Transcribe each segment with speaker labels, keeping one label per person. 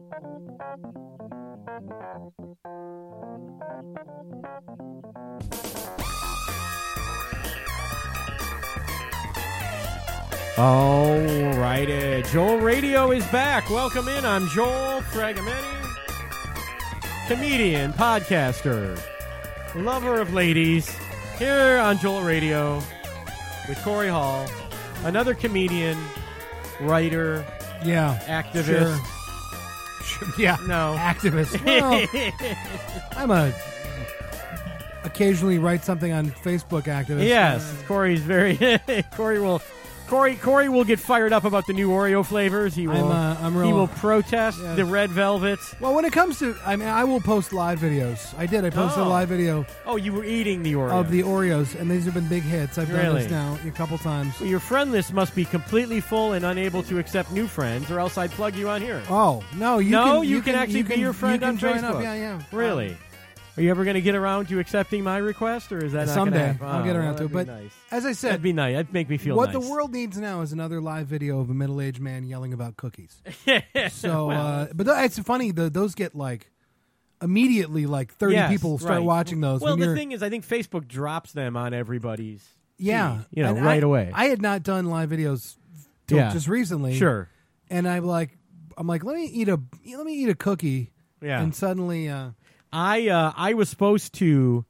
Speaker 1: All righty. Joel Radio is back. Welcome in. I'm Joel Fragomeni, comedian, podcaster, lover of ladies, here on Joel Radio with Corey Hall, another comedian, writer, activist.
Speaker 2: Sure. Yeah,
Speaker 1: no,
Speaker 2: activist. Well, occasionally write something on Facebook activist.
Speaker 1: Yes, Corey's very. Corey will get fired up about the new Oreo flavors. He will. He will protest the red velvets.
Speaker 2: Well, when it comes to, I will post live videos. I posted a live video.
Speaker 1: Oh, you were eating the Oreos.
Speaker 2: Of the Oreos, and these have been big hits. I've done this now a couple times.
Speaker 1: Well, your friend list must be completely full and unable to accept new friends, or else I'd plug you on here.
Speaker 2: Oh no, you can
Speaker 1: actually be your friend on
Speaker 2: join
Speaker 1: Facebook.
Speaker 2: Up. Yeah.
Speaker 1: Really? Are you ever going to get around to accepting my request, or is that not
Speaker 2: someday?
Speaker 1: Gonna
Speaker 2: I'll get around to it. But
Speaker 1: nice.
Speaker 2: As I said,
Speaker 1: that'd be nice. That'd make me feel
Speaker 2: what
Speaker 1: nice.
Speaker 2: the world needs now is another live video of a middle-aged man yelling about cookies. So, but it's funny. Those get immediately 30 people start watching those.
Speaker 1: Well, the thing is, I think Facebook drops them on everybody's feed,
Speaker 2: and
Speaker 1: right away.
Speaker 2: I had not done live videos till just recently.
Speaker 1: Sure.
Speaker 2: And I'm like, let me eat a cookie.
Speaker 1: Yeah.
Speaker 2: And suddenly.
Speaker 1: I was supposed to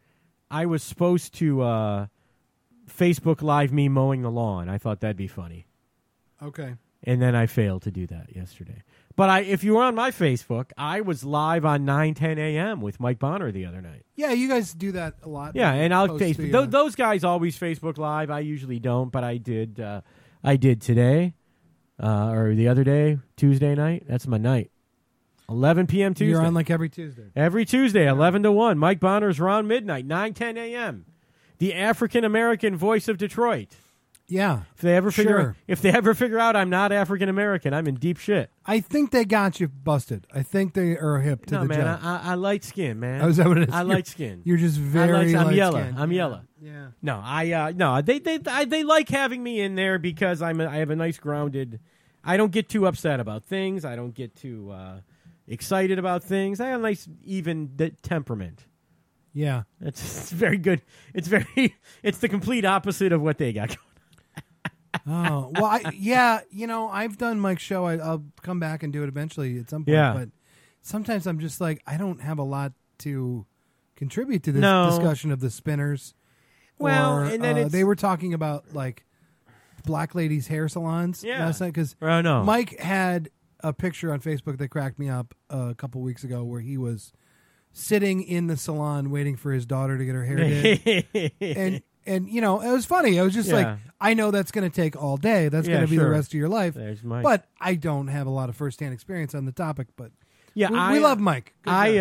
Speaker 1: Facebook Live me mowing the lawn. I thought that'd be funny.
Speaker 2: Okay.
Speaker 1: And then I failed to do that yesterday. But if you were on my Facebook, I was live on 9:10 a.m. with Mike Bonner the other night.
Speaker 2: Yeah, you guys do that a lot.
Speaker 1: Yeah, and I'll Facebook. Those guys always Facebook Live. I usually don't, but I did. I did today, or the other day, Tuesday night. That's my night. 11 p.m. Tuesday.
Speaker 2: You're on every Tuesday.
Speaker 1: Every Tuesday, 11 to 1. Mike Bonner's around midnight, 9:10 a.m. The African-American voice of Detroit.
Speaker 2: Yeah.
Speaker 1: If they ever figure out I'm not African-American, I'm in deep shit.
Speaker 2: I think they got you busted. I think they are hip to the job.
Speaker 1: I light skin, man.
Speaker 2: Oh, is that what it is?
Speaker 1: I light skin.
Speaker 2: You're just very
Speaker 1: I'm yellow.
Speaker 2: skin.
Speaker 1: I'm yellow.
Speaker 2: Yeah.
Speaker 1: No, they like having me in there because I have a nice grounded. I don't get too upset about things. I don't get too excited about things. I have a nice even temperament.
Speaker 2: Yeah,
Speaker 1: it's very good. It's the complete opposite of what they got going.
Speaker 2: Oh well, I've done Mike's show. I'll come back and do it eventually at some point.
Speaker 1: Yeah.
Speaker 2: But sometimes I'm just I don't have a lot to contribute to this discussion of the spinners.
Speaker 1: Well, and then
Speaker 2: they were talking about black ladies' hair salons last night because Mike had a picture on Facebook that cracked me up a couple weeks ago where he was sitting in the salon waiting for his daughter to get her hair did. and it was funny. I was just I know that's going to take all day. That's going to be the rest of your life.
Speaker 1: There's Mike.
Speaker 2: But I don't have a lot of firsthand experience on the topic. But we
Speaker 1: I
Speaker 2: love Mike.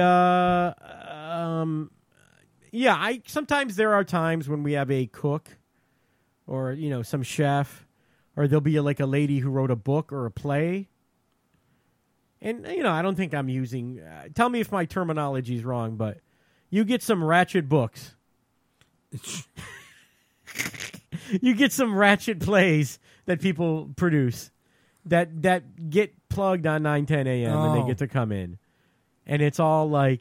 Speaker 1: Sometimes there are times when we have a cook or some chef, or there'll be a lady who wrote a book or a play. And, I don't think I'm using... tell me if my terminology is wrong, but you get some ratchet books. You get some ratchet plays that people produce that get plugged on 9:10 a.m. and they get to come in. And it's all
Speaker 2: I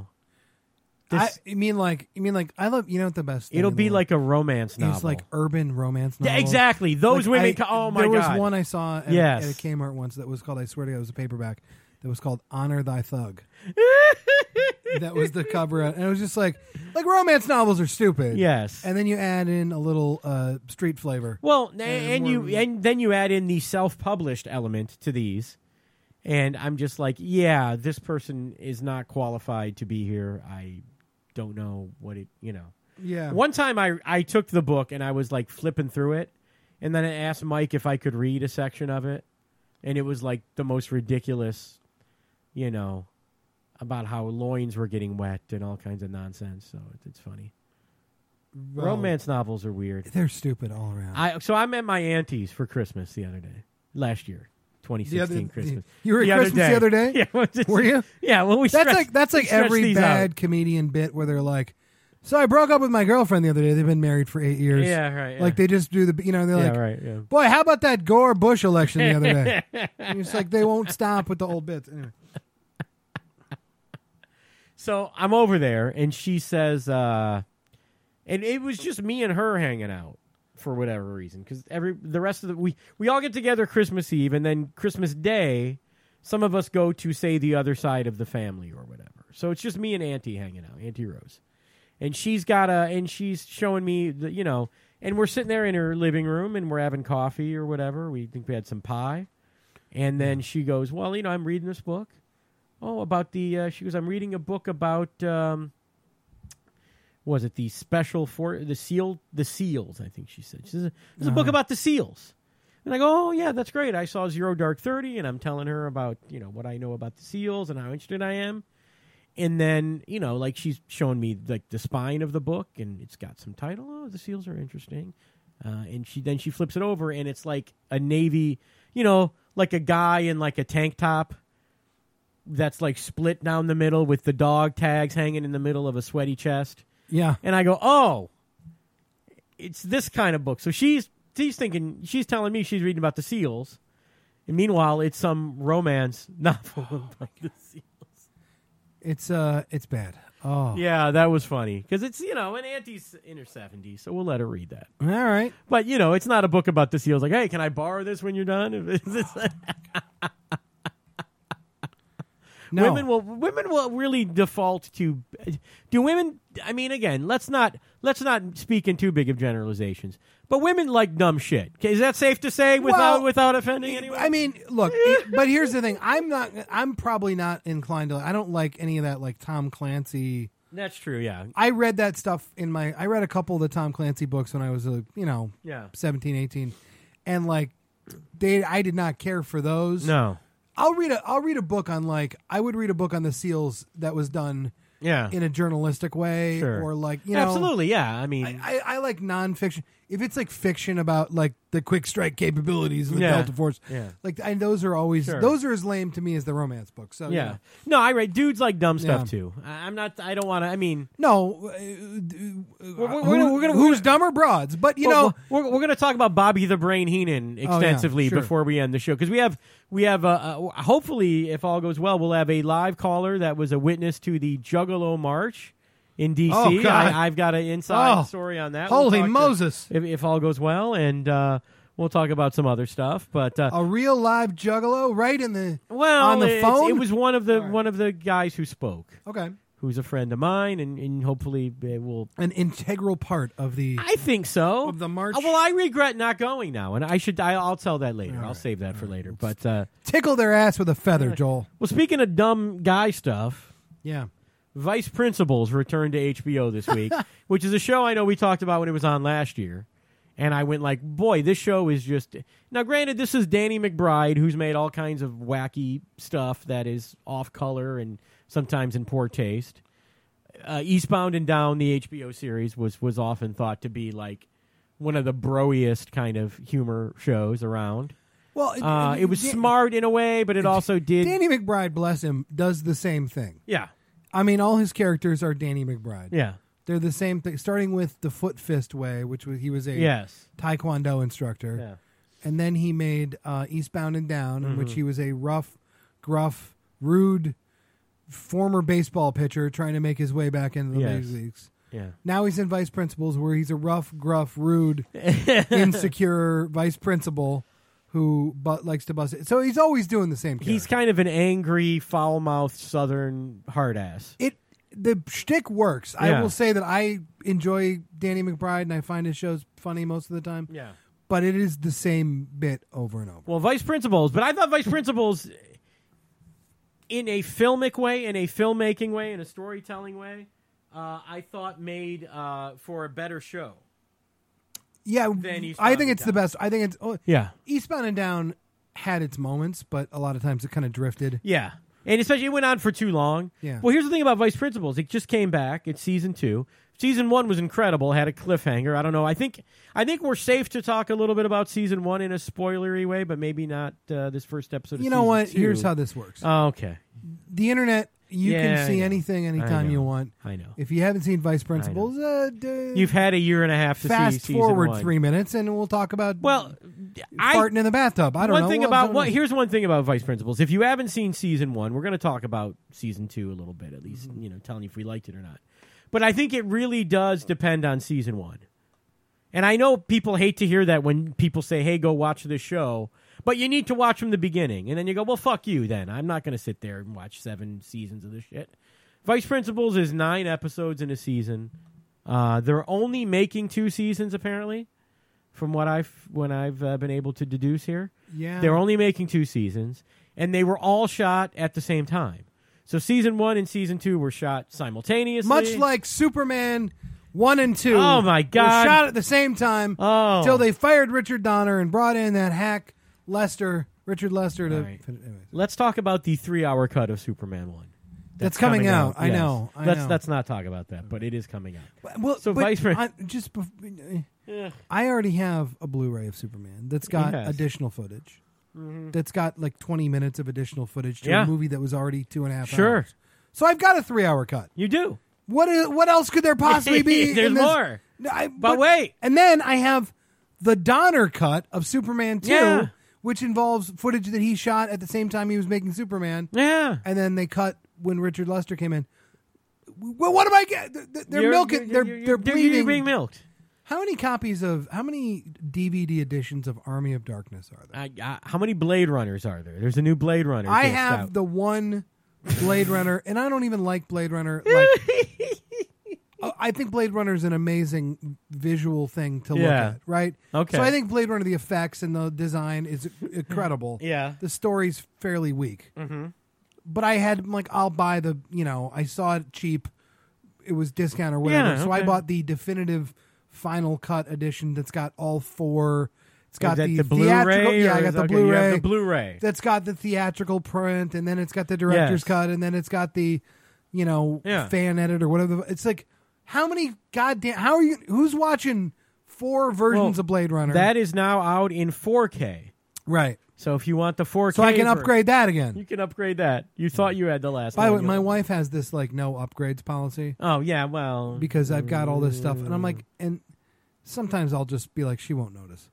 Speaker 2: love... You know what the best thing
Speaker 1: it'll be like a romance novel.
Speaker 2: It's urban romance novel.
Speaker 1: Yeah, exactly. Those women... oh, my God.
Speaker 2: There was one I saw at a Kmart once that was called, I swear to God, it was a paperback, that was called Honor Thy Thug. That was the cover. And it was just like romance novels are stupid.
Speaker 1: Yes.
Speaker 2: And then you add in a little street flavor.
Speaker 1: Well, and then you add in the self-published element to these. And I'm just this person is not qualified to be here. I don't know what it,
Speaker 2: Yeah.
Speaker 1: One time I took the book and I was flipping through it, and then I asked Mike if I could read a section of it, and it was the most ridiculous, about how loins were getting wet and all kinds of nonsense. So it's funny. Well, romance novels are weird.
Speaker 2: They're stupid all around.
Speaker 1: So I'm at my auntie's for Christmas the other day, last year. 2016 Christmas.
Speaker 2: You were at Christmas the other day?
Speaker 1: Yeah.
Speaker 2: Were you?
Speaker 1: Yeah. Well,
Speaker 2: that's every bad comedian bit where they're like, so I broke up with my girlfriend the other day. They've been married for 8 years.
Speaker 1: Yeah, right. Yeah.
Speaker 2: They just do they're boy, how about that Gore Bush election the other day? And it's they won't stop with the old bits. Anyway.
Speaker 1: So I'm over there, and she says, and it was just me and her hanging out for whatever reason, because the rest of we all get together Christmas Eve, and then Christmas Day, some of us go to, say, the other side of the family or whatever. So it's just me and Auntie hanging out, Auntie Rose, and she's showing me and we're sitting there in her living room, and we're having coffee or whatever. We think we had some pie, and then she goes, "Well, I'm reading this book." Oh, about she goes, I'm reading a book about, was it the special for the seals? I think she said. She says, there's a book about the seals. And I go, oh yeah, that's great. I saw Zero Dark 30, and I'm telling her about, what I know about the seals and how interested I am. And then, like she's showing me like the spine of the book, and it's got some title. Oh, the seals are interesting. And she flips it over, and it's like a Navy, like a guy in like a tank top that's like split down the middle with the dog tags hanging in the middle of a sweaty chest.
Speaker 2: Yeah.
Speaker 1: And I go, oh, it's this kind of book. So she's telling me she's reading about the seals. And meanwhile, it's some romance novel about the seals.
Speaker 2: It's bad. Oh.
Speaker 1: Yeah, that was funny. Because it's, and Auntie's in her 70s, so we'll let her read that.
Speaker 2: All right.
Speaker 1: But, it's not a book about the seals. Like, hey, can I borrow this when you're done? No. Women will really default to. Do women? I mean, again, let's not speak in too big of generalizations. But women like dumb shit. Is that safe to say without offending anyone?
Speaker 2: I mean, look. But here's the thing. I'm probably not inclined to. I don't like any of that, like Tom Clancy.
Speaker 1: That's true. Yeah.
Speaker 2: I read that stuff I read a couple of the Tom Clancy books when I was 17, 18, and like I did not care for those.
Speaker 1: No.
Speaker 2: I'll read a book on I would read a book on the seals that was done in a journalistic way,
Speaker 1: sure.
Speaker 2: or
Speaker 1: absolutely, yeah. I mean,
Speaker 2: I like nonfiction. If it's like fiction about like the quick strike capabilities of the Delta Force, those are always those are as lame to me as the romance books. So
Speaker 1: yeah, no, I read dudes like dumb stuff too. I'm not. I don't want to. I mean,
Speaker 2: no. Who's dumber broads? But we're
Speaker 1: going to talk about Bobby the Brain Heenan extensively before we end the show, because we have hopefully, if all goes well, we'll have a live caller that was a witness to the Juggalo March in D.C.
Speaker 2: Oh,
Speaker 1: I've got an inside story on that.
Speaker 2: Holy Moses!
Speaker 1: If all goes well, and we'll talk about some other stuff. But
Speaker 2: a real live Juggalo, right on the phone.
Speaker 1: It was one of the guys who spoke.
Speaker 2: Okay.
Speaker 1: Who's a friend of mine, and hopefully will
Speaker 2: an integral part of the.
Speaker 1: I think so.
Speaker 2: Of the march.
Speaker 1: Well, I regret not going now, and I'll tell that later. I'll save that for later. But
Speaker 2: tickle their ass with a feather, Joel.
Speaker 1: Well, speaking of dumb guy stuff,
Speaker 2: yeah.
Speaker 1: Vice Principals returned to HBO this week, which is a show I know we talked about when it was on last year. And I went like, boy, this show is just... Now, granted, this is Danny McBride, who's made all kinds of wacky stuff that is off-color and sometimes in poor taste. Eastbound and Down, the HBO series, was often thought to be like one of the broiest kind of humor shows around. Well, it was smart in a way, but it also did...
Speaker 2: Danny McBride, bless him, does the same thing.
Speaker 1: Yeah.
Speaker 2: I mean, all his characters are Danny McBride.
Speaker 1: Yeah.
Speaker 2: They're the same thing, starting with the Foot Fist Way, which he was a Taekwondo instructor.
Speaker 1: Yeah.
Speaker 2: And then he made Eastbound and Down, in which he was a rough, gruff, rude former baseball pitcher trying to make his way back into the big leagues.
Speaker 1: Yeah.
Speaker 2: Now he's in Vice Principals, where he's a rough, gruff, rude, insecure vice principal who likes to bust it. So he's always doing the same character.
Speaker 1: He's kind of an angry, foul-mouthed Southern hard-ass.
Speaker 2: The shtick works. Yeah. I will say that I enjoy Danny McBride, and I find his shows funny most of the time.
Speaker 1: Yeah.
Speaker 2: But it is the same bit over and over.
Speaker 1: Well, Vice Principals. But I thought Vice Principals, in a filmic way, in a filmmaking way, in a storytelling way, I thought made for a better show.
Speaker 2: Yeah, I think it's the best. I think it's Eastbound and Down had its moments, but a lot of times it kind of drifted.
Speaker 1: Yeah, and especially it went on for too long.
Speaker 2: Yeah.
Speaker 1: Well, here's the thing about Vice Principals. It just came back. It's season 2. Season 1 was incredible. Had a cliffhanger. I don't know. I think we're safe to talk a little bit about season 1 in a spoilery way, but maybe not this first episode.
Speaker 2: You know what?
Speaker 1: 2.
Speaker 2: Here's how this works.
Speaker 1: Oh, okay.
Speaker 2: The internet. You can see anything anytime you want.
Speaker 1: I know.
Speaker 2: If you haven't seen Vice Principals,
Speaker 1: you've had a year and a half to see
Speaker 2: fast
Speaker 1: season
Speaker 2: forward
Speaker 1: 1.
Speaker 2: 3 minutes, and we'll talk about.
Speaker 1: Well,
Speaker 2: farting in the bathtub. I don't know.
Speaker 1: Here's one thing about Vice Principals. If you haven't seen season 1, we're going to talk about season 2 a little bit, at least, telling you if we liked it or not. But I think it really does depend on season 1. And I know people hate to hear that when people say, hey, go watch this show. But you need to watch from the beginning. And then you go, well, fuck you then. I'm not going to sit there and watch 7 seasons of this shit. Vice Principals is 9 episodes in a season. They're only making 2 seasons, apparently, from what I've been able to deduce here.
Speaker 2: Yeah.
Speaker 1: They're only making 2 seasons. And they were all shot at the same time. So season 1 and season 2 were shot simultaneously.
Speaker 2: Much like Superman 1 and 2.
Speaker 1: Oh, my God.
Speaker 2: Were shot at the same time until they fired Richard Donner and brought in that hack Richard Lester.
Speaker 1: Right. Let's talk about the 3-hour cut of Superman 1.
Speaker 2: That's coming out. I know.
Speaker 1: Let's not talk about that, but it is coming out.
Speaker 2: Well, so I already have a Blu-ray of Superman that's got additional footage. Mm-hmm. That's got like 20 minutes of additional footage to a movie that was already 2.5 hours. So I've got a 3-hour cut.
Speaker 1: You do.
Speaker 2: What else could there possibly be?
Speaker 1: There's more. But wait.
Speaker 2: And then I have the Donner cut of Superman 2, which involves footage that he shot at the same time he was making Superman.
Speaker 1: Yeah.
Speaker 2: And then they cut when Richard Lester came in. Well, what am I getting? They're milking. They're bleeding.
Speaker 1: You're being milked.
Speaker 2: How many DVD editions of Army of Darkness are there?
Speaker 1: How many Blade Runners are there? There's a new Blade Runner.
Speaker 2: I have the one Blade Runner, and I don't even like Blade Runner. I think Blade Runner is an amazing visual thing to look at, right?
Speaker 1: Okay.
Speaker 2: So I think Blade Runner, the effects and the design is incredible.
Speaker 1: Yeah.
Speaker 2: The story's fairly weak.
Speaker 1: Mm-hmm.
Speaker 2: But I had, I'll buy I saw it cheap. It was discount or whatever. So I bought the definitive final cut edition that's got all 4. It's got the
Speaker 1: Blu-ray.
Speaker 2: Yeah, I got the Blu-ray.
Speaker 1: You have the Blu-ray.
Speaker 2: That's got the theatrical print, and then it's got the director's cut, and then it's got the, fan edit or whatever. It's like, who's watching 4 versions of Blade Runner?
Speaker 1: That is now out in 4K.
Speaker 2: Right.
Speaker 1: So if you want the 4K...
Speaker 2: So I can upgrade that again.
Speaker 1: You can upgrade that. You thought you had the last one.
Speaker 2: By the way, my wife has this, no upgrades policy.
Speaker 1: Oh, yeah, well...
Speaker 2: Because I've got all this stuff, and I'm like... And sometimes I'll just be like, she won't notice.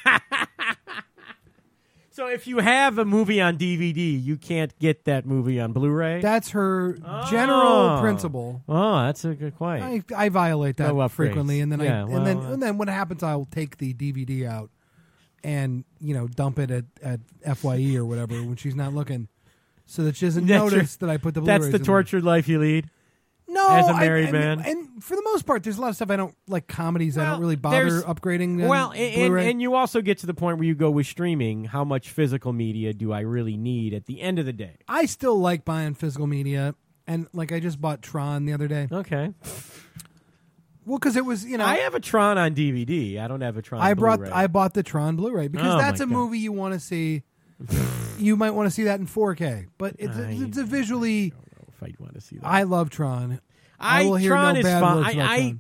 Speaker 1: So if you have a movie on DVD, you can't get that movie on Blu-ray?
Speaker 2: That's her general principle.
Speaker 1: Oh, that's a good point.
Speaker 2: I violate that frequently, and then and then what happens? I'll take the DVD out and dump it at FYE or whatever when she's not looking, so that she doesn't notice that I put the Blu-rays.
Speaker 1: That's the tortured life you lead.
Speaker 2: No,
Speaker 1: as a married man,
Speaker 2: and for the most part, there's a lot of stuff I don't like. Comedies, I don't really bother upgrading.
Speaker 1: And you also get to the point where you go with streaming. How much physical media do I really need at the end of the day?
Speaker 2: I still like buying physical media, and I just bought Tron the other day.
Speaker 1: Okay.
Speaker 2: Well, because it was
Speaker 1: I have a Tron on DVD. I don't have a Tron. Blu-ray.
Speaker 2: I bought the Tron Blu-ray because that's a movie you want to see. You might want to see that in 4K, but it's a visually.
Speaker 1: I'd want to see that.
Speaker 2: I love Tron. Tron is fun.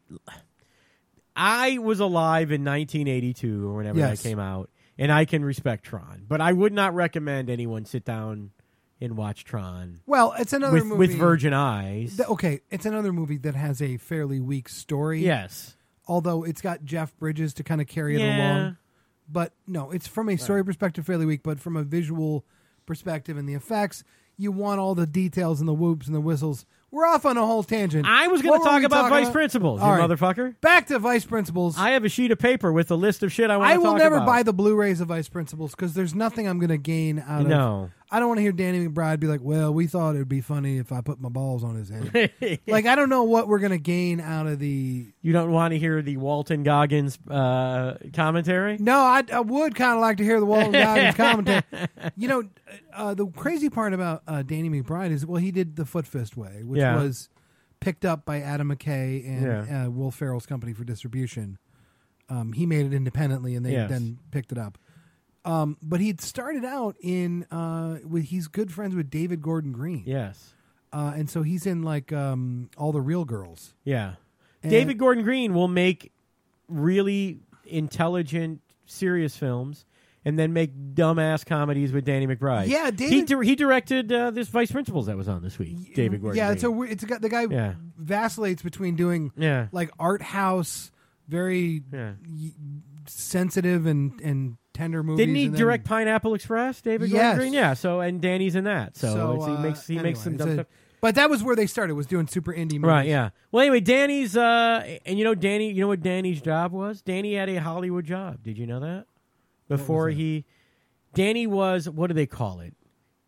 Speaker 1: I was alive in 1982 or whenever that came out, and I can respect Tron, but I would not recommend anyone sit down and watch Tron.
Speaker 2: Well, it's another movie
Speaker 1: with virgin eyes.
Speaker 2: It's another movie that has a fairly weak story.
Speaker 1: Yes,
Speaker 2: although it's got Jeff Bridges to kind of carry it along. But no, it's from a story perspective fairly weak, but from a visual perspective and the effects. You want all the details and the whoops and the whistles. We're off on a whole tangent.
Speaker 1: I was going to talk about Vice Principals, motherfucker.
Speaker 2: Back to Vice Principals.
Speaker 1: I have a sheet of paper with a list of shit I want to talk about.
Speaker 2: I will never buy the Blu-rays of Vice Principals because there's nothing I'm going to gain out of it. No. I don't want to hear Danny McBride be like, well, we thought it would be funny if I put my balls on his head. I don't know what we're going to gain out of the...
Speaker 1: You don't want to hear the Walton Goggins commentary?
Speaker 2: No, I would kind of like to hear the Walton Goggins commentary. The crazy part about Danny McBride is, he did The Foot Fist Way, which was picked up by Adam McKay and Will Ferrell's company for distribution. He made it independently, and they then picked it up. But he'd started out in he's good friends with David Gordon Green.
Speaker 1: Yes.
Speaker 2: And so he's in All the Real Girls.
Speaker 1: Yeah. And David Gordon Green will make really intelligent, serious films and then make dumbass comedies with Danny McBride.
Speaker 2: Yeah, David...
Speaker 1: He directed this Vice Principals that was on this week, David Gordon Green.
Speaker 2: So the guy vacillates between doing art house, very sensitive and Tender movies.
Speaker 1: Didn't he direct Pineapple Express, David Gordon Green? Yeah, so, and Danny's in that. So, he makes some dumb stuff.
Speaker 2: But that was where they started, was doing super indie movies.
Speaker 1: Right, yeah. Well, anyway, Danny's, and you know what Danny's job was? Danny had a Hollywood job. Did you know that? Before Danny was, what do they call it?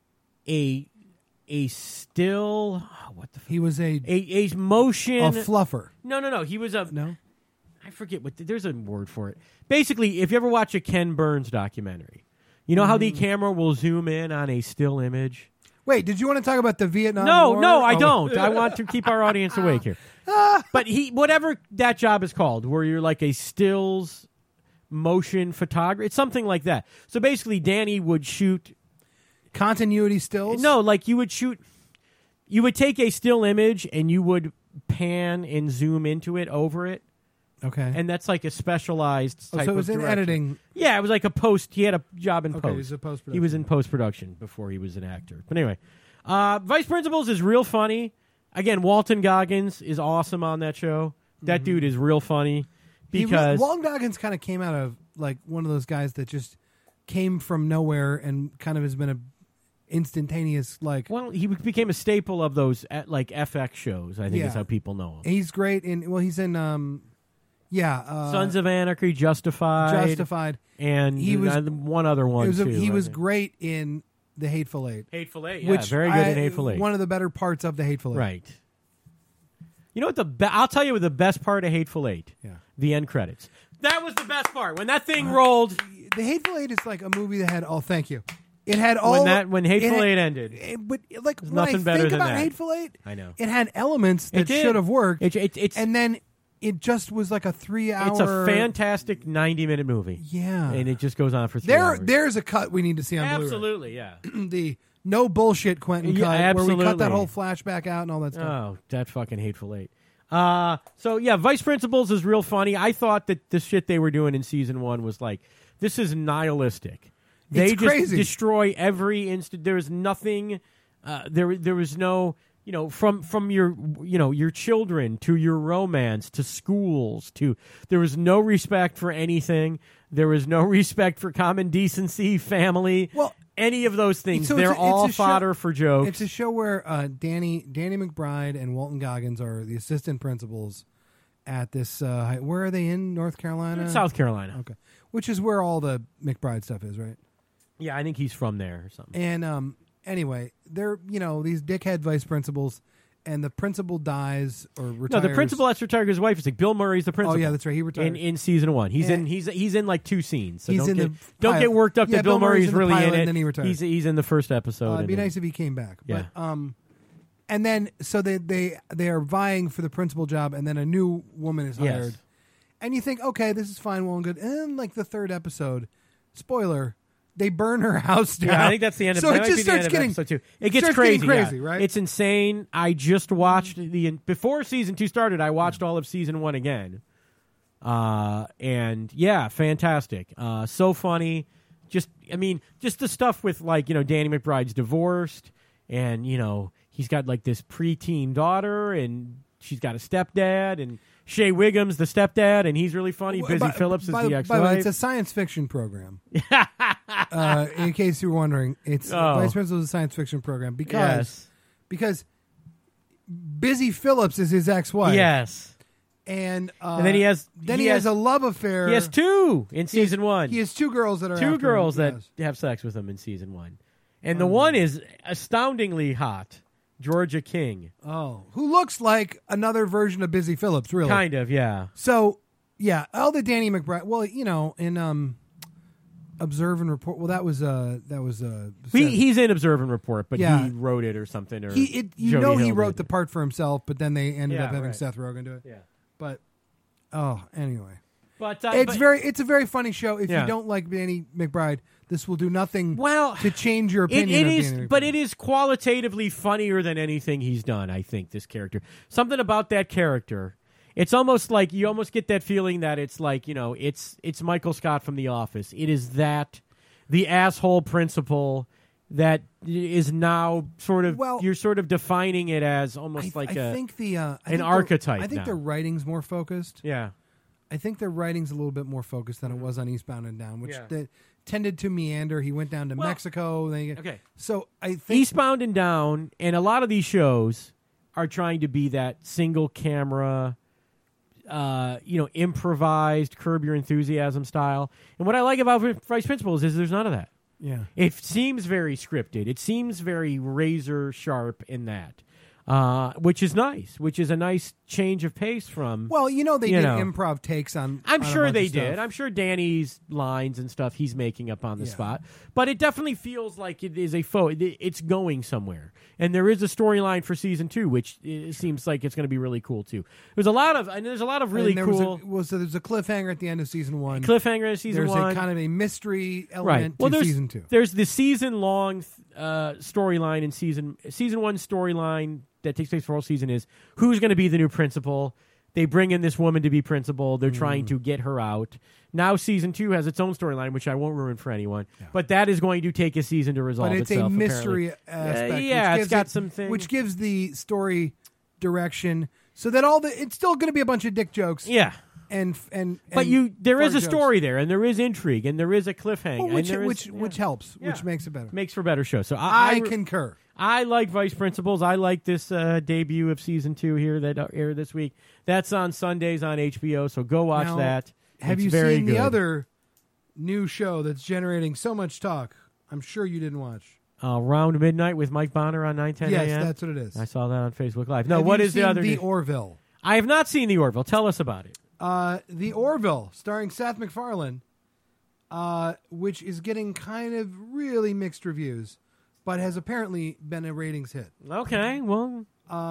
Speaker 1: A still, what the fuck?
Speaker 2: He was a
Speaker 1: motion.
Speaker 2: A fluffer.
Speaker 1: No. He was
Speaker 2: No?
Speaker 1: I forget there's a word for it. Basically, if you ever watch a Ken Burns documentary, you know how the camera will zoom in on a still image?
Speaker 2: Wait, did you want to talk about the Vietnam War?
Speaker 1: No, I don't. I want to keep our audience awake here. But whatever that job is called, where you're like a stills motion photographer, it's something like that. So basically, Danny would shoot
Speaker 2: continuity stills.
Speaker 1: No, like you would take a still image and you would pan and zoom into it over it.
Speaker 2: Okay.
Speaker 1: And that's like a specialized type of
Speaker 2: so it was in editing.
Speaker 1: Yeah, it was like a post. He had a job in post.
Speaker 2: He was a post-production.
Speaker 1: He was in post-production before he was an actor. But anyway, Vice Principals is real funny. Again, Walton Goggins is awesome on that show. That dude is real funny because...
Speaker 2: Walton Goggins kind of came out of like one of those guys that just came from nowhere and kind of has been a instantaneous like...
Speaker 1: Well, he became a staple of those like FX shows, I think is how people know him.
Speaker 2: He's great in... Well, he's in...
Speaker 1: Sons of Anarchy, Justified, and he was one other one too.
Speaker 2: He was great in The Hateful Eight.
Speaker 1: Hateful Eight, yeah, very good in Hateful Eight.
Speaker 2: One of the better parts of The Hateful Eight,
Speaker 1: right? You know what I'll tell you what the best part of Hateful Eight.
Speaker 2: Yeah,
Speaker 1: the end credits. That was the best part when that thing rolled.
Speaker 2: The Hateful Eight is like a movie that had all. Thank you. It had all
Speaker 1: when Hateful Eight ended.
Speaker 2: But like
Speaker 1: there's
Speaker 2: when
Speaker 1: nothing
Speaker 2: I
Speaker 1: better
Speaker 2: think
Speaker 1: than
Speaker 2: about
Speaker 1: that.
Speaker 2: Hateful Eight,
Speaker 1: I know
Speaker 2: it had elements that should have worked. And then. It just was like a 3-hour...
Speaker 1: It's a fantastic 90-minute movie.
Speaker 2: Yeah.
Speaker 1: And it just goes on for 3 hours.
Speaker 2: There's a cut we need to see on Blu-ray.
Speaker 1: Absolutely, yeah.
Speaker 2: The no bullshit Quentin cut where we cut that whole flashback out and all that stuff.
Speaker 1: Oh, that fucking Hateful Eight. So, yeah, Vice Principals is real funny. I thought that the shit they were doing in Season 1 was like, this is nihilistic. They just
Speaker 2: crazy.
Speaker 1: Destroy every instant. There is nothing... There was no... You know, from your children to your romance to schools to there was no respect for anything. There was no respect for common decency, family, any of those things. So they're all fodder for jokes.
Speaker 2: It's a show where Danny McBride and Walton Goggins are the assistant principals at this. Where are they in North Carolina?
Speaker 1: South Carolina.
Speaker 2: Okay, which is where all the McBride stuff is, right?
Speaker 1: Yeah, I think he's from there or something.
Speaker 2: And anyway, they're these dickhead vice principals, and the principal dies or retires.
Speaker 1: No, the principal that's retired. His wife is like Bill Murray's the principal.
Speaker 2: Oh yeah, that's right. He retired
Speaker 1: in Season 1. He's in like 2 scenes. So
Speaker 2: don't
Speaker 1: get worked up that Bill Murray's really in it.
Speaker 2: And then he retired.
Speaker 1: He's in the first episode.
Speaker 2: It'd be nice if he came back.
Speaker 1: Yeah.
Speaker 2: But, and then so they are vying for the principal job, and then a new woman is hired,
Speaker 1: yes.
Speaker 2: And you think, okay, this is fine, well and good. And like the 3rd episode, spoiler. They burn her house down.
Speaker 1: Yeah, I think that's the end of
Speaker 2: so it just starts getting
Speaker 1: episode 2. It gets crazy,
Speaker 2: right?
Speaker 1: It's insane. I just watched before Season 2 started. I watched all of Season 1 again, and yeah, fantastic. So funny. Just the stuff with like Danny McBride's divorced, and he's got like this preteen daughter, and she's got a stepdad, and Shea Wiggum's the stepdad, and he's really funny. Busy Phillips is the ex-wife.
Speaker 2: By the way, it's a science fiction program. In case you're wondering, it's Vice Principal is a science fiction program because Busy Phillips is his ex-wife.
Speaker 1: Yes,
Speaker 2: and
Speaker 1: then he has
Speaker 2: a love affair.
Speaker 1: He has 2 in Season 1.
Speaker 2: He has 2 girls that are
Speaker 1: two girls that have sex with him in Season 1, and the one is astoundingly hot. Georgia King.
Speaker 2: Oh, who looks like another version of Busy Phillips, really.
Speaker 1: Kind of, yeah.
Speaker 2: So, yeah, all the Danny McBride. Well, in Observe and Report. Well, that was
Speaker 1: he's in Observe and Report, but he wrote it or something. Or
Speaker 2: he wrote the part for himself, but then they ended up having Seth Rogen do it.
Speaker 1: Yeah,
Speaker 2: but anyway.
Speaker 1: But
Speaker 2: it's a very funny show. If you don't like Danny McBride, this will do nothing to change your opinion.
Speaker 1: It is, but it is qualitatively funnier than anything he's done. I think this character, something about that character, it's almost like you almost get that feeling that it's like it's Michael Scott from The Office. It is that the asshole principal that is now sort of you're sort of defining it as almost an archetype.
Speaker 2: I think the writing's more focused.
Speaker 1: Yeah.
Speaker 2: I think the writing's a little bit more focused than it was on Eastbound and Down, which tended to meander. He went down to Mexico.
Speaker 1: Okay.
Speaker 2: So I think
Speaker 1: Eastbound and Down, and a lot of these shows are trying to be that single camera, improvised Curb Your Enthusiasm style. And what I like about Vice Principals is there's none of that.
Speaker 2: Yeah.
Speaker 1: It seems very scripted. It seems very razor sharp in that. Which is nice. Which is a nice change of pace from.
Speaker 2: Well, they did improv takes on.
Speaker 1: I'm
Speaker 2: on
Speaker 1: sure they
Speaker 2: did.
Speaker 1: I'm sure Danny's lines and stuff he's making up on the spot, but it definitely feels like it is it's going somewhere, and there is a storyline for season 2, which it seems like it's going to be really cool too. There's a lot of really cool.
Speaker 2: There's a cliffhanger at the end of season 1.
Speaker 1: Cliffhanger at season 1.
Speaker 2: There's a kind of a mystery element to season 2.
Speaker 1: There's the season long storyline in season 1 storyline that takes place for all season is who's going to be the new principal. They bring in this woman to be principal. They're trying to get her out. Now season 2 has its own storyline, which I won't ruin for anyone. Yeah. But that is going to take a season to resolve itself.
Speaker 2: But it's a mystery aspect.
Speaker 1: It's got some things.
Speaker 2: Which gives the story direction so that it's still going to be a bunch of dick jokes.
Speaker 1: Yeah.
Speaker 2: But
Speaker 1: there is a story there, and there is intrigue, and there is a cliffhanger,
Speaker 2: which helps, which makes it better.
Speaker 1: Makes for better shows. So
Speaker 2: I concur.
Speaker 1: I like Vice Principals. I like this debut of season 2 here that aired this week. That's on Sundays on HBO, so go watch that.
Speaker 2: Have you seen the other new show that's generating so much talk? I'm sure you didn't watch.
Speaker 1: Round Midnight with Mike Bonner on 9:10 a.m.
Speaker 2: Yes, that's what it is.
Speaker 1: I saw that on Facebook Live. No, what is the other?
Speaker 2: The Orville.
Speaker 1: I have not seen The Orville. Tell us about it.
Speaker 2: The Orville, starring Seth MacFarlane, which is getting kind of really mixed reviews, but has apparently been a ratings hit.
Speaker 1: Okay, well,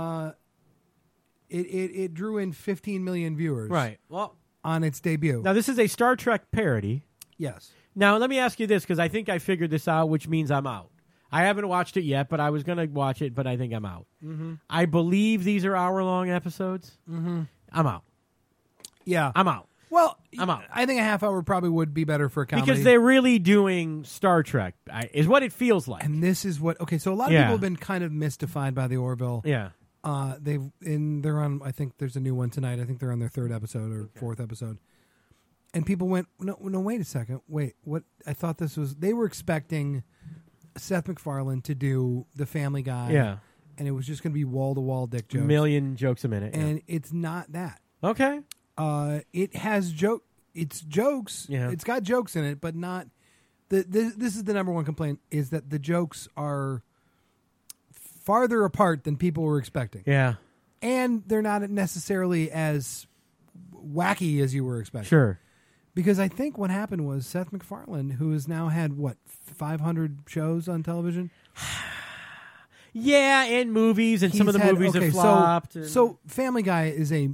Speaker 2: it drew in 15 million viewers.
Speaker 1: Right. Well,
Speaker 2: on its debut.
Speaker 1: Now this is a Star Trek parody.
Speaker 2: Yes.
Speaker 1: Now let me ask you this, because I think I figured this out, which means I'm out. I haven't watched it yet, but I was going to watch it, but I think I'm out. Mm-hmm. I believe these are hour-long episodes.
Speaker 2: Mm-hmm.
Speaker 1: I'm out.
Speaker 2: Yeah.
Speaker 1: I'm out.
Speaker 2: Well,
Speaker 1: I'm out.
Speaker 2: I think a half hour probably would be better for comedy.
Speaker 1: Because they're really doing Star Trek, is what it feels like.
Speaker 2: And this is what... Okay, so a lot of people have been kind of mystified by the Orville.
Speaker 1: Yeah.
Speaker 2: They're on... I think there's a new one tonight. I think they're on their 3rd episode or 4th episode. And people went, no, wait a second. Wait, what? I thought this was... They were expecting Seth MacFarlane to do The Family Guy.
Speaker 1: Yeah.
Speaker 2: And it was just going to be wall-to-wall dick jokes.
Speaker 1: A million jokes a minute.
Speaker 2: And it's not that.
Speaker 1: Okay.
Speaker 2: It has it's jokes.
Speaker 1: Yeah.
Speaker 2: It's got jokes in it, but not... This is the number one complaint, is that the jokes are farther apart than people were expecting.
Speaker 1: Yeah.
Speaker 2: And they're not necessarily as wacky as you were expecting.
Speaker 1: Sure.
Speaker 2: Because I think what happened was Seth MacFarlane, who has now had, 500 shows on television?
Speaker 1: Yeah, and movies, and some of the movies have flopped.
Speaker 2: So Family Guy is a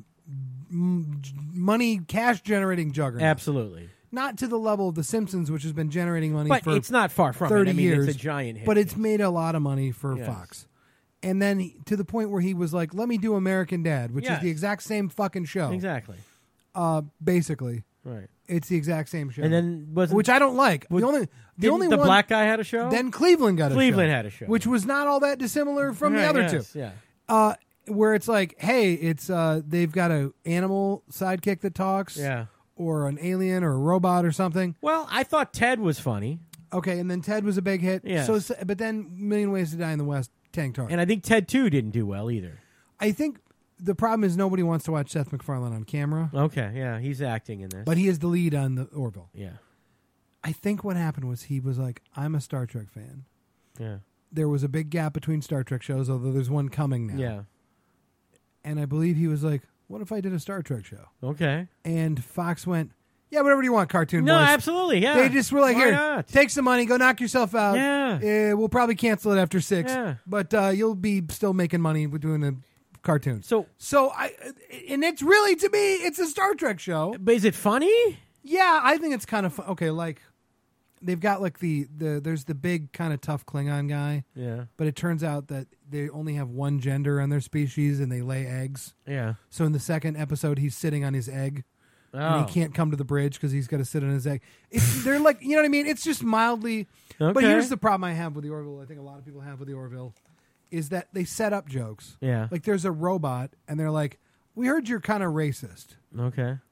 Speaker 2: money, cash-generating juggernaut.
Speaker 1: Absolutely.
Speaker 2: Not to the level of The Simpsons, which has been generating money
Speaker 1: but
Speaker 2: for
Speaker 1: it's not far from
Speaker 2: 30 years.
Speaker 1: It's a giant hit.
Speaker 2: But it's made a lot of money for Fox. And then to the point where he was like, let me do American Dad, which is the exact same fucking show.
Speaker 1: Exactly.
Speaker 2: Basically.
Speaker 1: Right.
Speaker 2: It's the exact same show.
Speaker 1: And then
Speaker 2: which I don't like. The only one,
Speaker 1: black guy had a show?
Speaker 2: Then Cleveland got a show.
Speaker 1: Cleveland had a show.
Speaker 2: Which was not all that dissimilar from the other two.
Speaker 1: Yeah.
Speaker 2: Where it's like, hey, it's they've got an animal sidekick that talks.
Speaker 1: Yeah.
Speaker 2: Or an alien or a robot or something.
Speaker 1: Well, I thought Ted was funny.
Speaker 2: Okay, and then Ted was a big hit.
Speaker 1: Yeah.
Speaker 2: So, but then Million Ways to Die in the West tanked hard.
Speaker 1: And I think Ted 2 didn't do well either.
Speaker 2: I think the problem is nobody wants to watch Seth MacFarlane on camera.
Speaker 1: Okay, yeah, he's acting in this.
Speaker 2: But he is the lead on the Orville.
Speaker 1: Yeah.
Speaker 2: I think what happened was he was like, I'm a Star Trek fan.
Speaker 1: Yeah.
Speaker 2: There was a big gap between Star Trek shows, although there's one coming now.
Speaker 1: Yeah.
Speaker 2: And I believe he was like, what if I did a Star Trek show?
Speaker 1: Okay.
Speaker 2: And Fox went, yeah, whatever you want, cartoon boys.
Speaker 1: No, absolutely, yeah.
Speaker 2: They just were like,
Speaker 1: Why
Speaker 2: here,
Speaker 1: not?
Speaker 2: take some money, go knock yourself out.
Speaker 1: Yeah.
Speaker 2: We'll probably cancel it after 6.
Speaker 1: Yeah.
Speaker 2: But you'll be still making money with doing a cartoon.
Speaker 1: So
Speaker 2: and it's really, to me, it's a Star Trek show.
Speaker 1: But is it funny?
Speaker 2: Yeah, I think it's kind of fun. Okay, like, they've got like there's the big kind of tough Klingon guy.
Speaker 1: Yeah.
Speaker 2: But it turns out that they only have one gender on their species and they lay eggs.
Speaker 1: Yeah.
Speaker 2: So in the second episode, he's sitting on his egg.
Speaker 1: Oh.
Speaker 2: And he can't come to the bridge because he's got to sit on his egg. They're like, you know what I mean? It's just mildly.
Speaker 1: Okay.
Speaker 2: But here's the problem I have with the Orville. I think a lot of people have with the Orville is that they set up jokes.
Speaker 1: Yeah.
Speaker 2: Like there's a robot and they're like, we heard you're kind of racist.
Speaker 1: Okay.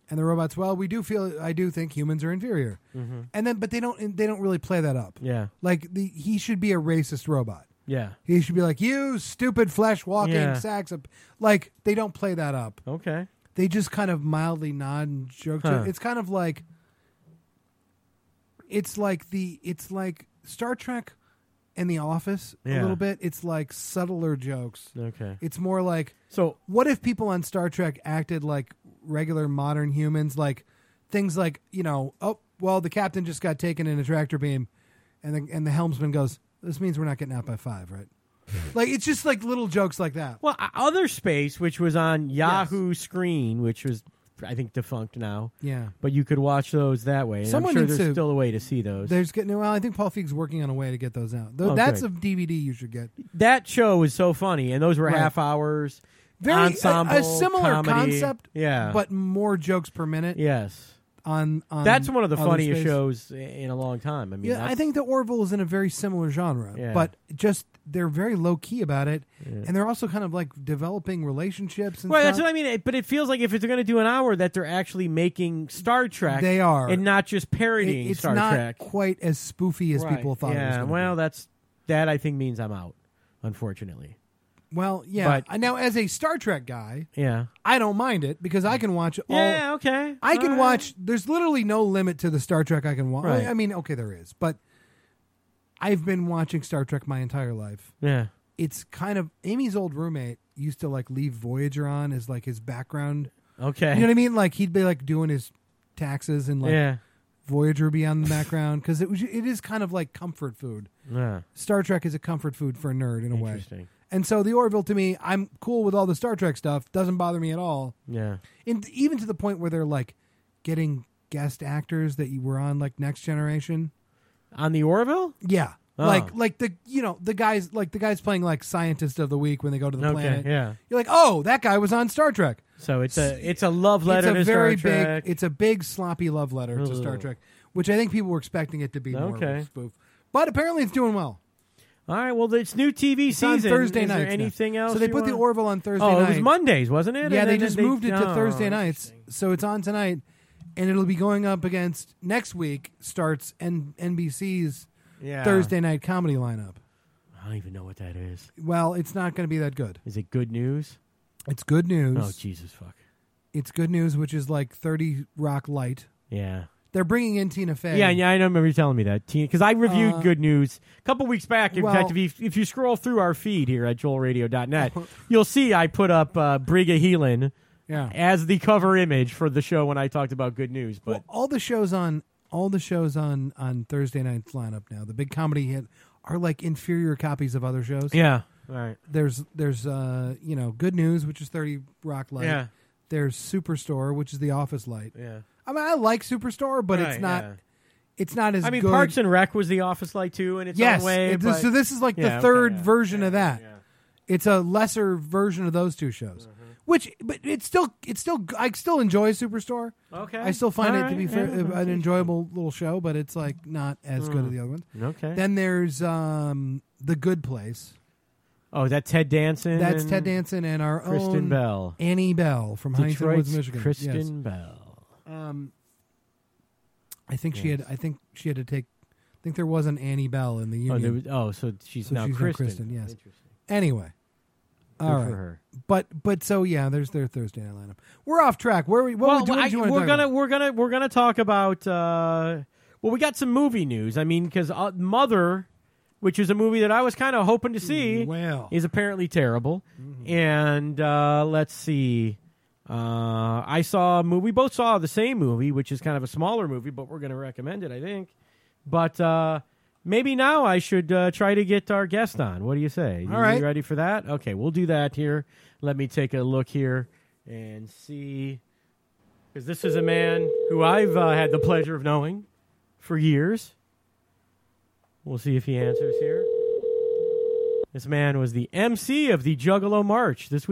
Speaker 2: And the robots, well, I do think humans are inferior.
Speaker 1: Mm-hmm.
Speaker 2: And then, but they don't really play that up.
Speaker 1: Yeah.
Speaker 2: Like he should be a racist robot.
Speaker 1: Yeah.
Speaker 2: He should be like, you stupid flesh walking sacks of, like, they don't play that up.
Speaker 1: Okay.
Speaker 2: They just kind of mildly nod and joke. It's kind of like, it's like Star Trek and The Office a little bit. It's like subtler jokes.
Speaker 1: Okay.
Speaker 2: It's more like,
Speaker 1: so
Speaker 2: what if people on Star Trek acted like regular modern humans, like things like, oh, well, the captain just got taken in a tractor beam, and the helmsman goes, this means we're not getting out by 5, right? Like, it's just like little jokes like that.
Speaker 1: Well, Other Space, which was on Yahoo Screen, which was, I think, defunct now.
Speaker 2: Yeah.
Speaker 1: But you could watch those that way. And I'm sure there's still a way to see those.
Speaker 2: I think Paul Feig's working on a way to get those out. That's a DVD you should get.
Speaker 1: That show is so funny, and those were half hours.
Speaker 2: Very
Speaker 1: ensemble,
Speaker 2: a similar
Speaker 1: comedy.
Speaker 2: concept, but more jokes per minute.
Speaker 1: Yes.
Speaker 2: On
Speaker 1: that's one of the funniest shows in a long time. I mean,
Speaker 2: I think the Orville is in a very similar genre, but just they're very low key about it, and they're also kind of like developing relationships. And stuff.
Speaker 1: That's what I mean. But it feels like if they're going to do an hour, that they're actually making Star Trek.
Speaker 2: They are,
Speaker 1: and not just parodying Star Trek.
Speaker 2: It's not quite as spoofy as people thought.
Speaker 1: Yeah,
Speaker 2: it was
Speaker 1: that I think means I'm out. Unfortunately.
Speaker 2: Well, yeah. But, now, as a Star Trek guy, I don't mind it because I can watch all.
Speaker 1: Yeah, okay.
Speaker 2: I can watch. There's literally no limit to the Star Trek I can watch.
Speaker 1: Right.
Speaker 2: I mean, okay, there is, but I've been watching Star Trek my entire life.
Speaker 1: Yeah.
Speaker 2: It's kind of Amy's old roommate used to like leave Voyager on as like his background.
Speaker 1: Okay.
Speaker 2: You know what I mean? Like he'd be like doing his taxes and like Voyager be on the background because it is kind of like comfort food.
Speaker 1: Yeah.
Speaker 2: Star Trek is a comfort food for a nerd in a way.
Speaker 1: Interesting.
Speaker 2: And so the Orville, to me, I'm cool with all the Star Trek stuff. Doesn't bother me at all.
Speaker 1: Yeah.
Speaker 2: Even to the point where they're like getting guest actors that you were on like Next Generation.
Speaker 1: On the Orville?
Speaker 2: Yeah. Oh. Like the guys playing like Scientist of the Week when they go to the planet.
Speaker 1: Yeah.
Speaker 2: You're like, oh, that guy was on Star Trek.
Speaker 1: So it's a love letter to Star Trek.
Speaker 2: It's a big sloppy love letter to Star Trek, which I think people were expecting it to be more of a spoof. But apparently it's doing well.
Speaker 1: All right, well, it's new TV season.
Speaker 2: On Thursday nights.
Speaker 1: Is there anything else?
Speaker 2: So they put the Orville on Thursday
Speaker 1: night.
Speaker 2: Oh,
Speaker 1: it was Mondays, wasn't it?
Speaker 2: Yeah, they just moved it to Thursday nights. So it's on tonight, and it'll be going up against next week starts NBC's Thursday night comedy lineup.
Speaker 1: I don't even know what that is.
Speaker 2: Well, it's not going to be that good.
Speaker 1: Is it good news?
Speaker 2: It's good news.
Speaker 1: Oh, Jesus, fuck.
Speaker 2: It's good news, which is like 30 Rock light.
Speaker 1: Yeah.
Speaker 2: They're bringing in Tina Fey.
Speaker 1: Yeah, I remember you telling me that. Because I reviewed Good News a couple weeks back. In fact, if you scroll through our feed here at joelradio.net, you'll see I put up Briga Heelan as the cover image for the show when I talked about Good News. But
Speaker 2: all the shows on Thursday night's lineup now, the big comedy hit, are like inferior copies of other shows.
Speaker 1: Yeah, all right.
Speaker 2: There's Good News, which is 30 Rock light.
Speaker 1: Yeah.
Speaker 2: There's Superstore, which is the Office light.
Speaker 1: Yeah.
Speaker 2: I mean, I like Superstore, but it's not. Yeah. It's not as.
Speaker 1: I mean,
Speaker 2: good.
Speaker 1: Parks and Rec was the Office light too, in its own way.
Speaker 2: So this is like the third version of that. Yeah. It's a lesser version of those two shows. But it's still. I still enjoy Superstore.
Speaker 1: Okay.
Speaker 2: I still find it to be an enjoyable little show, but it's like not as good as the other ones.
Speaker 1: Okay.
Speaker 2: Then there's The Good Place.
Speaker 1: Oh, is that Ted Danson?
Speaker 2: That's Ted Danson and our
Speaker 1: Kristen
Speaker 2: own
Speaker 1: Bell.
Speaker 2: Annie Bell from Huntington Woods, Michigan.
Speaker 1: Kristen Bell.
Speaker 2: I think she had to take. I think there was an Annie Bell in the union.
Speaker 1: So she's now Kristen.
Speaker 2: Yes. Interesting. Anyway, all right. For her. But so yeah, there's their Thursday night lineup. We're off track. We're gonna
Speaker 1: talk about. We got some movie news. I mean, because Mother, which is a movie that I was kind of hoping to see, is apparently terrible. Mm-hmm. And let's see. I saw a movie. We both saw the same movie, which is kind of a smaller movie, but we're going to recommend it, I think. But maybe now I should try to get our guest on. What do you say?
Speaker 2: All right.
Speaker 1: You ready for that? Okay, we'll do that here. Let me take a look here and see. Because this is a man who I've had the pleasure of knowing for years. We'll see if he answers here. This man was the MC of the Juggalo March this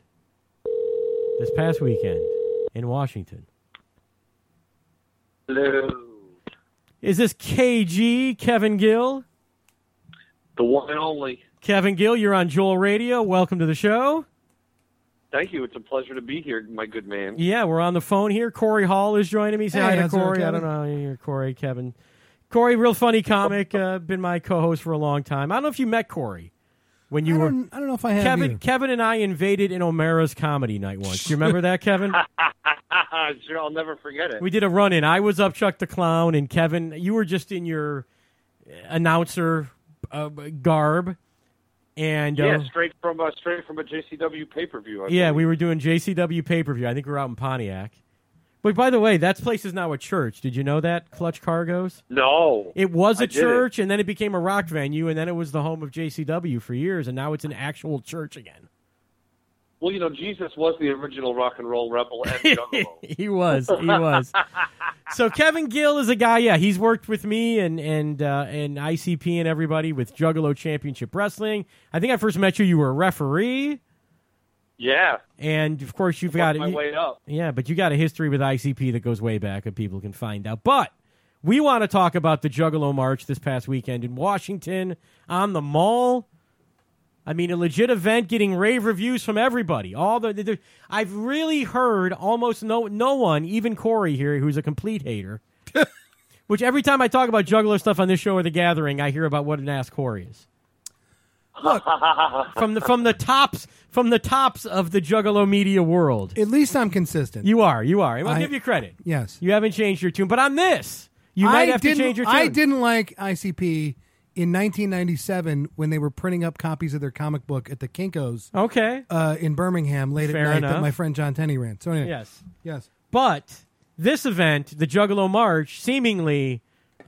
Speaker 1: past weekend in Washington.
Speaker 3: Hello.
Speaker 1: Is this KG, Kevin Gill?
Speaker 3: The one and only.
Speaker 1: Kevin Gill, you're on Joel Radio. Welcome to the show.
Speaker 3: Thank you. It's a pleasure to be here, my good man.
Speaker 1: Yeah, we're on the phone here. Corey Hall is joining me. Say hi to Corey. I don't know. You're Corey, Kevin. Corey, real funny comic. Been my co-host for a long time. I don't know if you met Corey when you were.
Speaker 2: I don't know if I have.
Speaker 1: Kevin and I invaded in O'Mara's comedy night once. Do you remember that, Kevin?
Speaker 3: Sure, I'll never forget it.
Speaker 1: We did a run-in. I was Upchuck the Clown, and Kevin, you were just in your announcer garb. And
Speaker 3: straight from a JCW pay-per-view.
Speaker 1: We were doing JCW pay-per-view. I think we were out in Pontiac. But by the way, that place is now a church. Did you know that, Clutch Cargo's?
Speaker 3: No.
Speaker 1: It was a church, and then it became a rock venue, and then it was the home of JCW for years, and now it's an actual church again.
Speaker 3: Well, Jesus was the original rock and roll rebel and juggalo.
Speaker 1: He was. So Kevin Gill is a guy, he's worked with me and ICP and everybody with Juggalo Championship Wrestling. I think I first met you. You were a referee.
Speaker 3: Yeah.
Speaker 1: And, of course, you've got
Speaker 3: my way up.
Speaker 1: Yeah, but you got a history with ICP that goes way back, and people can find out. But we want to talk about the Juggalo March this past weekend in Washington on the Mall. I mean, a legit event getting rave reviews from everybody. I've really heard almost no one, even Corey here, who's a complete hater, which every time I talk about Juggalo stuff on this show or The Gathering, I hear about what an ass Corey is. Look, from the tops of the Juggalo media world.
Speaker 2: At least I'm consistent.
Speaker 1: You are. I'll give you credit.
Speaker 2: Yes.
Speaker 1: You haven't changed your tune. But on this, you might have to change your tune.
Speaker 2: I didn't like ICP in 1997 when they were printing up copies of their comic book at the Kinko's in Birmingham late
Speaker 1: Fair
Speaker 2: at night
Speaker 1: enough.
Speaker 2: that my friend John Tenney ran. So anyway, yes.
Speaker 1: But this event, the Juggalo March, seemingly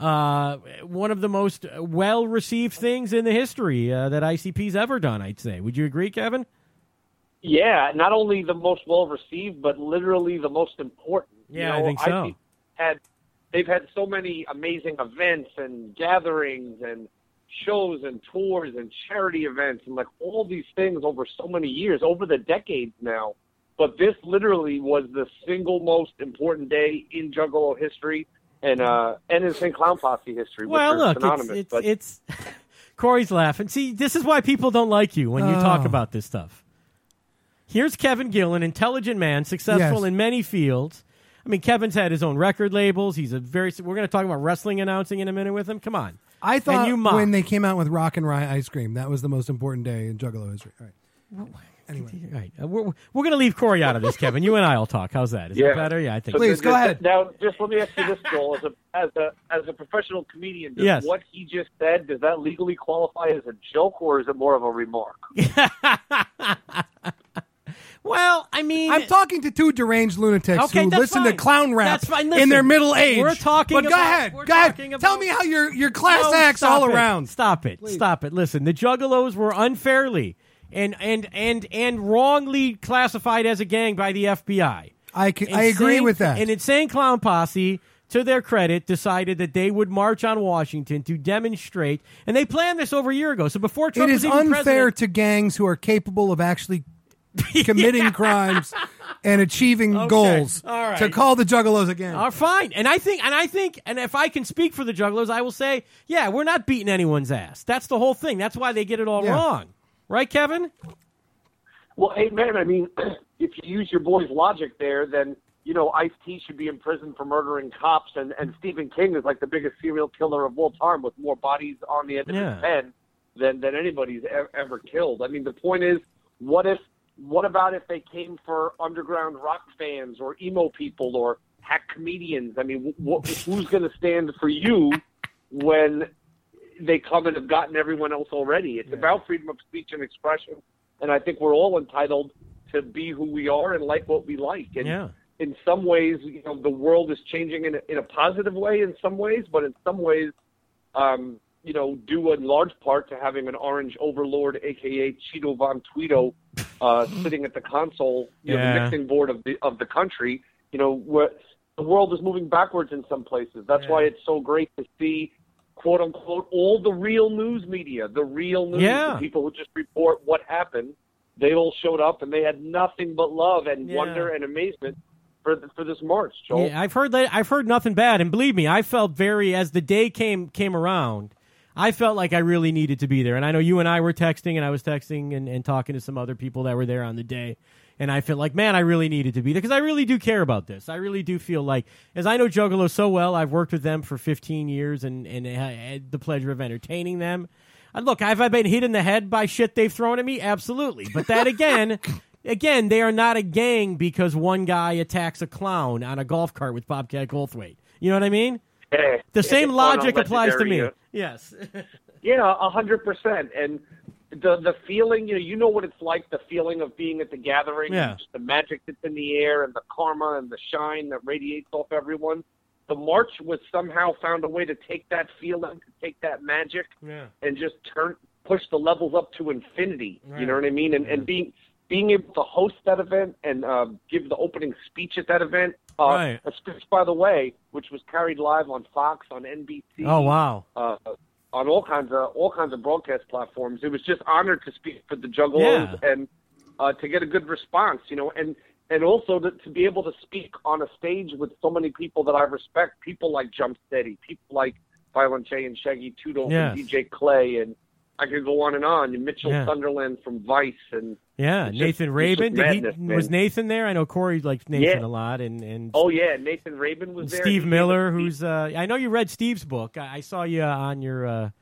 Speaker 1: one of the most well-received things in the history that ICP's ever done, I'd say. Would you agree, Kevin?
Speaker 3: Yeah, not only the most well-received, but literally the most important.
Speaker 1: Yeah, I think so.
Speaker 3: They've had so many amazing events and gatherings and shows and tours and charity events and like all these things over so many years, over the decades now. But this literally was the single most important day in Juggalo history and in St. Clown Posse history.
Speaker 1: Well, look, it's Corey's laughing. See, this is why people don't like you when you talk about this stuff. Here's Kevin Gill, an intelligent man, successful in many fields. I mean, Kevin's had his own record labels. We're going to talk about wrestling announcing in a minute with him. Come on.
Speaker 2: I thought when they came out with Rock and Rye ice cream, that was the most important day in Juggalo history. All right. Anyway.
Speaker 1: Right. We're going to leave Corey out of this, Kevin. You and I will talk. How's that? Is that better? Yeah, I think.
Speaker 2: Please, go ahead.
Speaker 3: Now, just let me ask you this, Joel. As a professional comedian, does what he just said, does that legally qualify as a joke, or is it more of a remark?
Speaker 1: Well, I mean,
Speaker 2: I'm talking to two deranged lunatics who listen to clown rap in their middle age.
Speaker 1: We're talking.
Speaker 2: But go ahead. Tell me how your class acts all around.
Speaker 1: Stop it. Please. Stop it. Listen, the Juggalos were unfairly and wrongly classified as a gang by the FBI.
Speaker 2: I agree with that.
Speaker 1: And Insane Clown Posse, to their credit, decided that they would march on Washington to demonstrate, and they planned this over a year ago. So before Trump was even president,
Speaker 2: it is unfair to gangs who are capable of actually committing crimes and achieving goals to call the Juggalos a gang.
Speaker 1: Fine. And I think, if I can speak for the Juggalos, I will say, we're not beating anyone's ass. That's the whole thing. That's why they get it all wrong. Right, Kevin?
Speaker 3: Well, hey, man, I mean, if you use your boy's logic there, then, Ice-T should be in prison for murdering cops, and Stephen King is like the biggest serial killer of all time with more bodies on the end of his pen than anybody's ever killed. I mean, the point is, what about if they came for underground rock fans or emo people or hack comedians? I mean, who's going to stand for you when they come and have gotten everyone else already? It's about freedom of speech and expression, and I think we're all entitled to be who we are and like what we like. And in some ways, the world is changing in a positive way in some ways, but in some ways, due in large part to having an orange overlord, a.k.a. Cheeto Von Tweedo, sitting at the console, the mixing board of the country, where the world is moving backwards in some places. That's why it's so great to see, quote unquote, all the real news media, the real news, the people who just report what happened. They all showed up and they had nothing but love and wonder and amazement for this march, Joel.
Speaker 1: Yeah, I've heard nothing bad, and believe me, I felt as the day came around, I felt like I really needed to be there. And I know you and I were texting, and I was texting and talking to some other people that were there on the day. And I feel like, man, I really needed to be there because I really do care about this. I really do feel like, as I know Juggalo so well, I've worked with them for 15 years and had the pleasure of entertaining them. Look, have I been hit in the head by shit they've thrown at me? Absolutely. But that, again, they are not a gang because one guy attacks a clown on a golf cart with Bobcat Goldthwait. You know what I mean? The same logic applies to me. Yes.
Speaker 3: Yeah, 100%. And the feeling, you know what it's like, the feeling of being at the gathering, and just the magic that's in the air and the karma and the shine that radiates off everyone. The march was somehow found a way to take that feeling, to take that magic, and just push the levels up to infinity. Right. You know what I mean? And being able to host that event and give the opening speech at that event. A speech, by the way, which was carried live on Fox, on NBC.
Speaker 1: Oh wow!
Speaker 3: On all kinds of broadcast platforms. It was just honored to speak for the Juggalos and to get a good response, and also to be able to speak on a stage with so many people that I respect, people like Jump Steady, people like Violent J and Shaggy Two Dope and DJ Clay, and I could go on, and Mitchell Sunderland from Vice, and
Speaker 1: Nathan Rabin. Was Nathan there? I know Corey likes Nathan a lot, and
Speaker 3: Nathan Rabin was there.
Speaker 1: Steve Miller, who's I know you read Steve's book. I saw you on your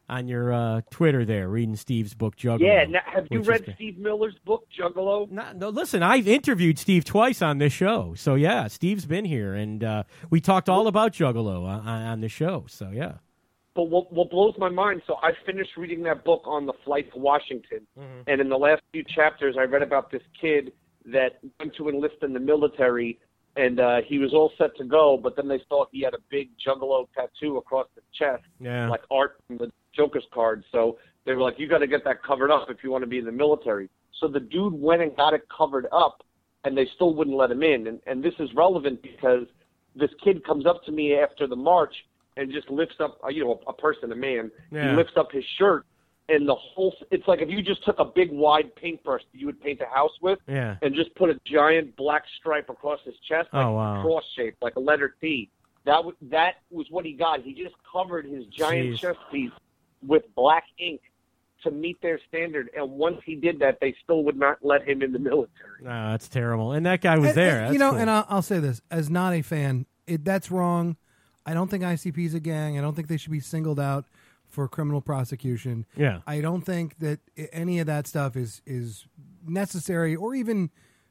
Speaker 1: Twitter there reading Steve's book Juggalo.
Speaker 3: Yeah, now, have you read Steve Miller's book Juggalo?
Speaker 1: No, listen, I've interviewed Steve twice on this show, so yeah, Steve's been here, and we talked all about Juggalo on the show. So yeah.
Speaker 3: But what blows my mind, so I finished reading that book on the flight to Washington, and in the last few chapters I read about this kid that went to enlist in the military, and he was all set to go, but then they thought he had a big Juggalo tattoo across his chest, like art from the Joker's card, so they were like, you got to get that covered up if you want to be in the military. So the dude went and got it covered up, and they still wouldn't let him in, and this is relevant because this kid comes up to me after the march and just lifts up, a person, a man. Yeah. He lifts up his shirt, and it's like if you just took a big wide paintbrush that you would paint a house with, and just put a giant black stripe across his chest, cross shaped, like a letter T. That was what he got. He just covered his giant chest piece with black ink to meet their standard, and once he did that, they still would not let him in the military.
Speaker 1: No, that's terrible. And that guy was there.
Speaker 2: And, cool. And I'll say this, as not a fan, that's wrong. I don't think ICP is a gang. I don't think they should be singled out for criminal prosecution.
Speaker 1: Yeah.
Speaker 2: I don't think that any of that stuff is necessary, or even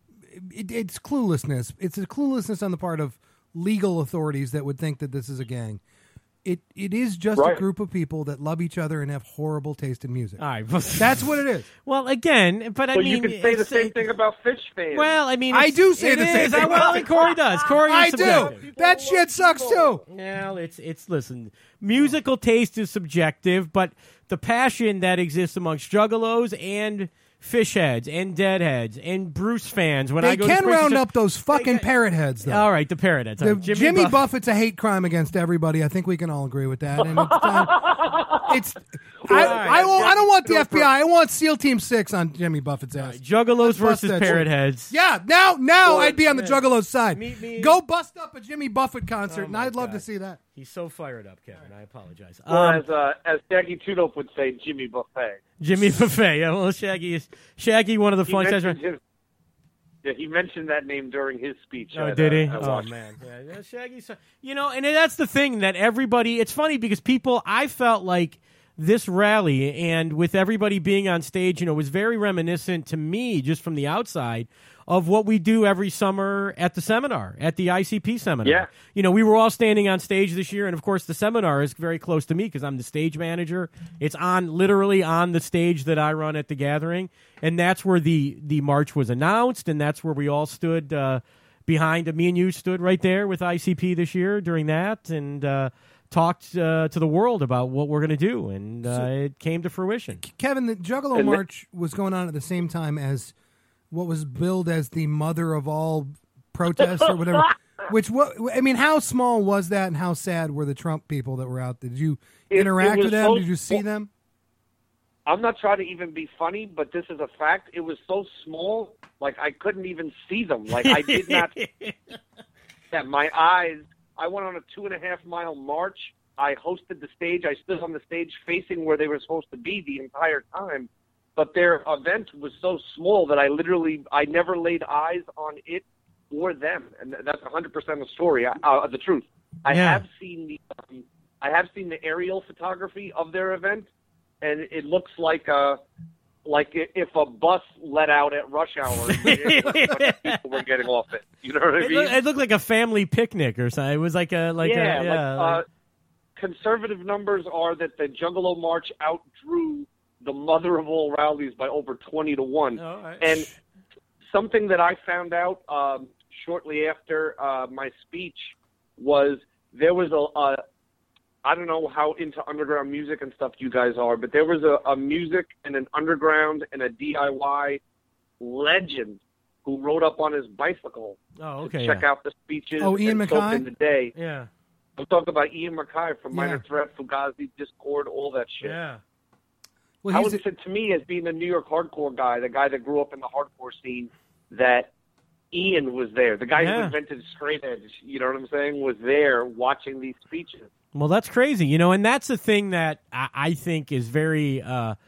Speaker 2: it's cluelessness. It's a cluelessness on the part of legal authorities that would think that this is a gang. It is just a group of people that love each other and have horrible taste in music.
Speaker 1: All right.
Speaker 2: That's what it is.
Speaker 1: Well, again, but I mean...
Speaker 3: you can say the same thing about Phish fans.
Speaker 1: Well, I mean...
Speaker 2: I do say the same thing.
Speaker 1: Well, Corey does. Corey is subjective.
Speaker 2: I do. That shit sucks, too.
Speaker 1: Well, listen, musical taste is subjective, but the passion that exists amongst Juggalos and Phish heads and Deadheads and Bruce fans.
Speaker 2: They can round up those fucking parrot heads, though.
Speaker 1: All right, the parrot heads.
Speaker 2: Jimmy Buffett's a hate crime against everybody. I think we can all agree with that. And I don't want the FBI. I want SEAL Team 6 on Jimmy Buffett's ass.
Speaker 1: Right, Juggalos versus parrot heads.
Speaker 2: Yeah, now I'd be on the Juggalos side. Go bust up a Jimmy Buffett concert, and I'd love to see that.
Speaker 1: He's so fired up, Kevin. I apologize.
Speaker 3: As Shaggy Two Dope would say, Jimmy Buffet.
Speaker 1: Jimmy Buffet. Yeah, well, Shaggy, one of the funniest guys.
Speaker 3: He mentioned that name during his speech.
Speaker 1: Did he? Oh, man. Yeah, Shaggy's... and that's the thing that everybody... It's funny because I felt like this rally, and with everybody being on stage, was very reminiscent to me, just from the outside, of what we do every summer at the seminar, at the ICP seminar.
Speaker 3: Yeah.
Speaker 1: We were all standing on stage this year, and of course the seminar is very close to me because I'm the stage manager. It's literally on the stage that I run at the gathering, and that's where the march was announced, and that's where we all stood behind. Me and you stood right there with ICP this year during that, and talked to the world about what we're going to do, and it came to fruition.
Speaker 2: Kevin, the Juggalo March was going on at the same time as what was billed as the mother of all protests or whatever. How small was that, and how sad were the Trump people that were out? Did you interact with them? Did you see them?
Speaker 3: I'm not trying to even be funny, but this is a fact. It was so small, like I couldn't even see them. Like I did not. My eyes. I went on a 2.5 mile march I hosted the stage. I stood on the stage facing where they were supposed to be the entire time. But their event was so small that I never laid eyes on it or them. And that's 100% the story, the truth. I have seen the aerial photography of their event, and it looks like if a bus let out at rush hour, people were getting off it. You know what I mean?
Speaker 1: It looked like a family picnic or something. It was
Speaker 3: conservative numbers are that the Juggalo March outdrew the mother of all rallies by over 20-1.
Speaker 1: Oh, right.
Speaker 3: And something that I found out shortly after my speech was there was I don't know how into underground music and stuff you guys are, but there was a music and an underground and a DIY legend who rode up on his bicycle to check out the speeches.
Speaker 2: Oh, Ian MacKaye?
Speaker 3: In the day.
Speaker 1: Yeah.
Speaker 3: I'm talking about Ian MacKaye from Minor Threat, Fugazi, Discord, all that shit.
Speaker 1: Yeah.
Speaker 3: Well, I would say to me, as being a New York hardcore guy, the guy that grew up in the hardcore scene, that Ian was there. The guy who invented straight edge, you know what I'm saying, was there watching these speeches.
Speaker 1: Well, that's crazy, and that's the thing that I think is very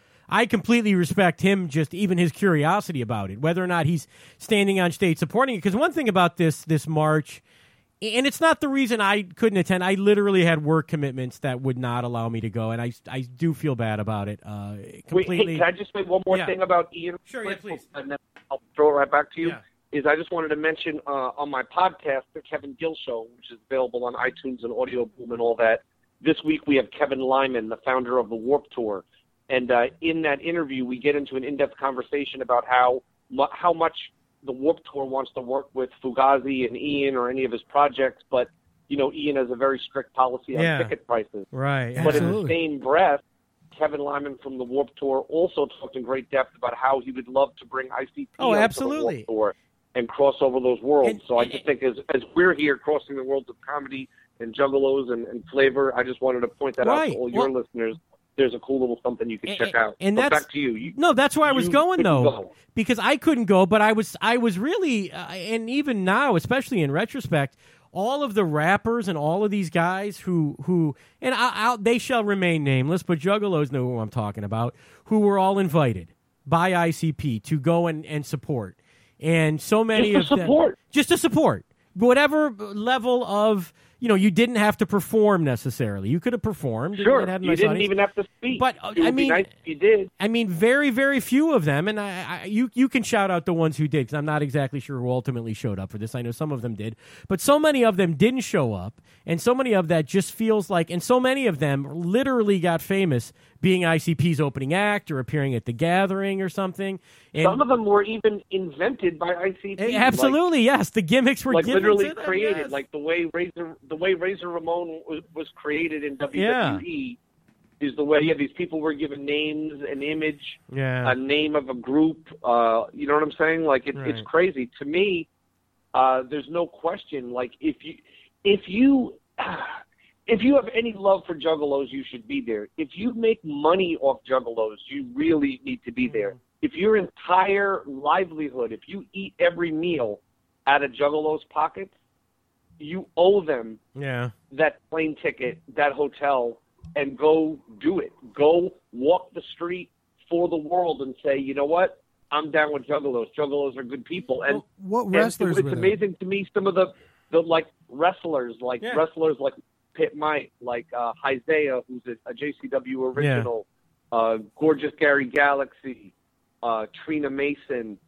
Speaker 1: I completely respect him, just even his curiosity about it, whether or not he's standing on stage supporting it. Because one thing about this march, and it's not the reason I couldn't attend. I literally had work commitments that would not allow me to go, and I do feel bad about it. Completely.
Speaker 3: Wait, hey, can I just say one more thing about Ian?
Speaker 1: Sure, yeah, please.
Speaker 3: And then I'll throw it right back to you.
Speaker 1: Yeah.
Speaker 3: Is I just wanted to mention on my podcast, the Kevin Gill Show, which is available on iTunes and Audio Boom and all that. This week we have Kevin Lyman, the founder of the Warped Tour, and in that interview we get into an in-depth conversation about how much the Warped Tour wants to work with Fugazi and Ian or any of his projects, but Ian has a very strict policy on ticket prices.
Speaker 1: Right.
Speaker 3: But in the same breath, Kevin Lyman from the Warped Tour also talked in great depth about how he would love to bring ICP onto the Warped Tour and cross over those worlds. I just think as we're here crossing the worlds of comedy and juggalos and flavor, I just wanted to point that out to all your listeners. There's a cool little something you can check out. And that's back to you.
Speaker 1: No, that's where I was going though, because I couldn't go, but I was really, and even now, especially in retrospect, all of the rappers and all of these guys who and they shall remain nameless, but juggalos know who I'm talking about, who were all invited by ICP to go and support. And so many of them just to support whatever level of, you didn't have to perform necessarily. You could have performed.
Speaker 3: Sure, you didn't even have to speak.
Speaker 1: But
Speaker 3: I mean, nice if you did.
Speaker 1: I mean, very, very few of them, and you can shout out the ones who did, because I'm not exactly sure who ultimately showed up for this. I know some of them did, but so many of them didn't show up, and so many of that just feels like, and so many of them literally got famous being ICP's opening act or appearing at the Gathering or something. And
Speaker 3: some of them were even invented by ICP.
Speaker 1: Absolutely, yes. The gimmicks were given
Speaker 3: literally
Speaker 1: to them,
Speaker 3: created,
Speaker 1: yes.
Speaker 3: Like the way Razor Ramon was created in WWE is the way. These people were given names, an image, a name of a group. You know what I'm saying? Like it's crazy to me. There's no question. Like if you have any love for juggalos, you should be there. If you make money off juggalos, you really need to be there. If your entire livelihood, if you eat every meal out of juggalos' pockets, you owe them that plane ticket, that hotel, and go do it. Go walk the street for the world and say, you know what? I'm down with juggalos. Juggalos are good people. And
Speaker 2: what wrestlers?
Speaker 3: It's amazing to me. Some of the like wrestlers, like Pit Mike, like Isaiah, who's a JCW original, Gorgeous Gary Galaxy, Trina Mason,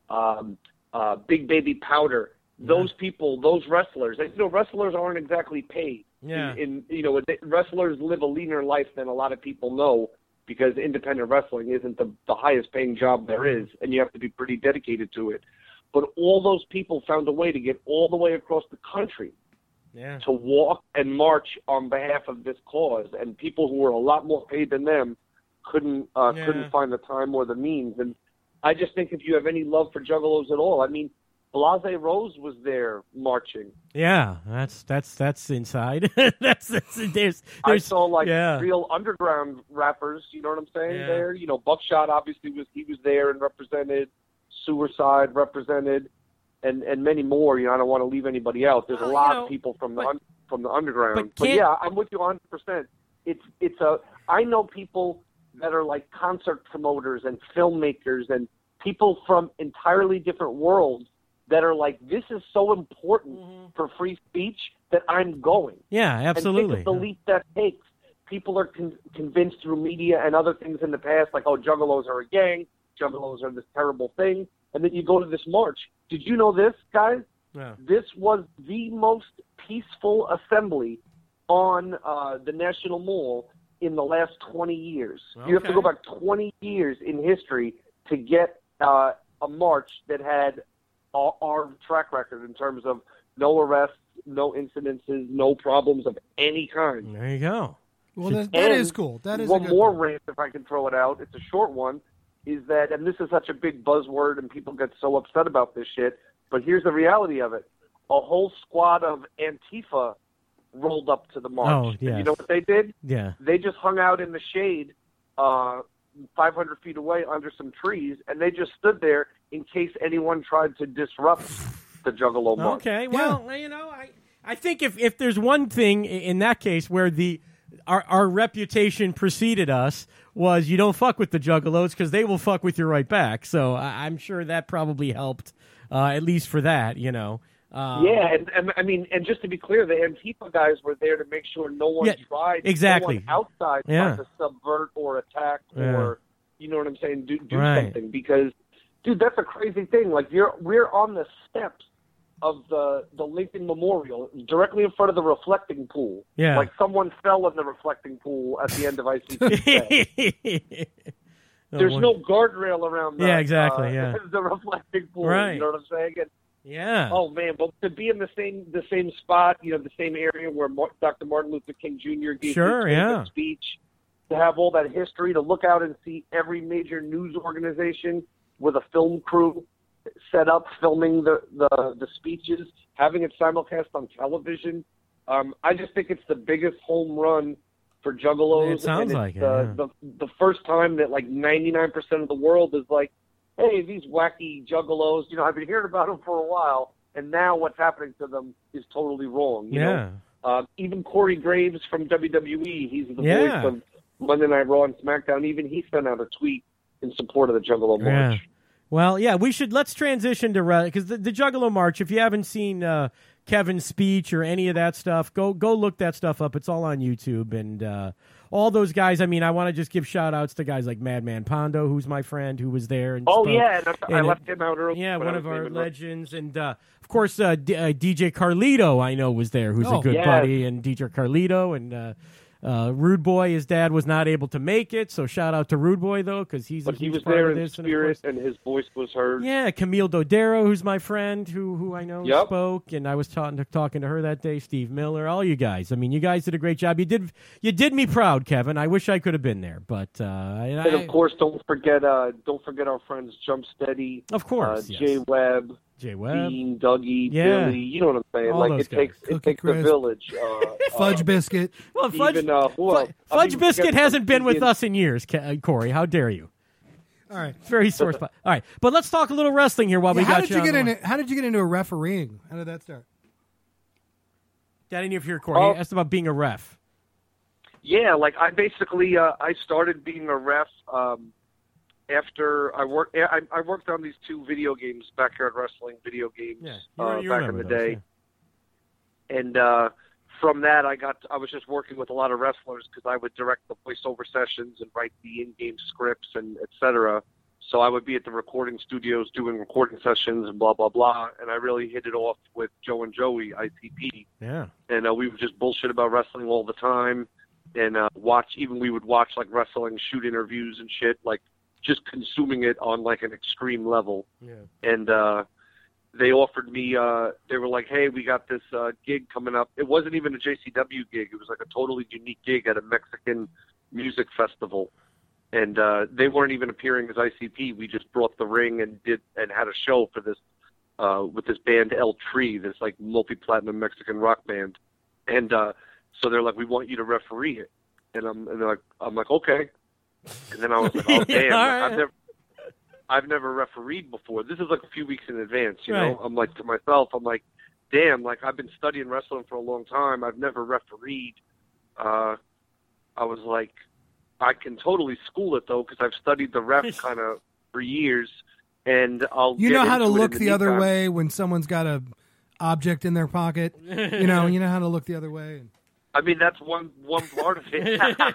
Speaker 3: Big Baby Powder. Those people, those wrestlers, wrestlers aren't exactly paid. Wrestlers live a leaner life than a lot of people know, because independent wrestling isn't the highest paying job there is, and you have to be pretty dedicated to it. But all those people found a way to get all the way across the country to walk and march on behalf of this cause, and people who were a lot more paid than them couldn't find the time or the means. And I just think if you have any love for juggalos at all, I mean, Blase Rose was there marching.
Speaker 1: Yeah, that's inside. there's
Speaker 3: I saw real underground rappers. You know what I'm saying?
Speaker 1: Yeah.
Speaker 3: There, Buckshot obviously was there and represented. Suicide represented, and many more. I don't want to leave anybody out. There's a lot of people from from the underground. But yeah, I'm with you 100%. I know people that are like concert promoters and filmmakers and people from entirely different worlds that are like, this is so important for free speech that I'm going.
Speaker 1: Yeah, absolutely.
Speaker 3: And think of the leap that takes. People are convinced through media and other things in the past, like, oh, juggalos are a gang, juggalos are this terrible thing, and then you go to this march. Did you know this, guys?
Speaker 1: Yeah.
Speaker 3: This was the most peaceful assembly on the National Mall in the last 20 years. Okay. You have to go back 20 years in history to get a march that had our track record in terms of no arrests, no incidences, no problems of any kind.
Speaker 1: There you go.
Speaker 2: Well, that is cool. That is
Speaker 3: one more rant, if I can throw it out. It's a short one. Is that, and this is such a big buzzword, and people get so upset about this shit. But here's the reality of it: a whole squad of Antifa rolled up to the march.
Speaker 1: Oh, yeah.
Speaker 3: You know what they did?
Speaker 1: Yeah.
Speaker 3: They just hung out in the shade, 500 feet away under some trees, and they just stood there in case anyone tried to disrupt the Juggalo march.
Speaker 1: Okay. Well, I think if there's one thing in that case where our reputation preceded us was you don't fuck with the Juggalos because they will fuck with you right back. So I'm sure that probably helped, at least for that, Yeah,
Speaker 3: and I mean, and just to be clear, the Antifa guys were there to make sure no one tried,
Speaker 1: exactly,
Speaker 3: no one outside tried to subvert or attack or, you know what I'm saying, do something. Because, dude, that's a crazy thing. Like, we're on the steps of the Lincoln Memorial, directly in front of the reflecting pool.
Speaker 1: Yeah.
Speaker 3: Like someone fell in the reflecting pool at the end of ICP. There's no guardrail around the, the reflecting pool.
Speaker 1: Right.
Speaker 3: You know what I'm saying? And,
Speaker 1: yeah.
Speaker 3: Oh, man, but to be in the same spot, the same area where Dr. Martin Luther King Jr. gave his speech, to have all that history, to look out and see every major news organization with a film crew set up filming the speeches, having it simulcast on television. I just think it's the biggest home run for Juggalos.
Speaker 1: It sounds like it.
Speaker 3: The first time that like 99% of the world is like, hey, these wacky Juggalos, I've been hearing about them for a while, and now what's happening to them is totally wrong. You know? Even Corey Graves from WWE, he's the voice of Monday Night Raw and SmackDown, even he sent out a tweet in support of the Juggalo March.
Speaker 1: Well, yeah, let's transition to, because the Juggalo March, if you haven't seen Kevin's speech or any of that stuff, go look that stuff up. It's all on YouTube. And all those guys, I mean, I want to just give shout-outs to guys like Madman Pondo, who's my friend, who was there. And
Speaker 3: I left him out early.
Speaker 1: Yeah, one of our legends. And, of course, DJ Carlito, I know, was there, who's a good buddy. And DJ Carlito and... Rude Boy, his dad was not able to make it, so shout out to Rude Boy though, because he was
Speaker 3: there
Speaker 1: in
Speaker 3: spirit, and his voice was heard.
Speaker 1: Yeah, Camille Dodero, who's my friend, who I know spoke, and I was talking to her that day. Steve Miller, all you guys. I mean, you guys did a great job. You did me proud, Kevin. I wish I could have been there, but
Speaker 3: and of course, don't forget our friends Jump Steady,
Speaker 1: of course,
Speaker 3: Jay Webb. Dean, Dougie, Billy, you know what I'm saying?
Speaker 1: All
Speaker 3: it takes a village.
Speaker 2: Fudge Biscuit.
Speaker 1: Well, Fudge Biscuit hasn't been with us in years, Corey. How dare you?
Speaker 2: All right.
Speaker 1: Very sore spot. All right. But let's talk a little wrestling here while we got you.
Speaker 2: How did you get into a refereeing? How did that start?
Speaker 1: I didn't hear Corey. He asked about being a ref.
Speaker 3: Yeah, like I basically I started being a ref after I worked on these two video games, Backyard Wrestling video games, back in the day. Yeah. And from that, I was just working with a lot of wrestlers because I would direct the voiceover sessions and write the in-game scripts and et cetera. So I would be at the recording studios doing recording sessions and blah, blah, blah. And I really hit it off with Joe and Joey, ICP.
Speaker 1: Yeah.
Speaker 3: And we would just bullshit about wrestling all the time and we would watch like wrestling shoot interviews and shit, like just consuming it on like an extreme level.
Speaker 1: Yeah.
Speaker 3: And they offered me, they were like, hey, we got this gig coming up. It wasn't even a JCW gig. It was like a totally unique gig at a Mexican music festival. And they weren't even appearing as ICP. We just brought the ring and had a show for this with this band El Tree, this like multi-platinum Mexican rock band. And so they're like, we want you to referee it. And I'm like, okay. And then I was like, oh damn, I've never refereed before. This is like a few weeks in advance, you know. I'm like to myself, I'm like, damn, like I've been studying wrestling for a long time. I've never refereed. I was like, I can totally school it though, because I've studied the ref kind of for years, and I'll.
Speaker 2: You know how to look the other way when someone's got a object in their pocket. You know how to look the other way.
Speaker 3: I mean, that's one part of it,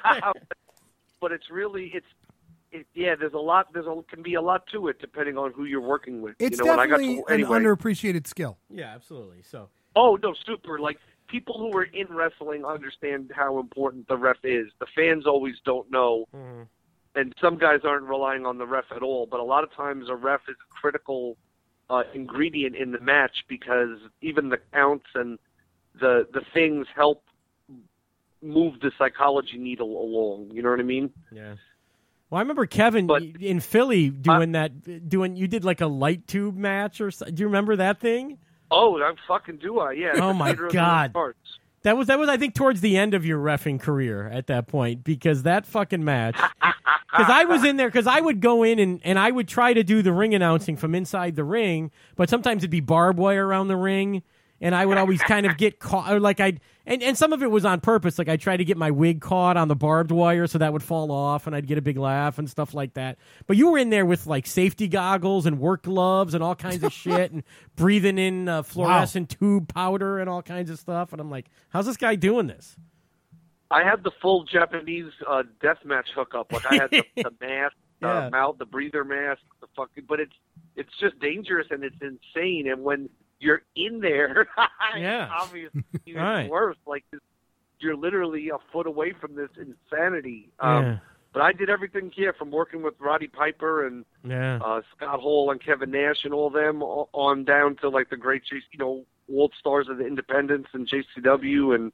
Speaker 3: but it's really there's a lot. Can be a lot to it depending on who you're working with.
Speaker 2: It's definitely an underappreciated skill.
Speaker 1: Yeah, absolutely. So.
Speaker 3: Oh no, super! Like people who are in wrestling understand how important the ref is. The fans always don't know, and some guys aren't relying on the ref at all. But a lot of times, a ref is a critical ingredient in the match because even the counts and the things help move the psychology needle along. You know what I mean?
Speaker 1: Yeah. Well, I remember Kevin in Philly doing. You did like a light tube match or something. Do you remember that thing?
Speaker 3: Oh, do I? Yeah.
Speaker 1: Oh my God. That was I think towards the end of your reffing career at that point, because that fucking match. Because I was in there, because I would go in and I would try to do the ring announcing from inside the ring, but sometimes it'd be barbed wire around the ring. And I would always kind of get caught, or like and some of it was on purpose. Like I tried to get my wig caught on the barbed wire so that would fall off, and I'd get a big laugh and stuff like that. But you were in there with like safety goggles and work gloves and all kinds of shit, and breathing in fluorescent tube powder and all kinds of stuff. And I'm like, how's this guy doing this?
Speaker 3: I had the full Japanese deathmatch hookup. Like I had the mask, the breather mask, the fucking. But it's just dangerous and it's insane. And when you're in there, it's obviously even worse. Like you're literally a foot away from this insanity. But I did everything here, from working with Roddy Piper and Scott Hall and Kevin Nash and all them, on down to like the great, old stars of the Independents and JCW and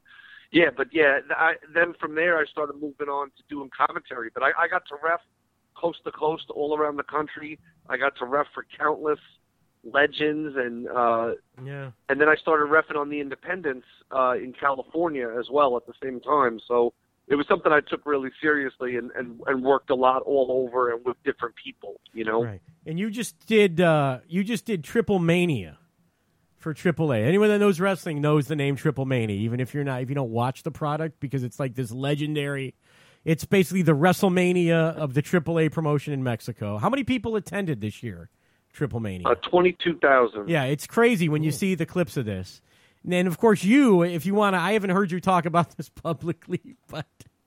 Speaker 3: then from there I started moving on to doing commentary. But I got to ref coast to coast all around the country. I got to ref for countless legends and then I started reffing on the Independents in California as well at the same time. So it was something I took really seriously and worked a lot all over and with different people,
Speaker 1: Right. And you just did Triple Mania for AAA. Anyone that knows wrestling knows the name Triple Mania, even if you don't watch the product, because it's like this legendary. It's basically the WrestleMania of the AAA promotion in Mexico. How many people attended this year? Triple Mania.
Speaker 3: 22,000.
Speaker 1: Yeah, it's crazy when you see the clips of this. And then, of course, if you want to, I haven't heard you talk about this publicly, but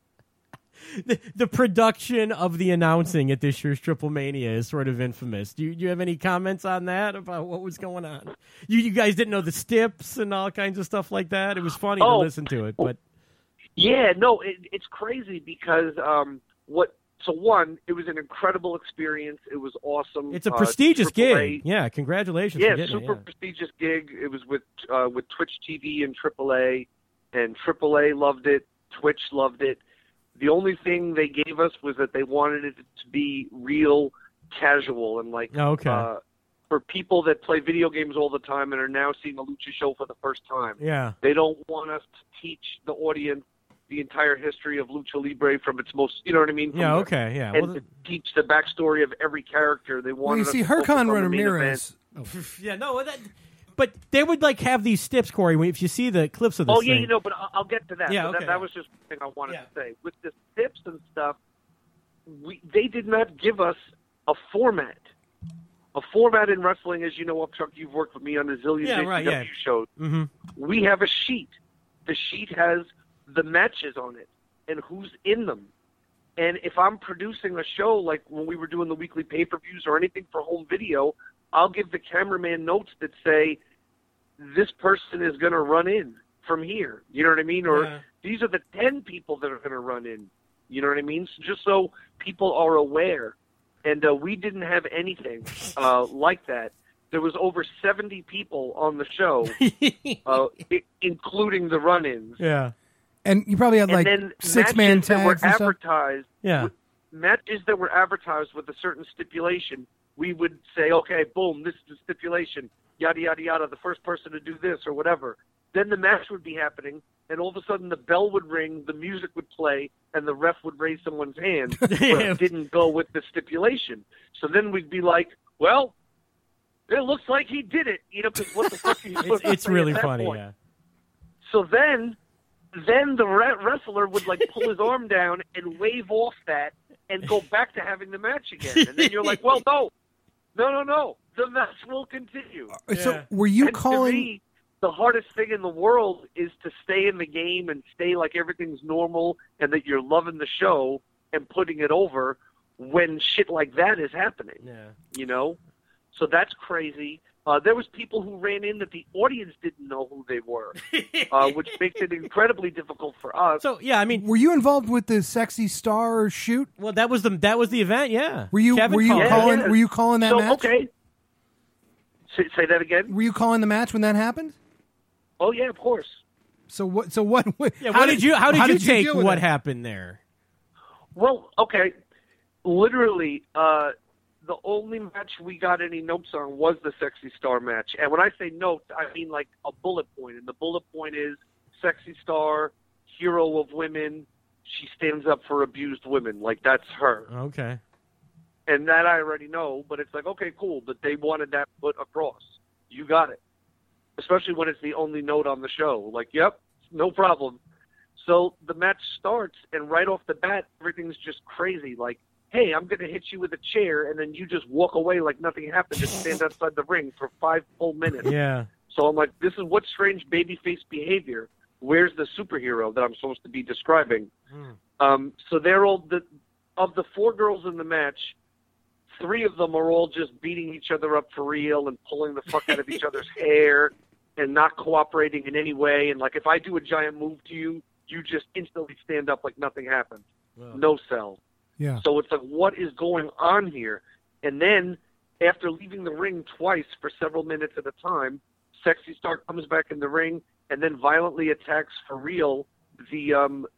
Speaker 1: the production of the announcing at this year's Triple Mania is sort of infamous. Do you have any comments on that, about what was going on? You guys didn't know the steps and all kinds of stuff like that? It was funny to listen to it, but...
Speaker 3: Yeah, no, it's crazy because So one, it was an incredible experience. It was awesome.
Speaker 1: It's a prestigious gig. Yeah, congratulations.
Speaker 3: Yeah,
Speaker 1: for getting
Speaker 3: super prestigious gig. It was with Twitch TV and AAA, and AAA loved it. Twitch loved it. The only thing they gave us was that they wanted it to be real casual and for people that play video games all the time and are now seeing a lucha show for the first time.
Speaker 1: Yeah,
Speaker 3: they don't want us to teach the audience the entire history of Lucha Libre from its most, you know what I mean?
Speaker 1: Yeah, okay, yeah.
Speaker 3: And to teach the backstory of every character. They wanted
Speaker 2: you see Hurricane Ramirez.
Speaker 1: But they would have these steps, Corey, if you see the clips of this thing.
Speaker 3: but I'll get to that.
Speaker 1: Yeah,
Speaker 3: so that was just one thing I wanted to say. With the steps and stuff, they did not give us a format. A format in wrestling, as you know, Chuck, you've worked with me on a zillion JCW shows.
Speaker 1: Mm-hmm.
Speaker 3: We have a sheet. The sheet has the matches on it and who's in them. And if I'm producing a show, like when we were doing the weekly pay-per-views or anything for home video, I'll give the cameraman notes that say, this person is going to run in from here. You know what I mean? Or these are the 10 people that are going to run in. You know what I mean? So just so people are aware. And we didn't have anything like that. There was over 70 people on the show, including the run-ins.
Speaker 1: Yeah.
Speaker 2: And you probably had six-man tags and
Speaker 3: advertised.
Speaker 1: Yeah.
Speaker 3: Matches that were advertised with a certain stipulation, we would say, okay, boom, this is the stipulation, yada, yada, yada, the first person to do this or whatever. Then the match would be happening, and all of a sudden the bell would ring, the music would play, and the ref would raise someone's hand, but it didn't go with the stipulation. So then we'd be like, well, it looks like he did it. You know, because what the fuck are you supposed to say
Speaker 1: It's really
Speaker 3: at that
Speaker 1: funny,
Speaker 3: point?
Speaker 1: yeah.
Speaker 3: So then the wrestler would like pull his arm down and wave off that and go back to having the match again. And then you're like, well, no. The match will continue.
Speaker 2: So were you
Speaker 3: and
Speaker 2: calling?
Speaker 3: To me, the hardest thing in the world is to stay in the game and stay like everything's normal and that you're loving the show and putting it over when shit like that is happening.
Speaker 1: Yeah.
Speaker 3: You know? So that's crazy. There was people who ran in that the audience didn't know who they were, which makes it incredibly difficult for us.
Speaker 1: So yeah, I mean,
Speaker 2: were you involved with the Sexy Star shoot?
Speaker 1: Well, that was the event. Yeah.
Speaker 2: Were you calling that match?
Speaker 3: Okay. Say that again.
Speaker 2: Were you calling the match when that happened?
Speaker 3: Oh yeah, of course.
Speaker 2: So what?
Speaker 1: Yeah, how did you take what happened there?
Speaker 3: Well, okay. Literally, the only match we got any notes on was the Sexy Star match. And when I say notes, I mean like a bullet point. And the bullet point is Sexy Star, hero of women. She stands up for abused women. Like, that's her.
Speaker 1: Okay.
Speaker 3: And that I already know, but it's like, okay, cool. But they wanted that put across. You got it. Especially when it's the only note on the show. Like, yep, no problem. So the match starts, and right off the bat, everything's just crazy. Like, hey, I'm going to hit you with a chair, and then you just walk away like nothing happened and stand outside the ring for 5 full minutes.
Speaker 1: Yeah.
Speaker 3: So I'm like, this is what strange babyface behavior. Where's the superhero that I'm supposed to be describing? So they're all, of the 4 girls in the match, 3 of them are all just beating each other up for real and pulling the fuck out of each other's hair and not cooperating in any way. And like, if I do a giant move to you, you just instantly stand up like nothing happened. Wow. No sell.
Speaker 2: Yeah.
Speaker 3: So it's like, what is going on here? And then after leaving the ring twice for several minutes at a time, Sexy Star comes back in the ring and then violently attacks for real the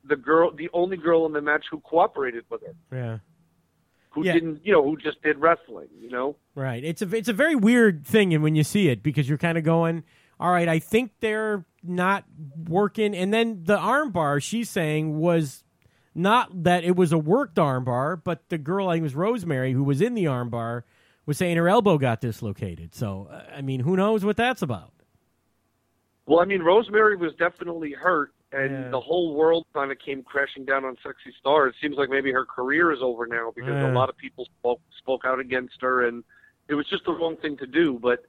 Speaker 3: only girl in the match who cooperated with her.
Speaker 1: Yeah.
Speaker 3: Who didn't, who just did wrestling,
Speaker 1: Right. It's a very weird thing, and when you see it, because you're kind of going, all right, I think they're not working. And then the armbar, she's saying, was not that it was a worked armbar, but the girl, I think it was Rosemary, who was in the armbar, was saying her elbow got dislocated. So, I mean, who knows what that's about?
Speaker 3: Well, I mean, Rosemary was definitely hurt, and the whole world kind of came crashing down on Sexy Star. It seems like maybe her career is over now because a lot of people spoke out against her, and it was just the wrong thing to do. But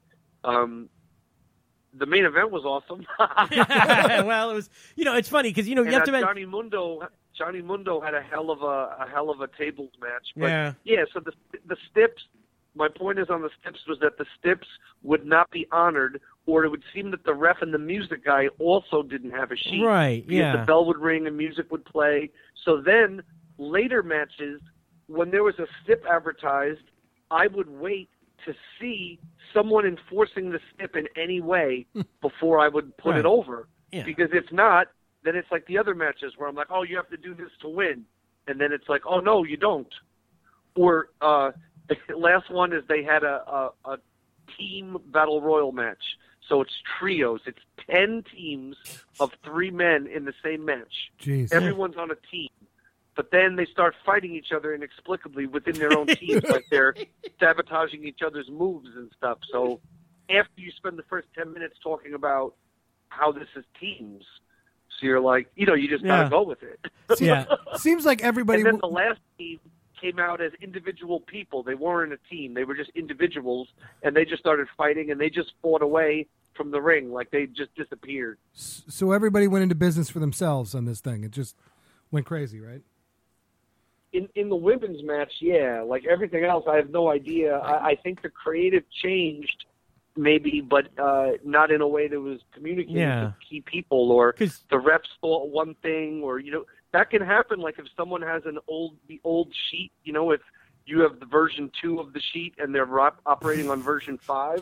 Speaker 3: the main event was awesome.
Speaker 1: Well, it was, it's funny because, you have to
Speaker 3: Johnny Mundo had a hell of a tables match. But so the Stips, my point is on the Stips was that the Stips would not be honored, or it would seem that the ref and the music guy also didn't have a sheet.
Speaker 1: Right,
Speaker 3: The bell would ring and music would play. So then later matches, when there was a Stip advertised, I would wait to see someone enforcing the Stip in any way before I would put it over.
Speaker 1: Yeah.
Speaker 3: Because if not, then it's like the other matches where I'm like, oh, you have to do this to win. And then it's like, oh, no, you don't. Or the last one is they had a team battle royal match. So it's trios. It's 10 teams of 3 men in the same match.
Speaker 2: Jeez.
Speaker 3: Everyone's on a team. But then they start fighting each other inexplicably within their own teams, like they're sabotaging each other's moves and stuff. So after you spend the first 10 minutes talking about how this is teams, so you're like, you just got to go with it.
Speaker 2: Seems like everybody...
Speaker 3: And then the last team came out as individual people. They weren't a team. They were just individuals, and they just started fighting, and they just fought away from the ring. Like, they just disappeared.
Speaker 2: So everybody went into business for themselves on this thing. It just went crazy, right?
Speaker 3: In the women's match, like everything else, I have no idea. I think the creative changed, maybe, but not in a way that was communicated to key people, or the refs thought one thing, or that can happen. Like if someone has the old sheet, if you have the version 2 of the sheet and they're operating on version 5.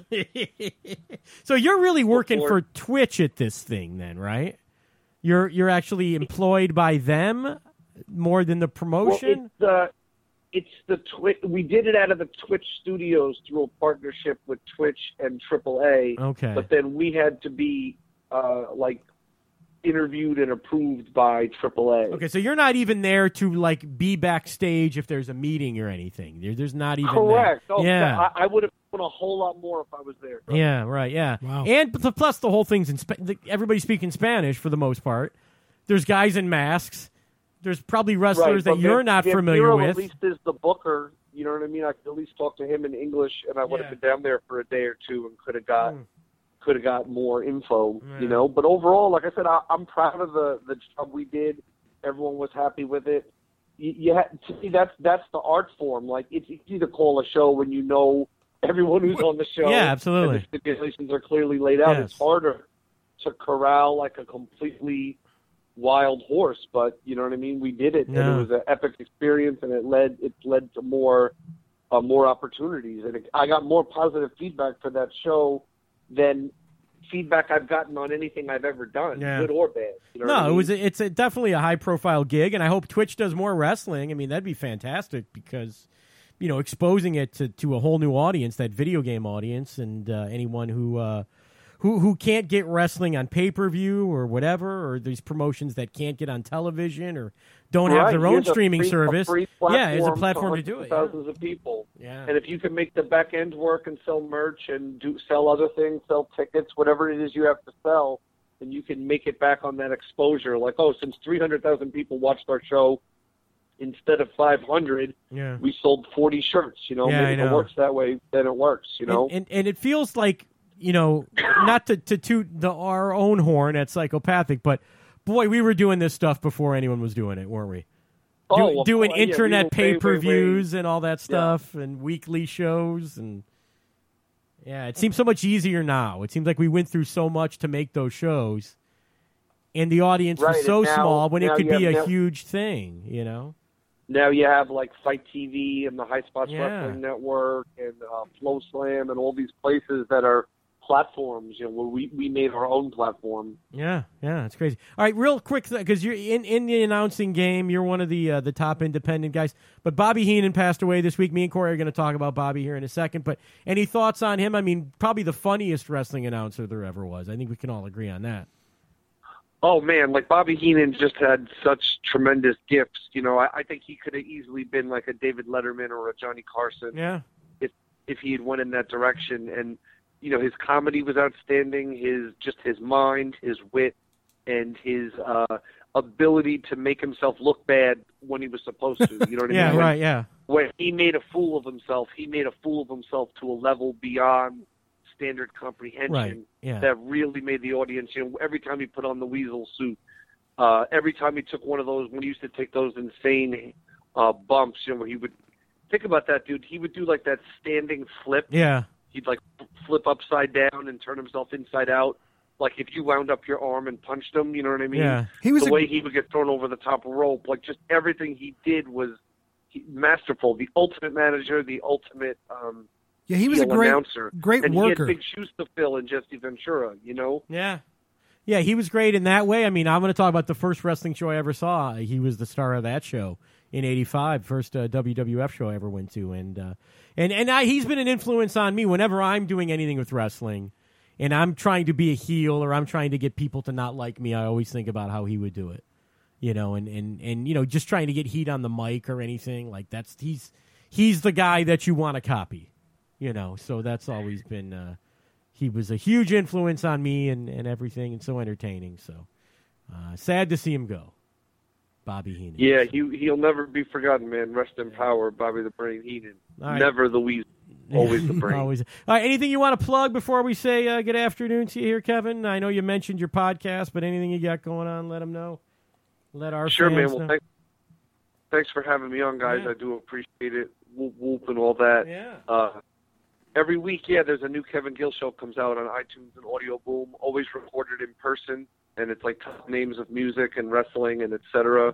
Speaker 1: So you're really working for Twitch at this thing, then, right? You're actually employed by them more than the promotion?
Speaker 3: Well, it's the Twitch. We did it out of the Twitch studios through a partnership with Twitch and AAA.
Speaker 1: Okay.
Speaker 3: But then we had to be interviewed and approved by AAA.
Speaker 1: Okay, so you're not even there to like be backstage if there's a meeting or anything. There's not even
Speaker 3: correct.
Speaker 1: That.
Speaker 3: Oh,
Speaker 1: yeah,
Speaker 3: I would have done a whole lot more if I was there. Bro.
Speaker 1: Yeah, right. Yeah,
Speaker 2: wow.
Speaker 1: And plus the whole thing's in everybody's speaking Spanish for the most part. There's guys in masks. There's probably wrestlers that you're not familiar with.
Speaker 3: At least is the booker. You know what I mean? I could at least talk to him in English, and I would have been down there for a day or two and could have got more info.
Speaker 1: Yeah.
Speaker 3: You know, but overall, like I said, I'm proud of the job we did. Everyone was happy with it. To me, that's the art form. Like it's easy to call a show when you know everyone who's on the show.
Speaker 1: Yeah, absolutely.
Speaker 3: And the stipulations are clearly laid out.
Speaker 1: Yes.
Speaker 3: It's harder to corral like a completely wild horse, but you know what I mean. We did it, and it was an epic experience, and it led to more opportunities. And I got more positive feedback for that show than feedback I've gotten on anything I've ever done, good or bad. You know what I mean?
Speaker 1: It's definitely a high profile gig, and I hope Twitch does more wrestling. I mean, that'd be fantastic because exposing it to a whole new audience, that video game audience, and anyone who can't get wrestling on pay-per-view or whatever, or these promotions that can't get on television or don't have their own streaming service. It's a platform to do it.
Speaker 3: Thousands of people.
Speaker 1: Yeah.
Speaker 3: And if you can make the back end work and sell merch and sell other things, sell tickets, whatever it is you have to sell, then you can make it back on that exposure. Like, since 300,000 people watched our show instead of 500, we sold 40 shirts. If it works that way, then it works,
Speaker 1: And it feels like, not to toot our own horn at Psychopathic, but boy, we were doing this stuff before anyone was doing it, weren't we? Doing internet pay-per-views and all that stuff and weekly shows. And it seems so much easier now. It seems like we went through so much to make those shows, and the audience was so small when it could be a huge thing,
Speaker 3: Now you have like Fight TV and the High Spots Wrestling Network and Flow Slam and all these places that are platforms, where we made our own platform.
Speaker 1: Yeah, it's crazy. All right, real quick, because you're in the announcing game, you're one of the top independent guys. But Bobby Heenan passed away this week. Me and Corey are going to talk about Bobby here in a second. But any thoughts on him? I mean, probably the funniest wrestling announcer there ever was. I think we can all agree on that.
Speaker 3: Oh, man, like Bobby Heenan just had such tremendous gifts. I think he could have easily been like a David Letterman or a Johnny Carson.
Speaker 1: Yeah.
Speaker 3: If he had went in that direction. And his comedy was outstanding. His mind, his wit, and his ability to make himself look bad when he was supposed to. You know what I mean?
Speaker 1: Right. Yeah.
Speaker 3: When he made a fool of himself, to a level beyond standard comprehension.
Speaker 1: Right. Yeah.
Speaker 3: That really made the audience. Every time he put on the weasel suit, every time he took one of those, when he used to take those insane bumps, where he would think about that, dude. He would do like that standing flip.
Speaker 1: Yeah.
Speaker 3: He'd like flip upside down and turn himself inside out. Like if you wound up your arm and punched him, you know what I mean?
Speaker 1: Yeah.
Speaker 3: The way he would get thrown over the top rope, like just everything he did was masterful. The ultimate manager, the ultimate
Speaker 2: he was a great
Speaker 3: announcer.
Speaker 2: Great
Speaker 3: and
Speaker 2: worker.
Speaker 3: He had big shoes to fill in Jesse Ventura,
Speaker 1: Yeah. Yeah, he was great in that way. I mean, I'm going to talk about the first wrestling show I ever saw. He was the star of that show in '85, first WWF show I ever went to, and he's been an influence on me whenever I'm doing anything with wrestling, and I'm trying to be a heel or I'm trying to get people to not like me. I always think about how he would do it, and just trying to get heat on the mic or anything like that's he's the guy that you want to copy, So that's always been. He was a huge influence on me and everything, and so entertaining. So sad to see him go, Bobby Heenan.
Speaker 3: Yeah, he'll never be forgotten, man. Rest in power, Bobby the Brain Heenan.
Speaker 1: Right.
Speaker 3: Never the weasel, always the brain.
Speaker 1: Always. All right, anything you want to plug before we say good afternoon to you here, Kevin? I know you mentioned your podcast, but anything you got going on, let them know. Let our
Speaker 3: sure,
Speaker 1: fans
Speaker 3: man.
Speaker 1: know.
Speaker 3: Well, thanks for having me on, guys.
Speaker 1: Yeah.
Speaker 3: I do appreciate it. Whoop, whoop, and all that.
Speaker 1: Yeah.
Speaker 3: Every week, there's a new Kevin Gill show comes out on iTunes and Audio Boom, always recorded in person, and it's like top names of music and wrestling and et cetera.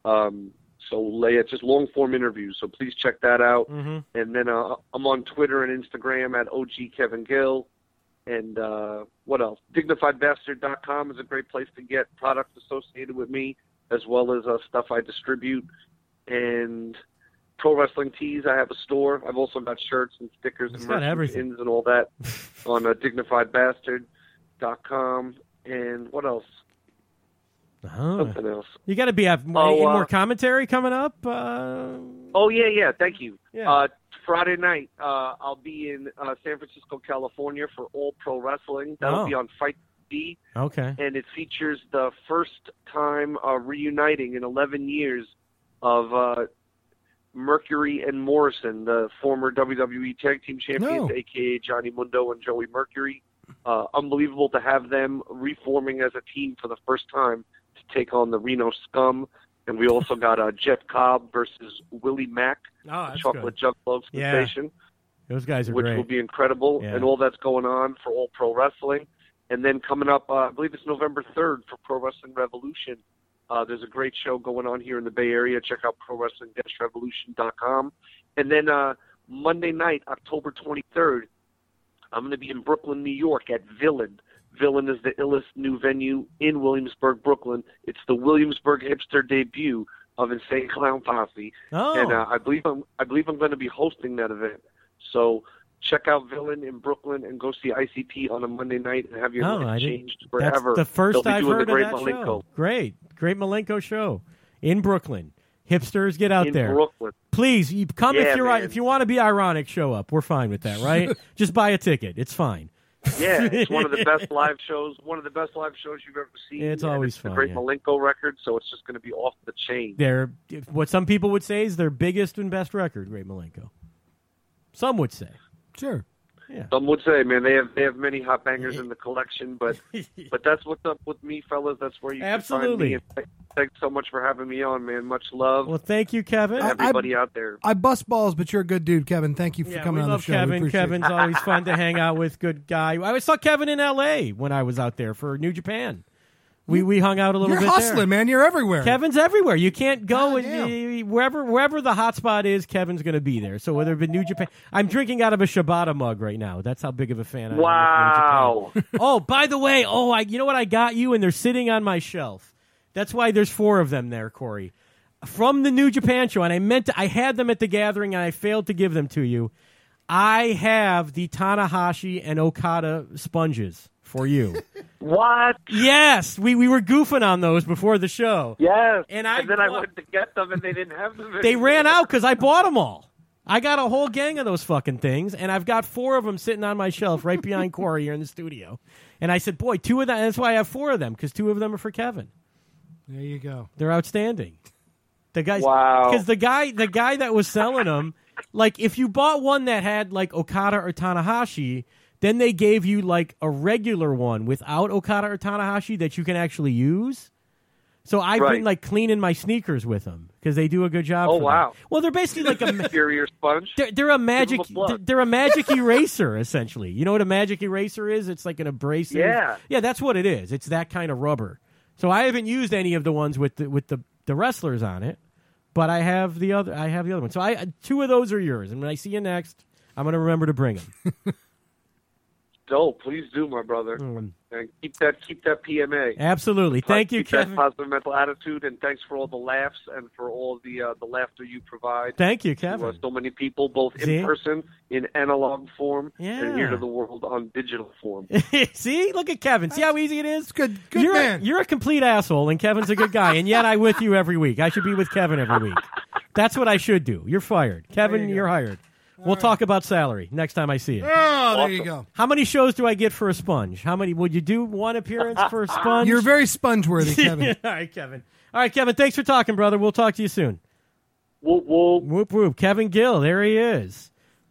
Speaker 3: It's just long-form interviews, so please check that out.
Speaker 1: Mm-hmm.
Speaker 3: And then I'm on Twitter and Instagram at OG Kevin Gill. And what else? DignifiedBastard.com is a great place to get products associated with me, as well as stuff I distribute. And Pro Wrestling Tees, I have a store. I've also got shirts and stickers and merch pins and all that on DignifiedBastard.com. And what else? Something else.
Speaker 1: You got to be have more commentary coming up.
Speaker 3: Yeah. Thank you. Yeah. Friday night, I'll be in San Francisco, California for All Pro Wrestling. That'll be on Fight TV.
Speaker 1: Okay.
Speaker 3: And it features the first time reuniting in 11 years of Mercury and Morrison, the former WWE Tag Team Champions, a.k.a. Johnny Mundo and Joey Mercury. Unbelievable to have them reforming as a team for the first time to take on the Reno Scum. And we also got Jeff Cobb versus Willie Mack, the Chocolate Juggalo sensation.
Speaker 1: Those guys are
Speaker 3: great. Which will be incredible. Yeah. And all that's going on for All Pro Wrestling. And then coming up, I believe it's November 3rd for Pro Wrestling Revolution. There's a great show going on here in the Bay Area. Check out ProWrestling-Revolution.com. And then Monday night, October 23rd, I'm going to be in Brooklyn, New York at Villain. Villain is the illest new venue in Williamsburg, Brooklyn. It's the Williamsburg hipster debut of Insane Clown Posse. And I believe I'm going to be hosting that event. So check out Villain in Brooklyn and go see ICP on a Monday night and have your life changed forever.
Speaker 1: That's the first I've heard of that show. Great Malenko show in Brooklyn. Hipsters, get out there.
Speaker 3: Brooklyn.
Speaker 1: Please, you come if you want to be ironic, show up. We're fine with that, right? Just buy a ticket. It's fine.
Speaker 3: Yeah, it's one of the best live shows. One of the best live shows you've ever seen.
Speaker 1: It's always fun.
Speaker 3: It's a great Malenko record, so it's just going to be off the chain.
Speaker 1: They're what some people would say is their biggest and best record, Great Malenko. Some would say.
Speaker 2: Sure.
Speaker 1: Yeah.
Speaker 3: Some would say, man, they have many hot bangers in the collection, but that's what's up with me, fellas. That's where you can find me. Thanks so much for having me on, man. Much love.
Speaker 1: Well, thank you, Kevin.
Speaker 3: Everybody out there.
Speaker 2: I bust balls, but you're a good dude, Kevin. Thank you for coming on the show.
Speaker 1: Kevin. Kevin's always fun to hang out with. Good guy. I saw Kevin in L.A. when I was out there for New Japan. We hung out a little bit there.
Speaker 2: You're hustling, man. You're everywhere.
Speaker 1: Kevin's everywhere. You can't go wherever the hot spot is, Kevin's going to be there. So whether it be New Japan. I'm drinking out of a Shibata mug right now. That's how big of a fan I am.
Speaker 3: Wow.
Speaker 1: Oh, by the way, you know what I got you? And they're sitting on my shelf. That's why there's 4 of them there, Corey. From the New Japan show, and I had them at the gathering, and I failed to give them to you. I have the Tanahashi and Okada sponges for you.
Speaker 3: What?
Speaker 1: Yes, we were goofing on those before the show.
Speaker 3: Yes, and then I went to get them, and they didn't have them anymore.
Speaker 1: They ran out because I bought them all. I got a whole gang of those fucking things, and I've got 4 of them sitting on my shelf right behind Corey here in the studio. And I said, boy, 2 of them, that's why I have 4 of them, because 2 of them are for Kevin.
Speaker 2: There you go.
Speaker 1: They're outstanding. The guys,
Speaker 3: wow.
Speaker 1: Because the guy that was selling them, like if you bought one that had like Okada or Tanahashi, then they gave you like a regular one without Okada or Tanahashi that you can actually use. So I've been like cleaning my sneakers with them because they do a good job.
Speaker 3: Oh wow!
Speaker 1: Them. Well, they're basically like a
Speaker 3: inferior sponge.
Speaker 1: They're a magic. They're a magic eraser essentially. You know what a magic eraser is? It's like an abrasive. Yeah, that's what it is. It's that kind of rubber. So I haven't used any of the ones with the wrestlers on it, but I have the other one. So 2 of those are yours, and when I see you next, I'm going to remember to bring them.
Speaker 3: Dope, please do, my brother. And keep that PMA.
Speaker 1: Absolutely. Thank you, Kevin.
Speaker 3: That positive mental attitude, and thanks for all the laughs and for all the laughter you provide.
Speaker 1: Thank you, Kevin.
Speaker 3: To so many people, both in person, in analog form, and here to the world on digital form.
Speaker 1: See? Look at Kevin. See how easy it is?
Speaker 2: Good
Speaker 1: man. You're a complete asshole, and Kevin's a good guy, and yet I'm with you every week. I should be with Kevin every week. That's what I should do. You're fired. Kevin, you're hired. We'll talk about salary next time I see you.
Speaker 2: Oh, there you go.
Speaker 1: How many shows do I get for a sponge? How many? Would you do 1 appearance for a sponge?
Speaker 2: You're very sponge-worthy, Kevin.
Speaker 1: All right, Kevin. Thanks for talking, brother. We'll talk to you soon.
Speaker 3: Whoop, whoop.
Speaker 1: Whoop, whoop. Kevin Gill. There he is.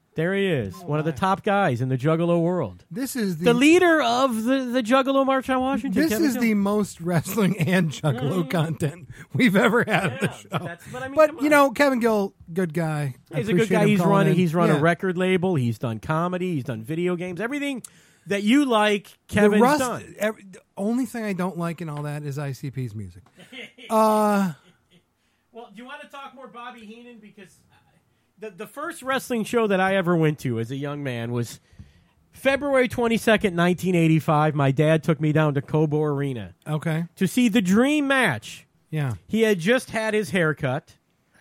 Speaker 1: One of the top guys in the Juggalo world.
Speaker 2: This is
Speaker 1: the leader of the Juggalo March on Washington.
Speaker 2: This is the most wrestling and Juggalo content we've ever had on the show. But you know, Kevin Gill, good guy.
Speaker 1: He's a good guy. He's run a record label. He's done comedy. He's done video games. Everything that you like, Kevin's done.
Speaker 2: The only thing I don't like in all that is ICP's music.
Speaker 1: Well, do you want to talk more Bobby Heenan? Because the first wrestling show that I ever went to as a young man was February 22nd, 1985. My dad took me down to Cobo Arena.
Speaker 2: Okay.
Speaker 1: To see the Dream match.
Speaker 2: Yeah.
Speaker 1: He had just had his haircut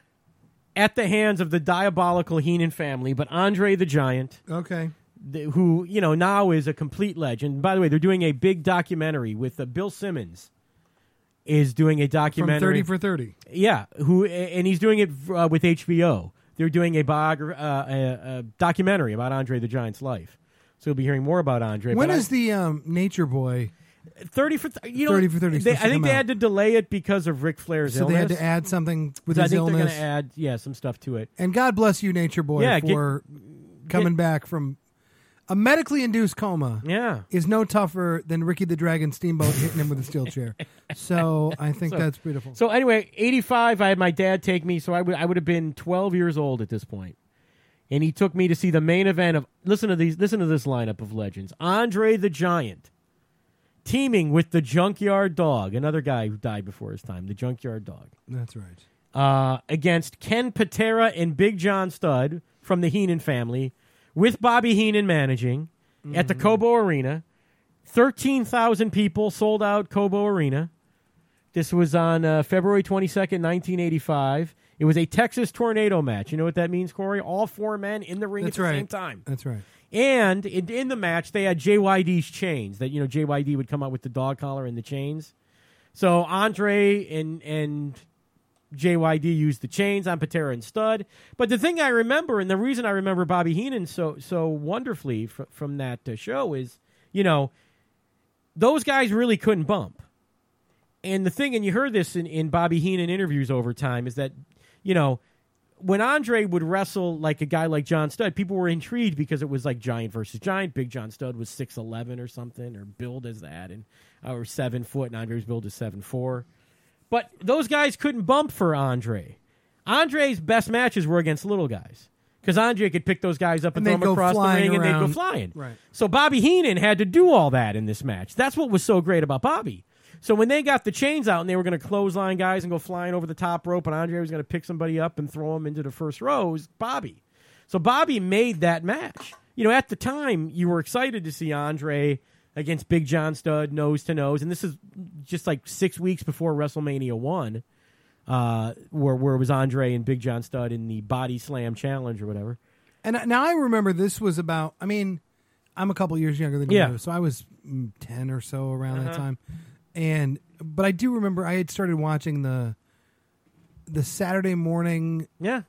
Speaker 1: at the hands of the diabolical Heenan family, but Andre the Giant.
Speaker 2: Okay.
Speaker 1: Who, now is a complete legend. By the way, they're doing a big documentary with Bill Simmons is doing a documentary.
Speaker 2: From 30 for 30.
Speaker 1: Yeah, and he's doing it with HBO. They're doing a documentary about Andre the Giant's life. So you'll be hearing more about Andre.
Speaker 2: When is the Nature Boy?
Speaker 1: 30 for 30 for 30. I think they had to delay it because of Ric Flair's illness.
Speaker 2: So they had to add something with his illness.
Speaker 1: I think they're going to add some stuff to it.
Speaker 2: And God bless you, Nature Boy, for coming back from a medically induced coma.
Speaker 1: Yeah,
Speaker 2: is no tougher than Ricky the Dragon Steamboat hitting him with a steel chair. So I think that's beautiful.
Speaker 1: So anyway, 85, I had my dad take me. So I would have been 12 years old at this point. And he took me to see the main event of listen to this lineup of legends. Andre the Giant teaming with the Junkyard Dog, another guy who died before his time, the Junkyard Dog.
Speaker 2: That's right.
Speaker 1: Against Ken Patera and Big John Studd from the Heenan family, with Bobby Heenan managing at the Cobo Arena. 13,000 people sold out Cobo Arena. This was on February 22nd, 1985. It was a Texas Tornado match. You know what that means, Corey? All four men in the ring at the same time.
Speaker 2: That's right.
Speaker 1: And in the match, they had JYD's chains. That JYD would come out with the dog collar and the chains. So Andre and JYD used the chains on Patera and Studd. But the thing I remember, and the reason I remember Bobby Heenan so wonderfully from that show is, those guys really couldn't bump. And the thing, and you heard this in Bobby Heenan interviews over time, is that, when Andre would wrestle like a guy like John Studd, people were intrigued because it was like Giant versus Giant. Big John Studd was 6'11" or something, or billed as that, or 7 foot, and Andre was billed as 7'4". But those guys couldn't bump for Andre. Andre's best matches were against little guys, because Andre could pick those guys up and throw them across the ring, and they'd go flying.
Speaker 2: Right.
Speaker 1: So Bobby Heenan had to do all that in this match. That's what was so great about Bobby. So when they got the chains out and they were going to clothesline guys and go flying over the top rope, and Andre was going to pick somebody up and throw them into the first row, it was Bobby. So Bobby made that match. At the time, you were excited to see Andre against Big John Studd, nose to nose, and this is just like 6 weeks before WrestleMania 1, where it was Andre and Big John Studd in the Body Slam Challenge or whatever.
Speaker 2: And now I remember this was about, I'm a couple years younger than you, so I was 10 or so around that time. But I do remember I had started watching the Saturday morning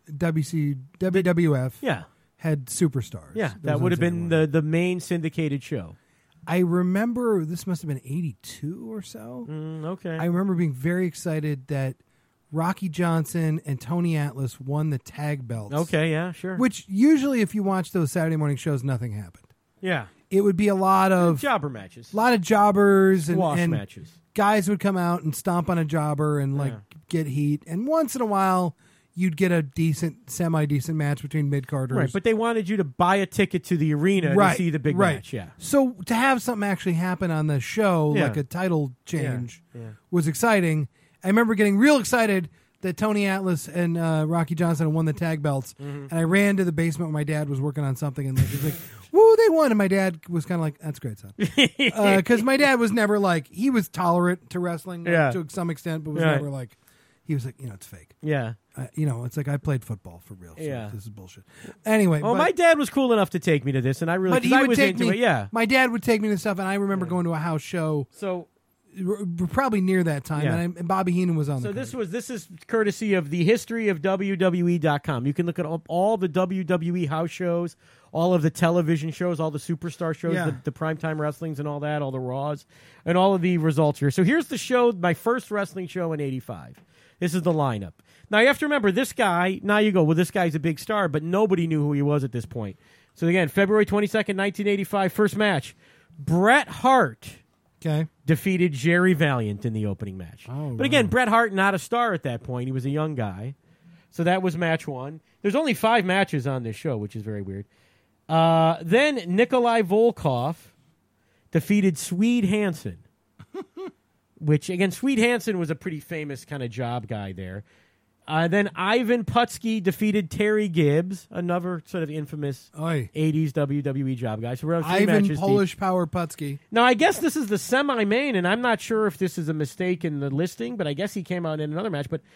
Speaker 2: WWF had Superstars.
Speaker 1: Yeah, that would have been the main syndicated show.
Speaker 2: I remember this must have been 82 or so.
Speaker 1: Okay.
Speaker 2: I remember being very excited that Rocky Johnson and Tony Atlas won the tag belts.
Speaker 1: Okay, yeah, sure.
Speaker 2: Which usually if you watch those Saturday morning shows, nothing happened.
Speaker 1: Yeah.
Speaker 2: It would be a lot of
Speaker 1: jobber matches.
Speaker 2: A lot of jobbers and
Speaker 1: matches.
Speaker 2: Guys would come out and stomp on a jobber and get heat. And once in a while, you'd get a semi-decent match between mid-carders.
Speaker 1: Right, but they wanted you to buy a ticket to the arena to see the big match. Yeah.
Speaker 2: So to have something actually happen on the show, like a title change, was exciting. I remember getting real excited that Tony Atlas and Rocky Johnson won the tag belts. And I ran to the basement where my dad was working on something, and he was like, woo, they won. And my dad was kind of like, that's great, son. Because my dad was never like, he was tolerant to wrestling to some extent, but was never like, he was like, it's fake.
Speaker 1: Yeah.
Speaker 2: It's like I played football for real. So this is bullshit. Anyway.
Speaker 1: Well, my dad was cool enough to take me to this, and I really, I was into it. Yeah.
Speaker 2: My dad would take me to stuff, and I remember going to a house show.
Speaker 1: So
Speaker 2: probably near that time, and Bobby Heenan was on the card.
Speaker 1: So this is courtesy of the history of WWE.com. You can look at all the WWE house shows, all of the television shows, all the superstar shows, the primetime wrestlings and all that, all the Raws, and all of the results here. So here's the show, my first wrestling show in 85. This is the lineup. Now you have to remember, this guy, now you go, well, this guy's a big star, but nobody knew who he was at this point. So again, February 22nd, 1985, first match. Bret Hart defeated Jerry Valiant in the opening match. But again, Bret Hart, not a star at that point. He was a young guy. So that was match one. There's only 5 matches on this show, which is very weird. Then Nikolai Volkov defeated Swede Hansen. Which, again, Swede Hansen was a pretty famous kind of job guy there. Then Ivan Putski defeated Terry Gibbs, another sort of infamous 80s WWE job guy. So we're on 3
Speaker 2: Ivan
Speaker 1: matches.
Speaker 2: Polish Power Putski.
Speaker 1: Now, I guess this is the semi-main, and I'm not sure if this is a mistake in the listing, but I guess he came out in another match. But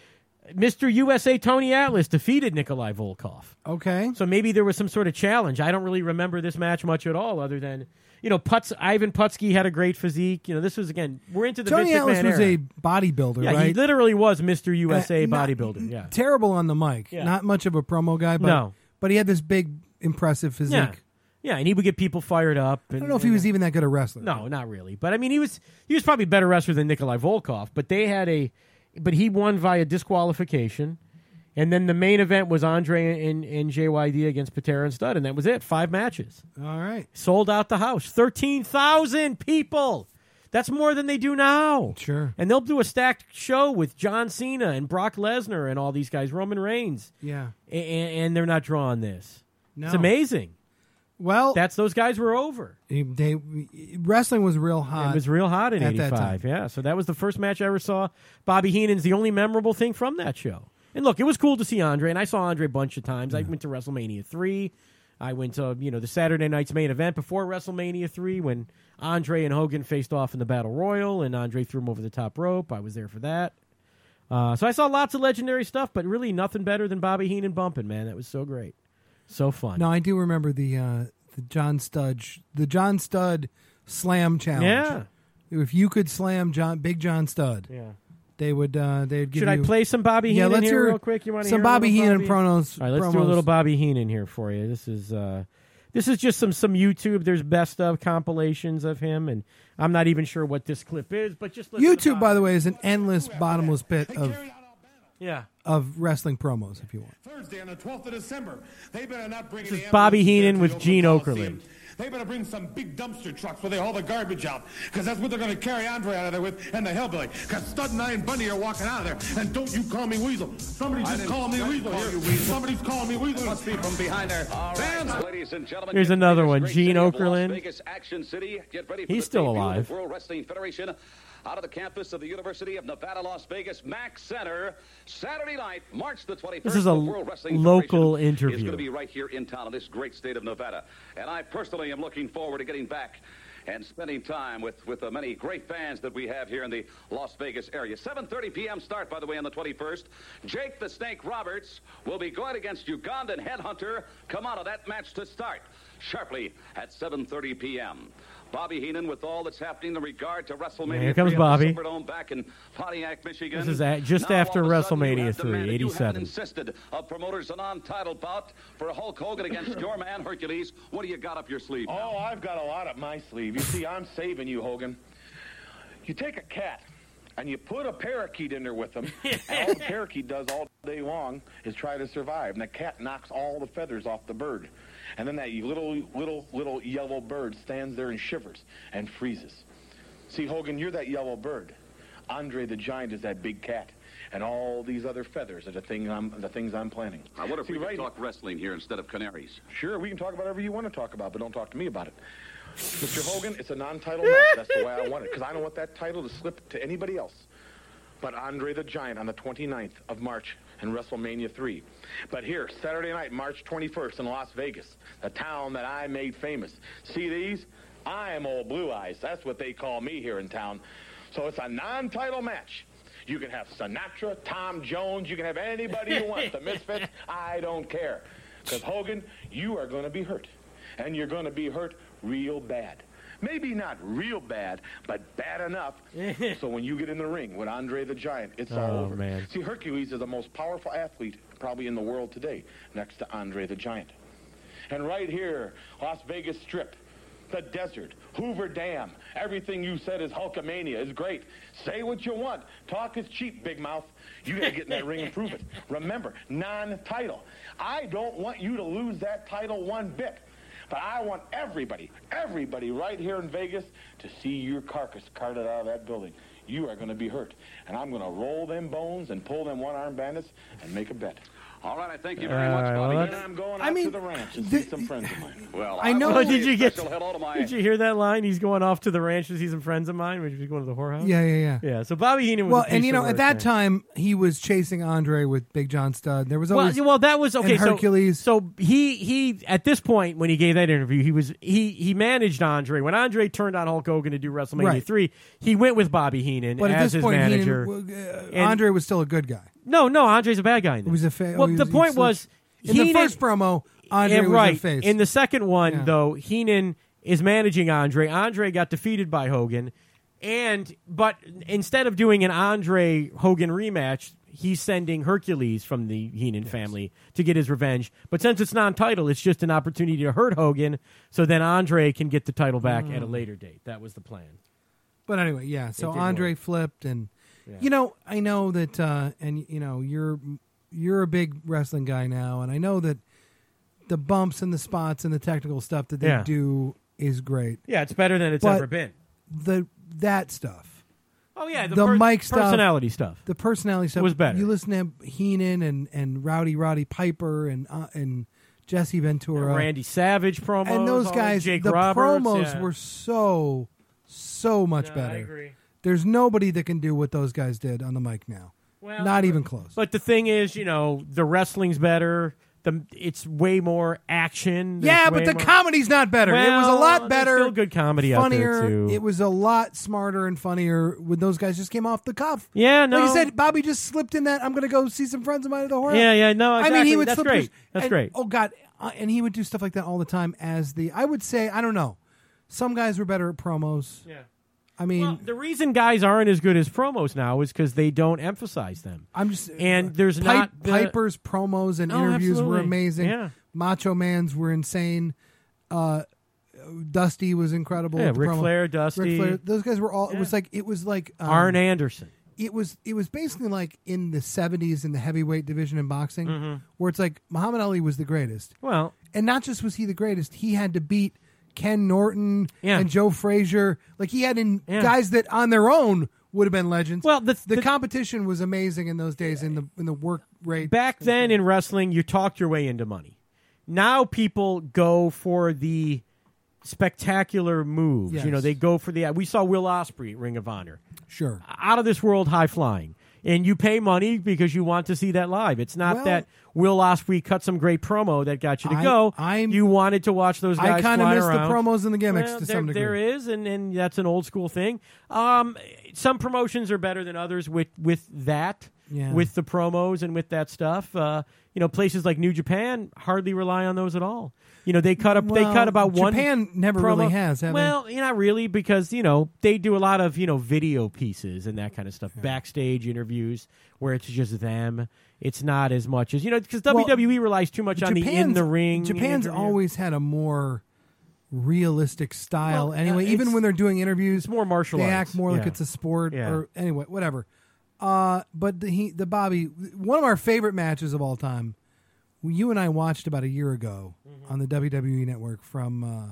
Speaker 1: Mr. USA Tony Atlas defeated Nikolai Volkov.
Speaker 2: Okay.
Speaker 1: So maybe there was some sort of challenge. I don't really remember this match much at all, other than, Ivan Putski had a great physique. This was, again, we're into the
Speaker 2: Tony
Speaker 1: Vince
Speaker 2: Atlas
Speaker 1: McMahon
Speaker 2: was
Speaker 1: era.
Speaker 2: a bodybuilder,
Speaker 1: yeah,
Speaker 2: right?
Speaker 1: he literally was Mr. USA bodybuilder. Yeah.
Speaker 2: Terrible on the mic.
Speaker 1: Yeah.
Speaker 2: Not much of a promo guy, but he had this big, impressive physique.
Speaker 1: Yeah. Yeah, and he would get people fired up. And,
Speaker 2: I don't know if he was even that good a wrestler.
Speaker 1: No, not really. But I mean, he was probably a better wrestler than Nikolai Volkov. But he won via disqualification, and then the main event was Andre and JYD against Patera and Studd, and that was it. 5 matches.
Speaker 2: All right,
Speaker 1: sold out the house. 13,000 people. That's more than they do now.
Speaker 2: Sure.
Speaker 1: And they'll do a stacked show with John Cena and Brock Lesnar and all these guys, Roman Reigns.
Speaker 2: Yeah,
Speaker 1: and they're not drawing this.
Speaker 2: No.
Speaker 1: It's amazing.
Speaker 2: Well,
Speaker 1: those guys were over.
Speaker 2: Wrestling was real hot.
Speaker 1: It was real hot in '85. Yeah, so that was the first match I ever saw. Bobby Heenan's the only memorable thing from that show. And look, it was cool to see Andre, and I saw Andre a bunch of times. I went to WrestleMania 3. I went to the Saturday night's main event before WrestleMania 3 when Andre and Hogan faced off in the Battle Royal, and Andre threw him over the top rope. I was there for that. So I saw lots of legendary stuff, but really nothing better than Bobby Heenan bumping, man. That was so great. So fun.
Speaker 2: No, I do remember the John Studd slam challenge.
Speaker 1: Yeah.
Speaker 2: If you could slam Big John Studd, they'd give
Speaker 1: Should I play some Bobby Heenan
Speaker 2: let's
Speaker 1: here
Speaker 2: hear
Speaker 1: real quick? You want to
Speaker 2: some
Speaker 1: hear
Speaker 2: Bobby Heenan promos?
Speaker 1: All right, let's do a little Bobby Heenan here for you. This is just some YouTube. There's best of compilations of him, and I'm not even sure what this clip is, but just listen
Speaker 2: YouTube, by the way, is an endless, bottomless pit of wrestling promos, if you want.
Speaker 4: Thursday on the 12th of December, they better not bring
Speaker 1: this is Bobby Heenan with Gene Okerlund.
Speaker 4: They better bring some big dumpster trucks where they haul the garbage out, because that's what they're going to carry Andre out of there with, and the Hillbilly. Because Studd and I and Bundy are walking out of there, and don't you call me Weasel. Somebody's just calling me Weasel here. Somebody's calling me Weasel.
Speaker 5: Must be from behind there. Right, ladies and gentlemen.
Speaker 1: Here's another one, Gene Okerlund.
Speaker 5: Vegas Action City. Get ready for
Speaker 1: He's still alive.
Speaker 5: World Wrestling Federation. Out of the campus of the University of Nevada, Las Vegas, Mack Center, Saturday night, March the 21st.
Speaker 1: This is a local interview.
Speaker 5: It's going to be right here in town in this great state of Nevada. And I personally am looking forward to getting back and spending time with the many great fans that we have here in the Las Vegas area. 7:30 p.m. start, by the way, on the 21st. Jake the Snake Roberts will be going against Ugandan Headhunter. Come out of that match to start sharply at 7:30 p.m. Bobby Heenan with all that's happening in regard to WrestleMania.
Speaker 1: Here comes Bobby.
Speaker 5: Superdome back in Pontiac, Michigan.
Speaker 1: This is just after WrestleMania 3, 87.
Speaker 5: Insisted of promoters a non-title bout for Hulk Hogan against your man Hercules. What do you got up your sleeve now?
Speaker 4: Oh, I've got a lot up my sleeve. You see, I'm saving you, Hogan. You take a cat and you put a parakeet in there with him, and all the parakeet does all day long is try to survive, and the cat knocks all the feathers off the bird. And then that little yellow bird stands there and shivers and freezes. See, Hogan, you're that yellow bird. Andre the Giant is that big cat. And all these other feathers are the things I'm planning.
Speaker 5: I wonder if we can talk wrestling here instead of canaries.
Speaker 4: Sure, we can talk about whatever you want to talk about, but don't talk to me about it. Mr. Hogan, it's a non-title match. That's the way I want it, because I don't want that title to slip to anybody else but Andre the Giant on the 29th of March in WrestleMania 3. But here, Saturday night, March 21st in Las Vegas, the town that I made famous. See these? I am old Blue Eyes. That's what they call me here in town. So it's a non-title match. You can have Sinatra, Tom Jones, you can have anybody you want. The Misfits, I don't care. Because, Hogan, you are going to be hurt. And you're going to be hurt real bad. Maybe not real bad, but bad enough. So when you get in the ring with Andre the Giant, it's all over.
Speaker 1: Man.
Speaker 4: See, Hercules is the most powerful athlete probably in the world today, next to Andre the Giant. And right here, Las Vegas Strip, the desert, Hoover Dam, everything you said is Hulkamania is great. Say what you want. Talk is cheap, big mouth. You got to get in that ring and prove it. Remember, non-title. I don't want you to lose that title one bit. But I want everybody right here in Vegas to see your carcass carted out of that building. You are going to be hurt. And I'm going to roll them bones and pull them one-arm bandits and make a bet.
Speaker 5: All right, I thank you very much, Bobby.
Speaker 4: Then I'm going out to the ranch and see some friends of mine.
Speaker 5: Well,
Speaker 2: I know.
Speaker 1: Did you hear that line? He's going off to the ranch to see some friends of mine, which is going to the whorehouse.
Speaker 2: Yeah.
Speaker 1: So Bobby Heenan was
Speaker 2: and at that time he was chasing Andre with Big John Studd. There was always
Speaker 1: that was okay.
Speaker 2: Hercules.
Speaker 1: So he at this point when he gave that interview, he managed Andre. When Andre turned on Hulk Hogan to do WrestleMania 3, he went with Bobby Heenan
Speaker 2: but
Speaker 1: as
Speaker 2: at this
Speaker 1: his
Speaker 2: point,
Speaker 1: manager.
Speaker 2: Andre was still a good guy.
Speaker 1: No, Andre's a bad guy.
Speaker 2: He was a face.
Speaker 1: Well, the point was
Speaker 2: in the first promo, Andre was a face.
Speaker 1: In the second one, though, Heenan is managing Andre. Andre got defeated by Hogan, but instead of doing an Andre Hogan rematch, he's sending Hercules from the Heenan family to get his revenge. But since it's non-title, it's just an opportunity to hurt Hogan, so then Andre can get the title back at a later date. That was the plan.
Speaker 2: But anyway, yeah. So Andre flipped, and I know that, and you're a big wrestling guy now, and I know that the bumps and the spots and the technical stuff that they do is great.
Speaker 1: Yeah, it's better than it's ever been.
Speaker 2: That stuff.
Speaker 1: Oh yeah,
Speaker 2: the Mike stuff,
Speaker 1: personality stuff.
Speaker 2: The personality stuff
Speaker 1: was better.
Speaker 2: You listen to Heenan and Roddy Piper and Jesse Ventura,
Speaker 1: Randy Savage promos,
Speaker 2: and those guys.
Speaker 1: Jake
Speaker 2: the
Speaker 1: Roberts,
Speaker 2: promos were so much better.
Speaker 1: I agree.
Speaker 2: There's nobody that can do what those guys did on the mic now.
Speaker 1: Well,
Speaker 2: not even close.
Speaker 1: But the thing is, the wrestling's better. It's way more action.
Speaker 2: But the comedy's not better. It was a lot better.
Speaker 1: There's still good comedy
Speaker 2: funnier,
Speaker 1: out there, too.
Speaker 2: It was a lot smarter and funnier when those guys just came off the cuff.
Speaker 1: Yeah, no.
Speaker 2: Like I said, Bobby just slipped in that, I'm going to go see some friends of mine at the horror.
Speaker 1: Yeah, no, exactly.
Speaker 2: I mean, he would
Speaker 1: That's
Speaker 2: slip
Speaker 1: great. That's great.
Speaker 2: Oh, God. And he would do stuff like that all the time I would say, I don't know. Some guys were better at promos.
Speaker 1: Yeah.
Speaker 2: I mean,
Speaker 1: the reason guys aren't as good as promos now is because they don't emphasize them. There's
Speaker 2: Piper's promos and interviews were amazing.
Speaker 1: Yeah.
Speaker 2: Macho Man's were insane. Dusty was incredible.
Speaker 1: Yeah, Ric Flair, Dusty.
Speaker 2: Ric Flair, those guys were all.
Speaker 1: Yeah.
Speaker 2: It was like
Speaker 1: Arn Anderson.
Speaker 2: It was basically like in the 70s in the heavyweight division in boxing, where it's like Muhammad Ali was the greatest.
Speaker 1: Well,
Speaker 2: and not just was he the greatest, he had to beat Ken Norton and Joe Frazier. Like he had guys that on their own would have been legends.
Speaker 1: Well,
Speaker 2: the competition was amazing in those days in the work rate.
Speaker 1: Back then in wrestling, you talked your way into money. Now people go for the spectacular moves.
Speaker 2: Yes.
Speaker 1: They go for we saw Will Ospreay at Ring of Honor.
Speaker 2: Sure.
Speaker 1: Out of this world, high flying. And you pay money because you want to see that live. It's not that Will Ospreay cut some great promo that got you to go. You wanted to watch those guys fly around.
Speaker 2: I kind of miss the promos and the gimmicks to some degree.
Speaker 1: There is, and that's an old school thing. Some promotions are better than others with that, with the promos and with that stuff. Places like New Japan hardly rely on those at all. They cut about one.
Speaker 2: Japan never really has.
Speaker 1: Not really, because they do a lot of video pieces and that kind of stuff, backstage interviews where it's just them. It's not as much as because WWE relies too much on the in the ring.
Speaker 2: Japan's always had a more realistic style. Anyway, even when they're doing interviews,
Speaker 1: it's more martial arts.
Speaker 2: They act more like it's a sport. Or anyway, whatever. But the Bobby, one of our favorite matches of all time, you and I watched about a year ago on the WWE Network from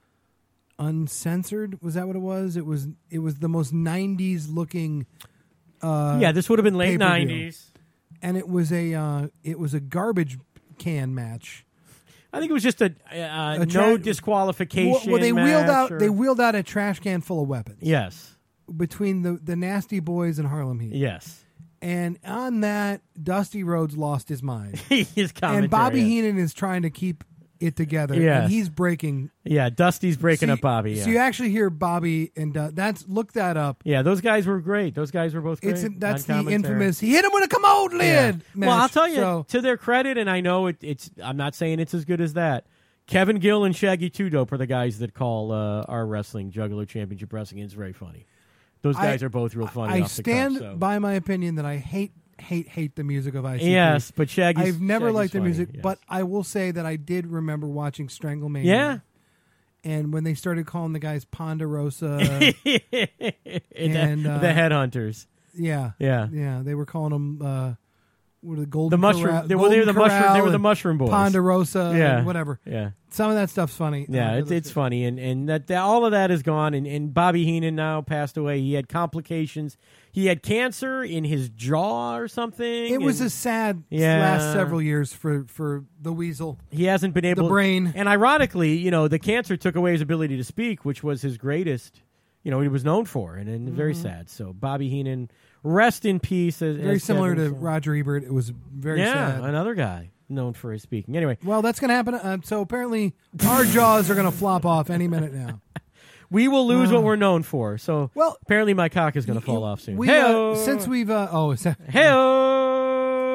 Speaker 2: Uncensored. Was that what it was? It was the most 90s looking.
Speaker 1: This would have been late
Speaker 2: pay-per-view. 90s, and it was a garbage can match.
Speaker 1: I think it was just a no disqualification.
Speaker 2: Well, they
Speaker 1: match
Speaker 2: wheeled out a trash can full of weapons.
Speaker 1: Yes.
Speaker 2: Between the Nasty Boys and Harlem Heat.
Speaker 1: Yes.
Speaker 2: And on that, Dusty Rhodes lost his mind.
Speaker 1: His commentary.
Speaker 2: And Bobby Heenan is trying to keep it together.
Speaker 1: Yes.
Speaker 2: And he's breaking.
Speaker 1: Yeah, Dusty's breaking up Bobby. Yeah.
Speaker 2: So you actually hear Bobby and look that up.
Speaker 1: Yeah, those guys were great. Those guys were both great.
Speaker 2: That's the infamous. He hit him with a commode lid. Match.
Speaker 1: Well, I'll tell you, to their credit, and I know it's. I'm not saying it's as good as that. Kevin Gill and Shaggy Two Dope are the guys that call our wrestling Juggalo Championship Wrestling. It's very funny. Those guys are both real funny.
Speaker 2: I stand by my opinion that I hate the music of ICP.
Speaker 1: Yes, but
Speaker 2: I've never liked the music,
Speaker 1: yes.
Speaker 2: but I will say that I did remember watching Stranglemania.
Speaker 1: Yeah.
Speaker 2: And when they started calling the guys Ponderosa
Speaker 1: and the Headhunters.
Speaker 2: Yeah. They were calling them the Golden
Speaker 1: Mushroom.
Speaker 2: Corral,
Speaker 1: they were the Mushroom Boys.
Speaker 2: Ponderosa, and whatever.
Speaker 1: Yeah.
Speaker 2: Some of that stuff's funny.
Speaker 1: Yeah, it's funny, and that all of that is gone. And Bobby Heenan now passed away. He had complications. He had cancer in his jaw or something.
Speaker 2: It was a sad last several years for the Weasel.
Speaker 1: He hasn't been able.
Speaker 2: The brain.
Speaker 1: And ironically, the cancer took away his ability to speak, which was his greatest. He was known for, and very sad. So Bobby Heenan, rest in peace.
Speaker 2: Very similar to Roger Ebert. It was very sad.
Speaker 1: Yeah, another guy known for his speaking. Anyway.
Speaker 2: Well, that's going to happen. So apparently our jaws are going to flop off any minute now.
Speaker 1: We will lose what we're known for. So apparently my cock is going to fall off soon.
Speaker 2: Since we've...
Speaker 1: Hey-o!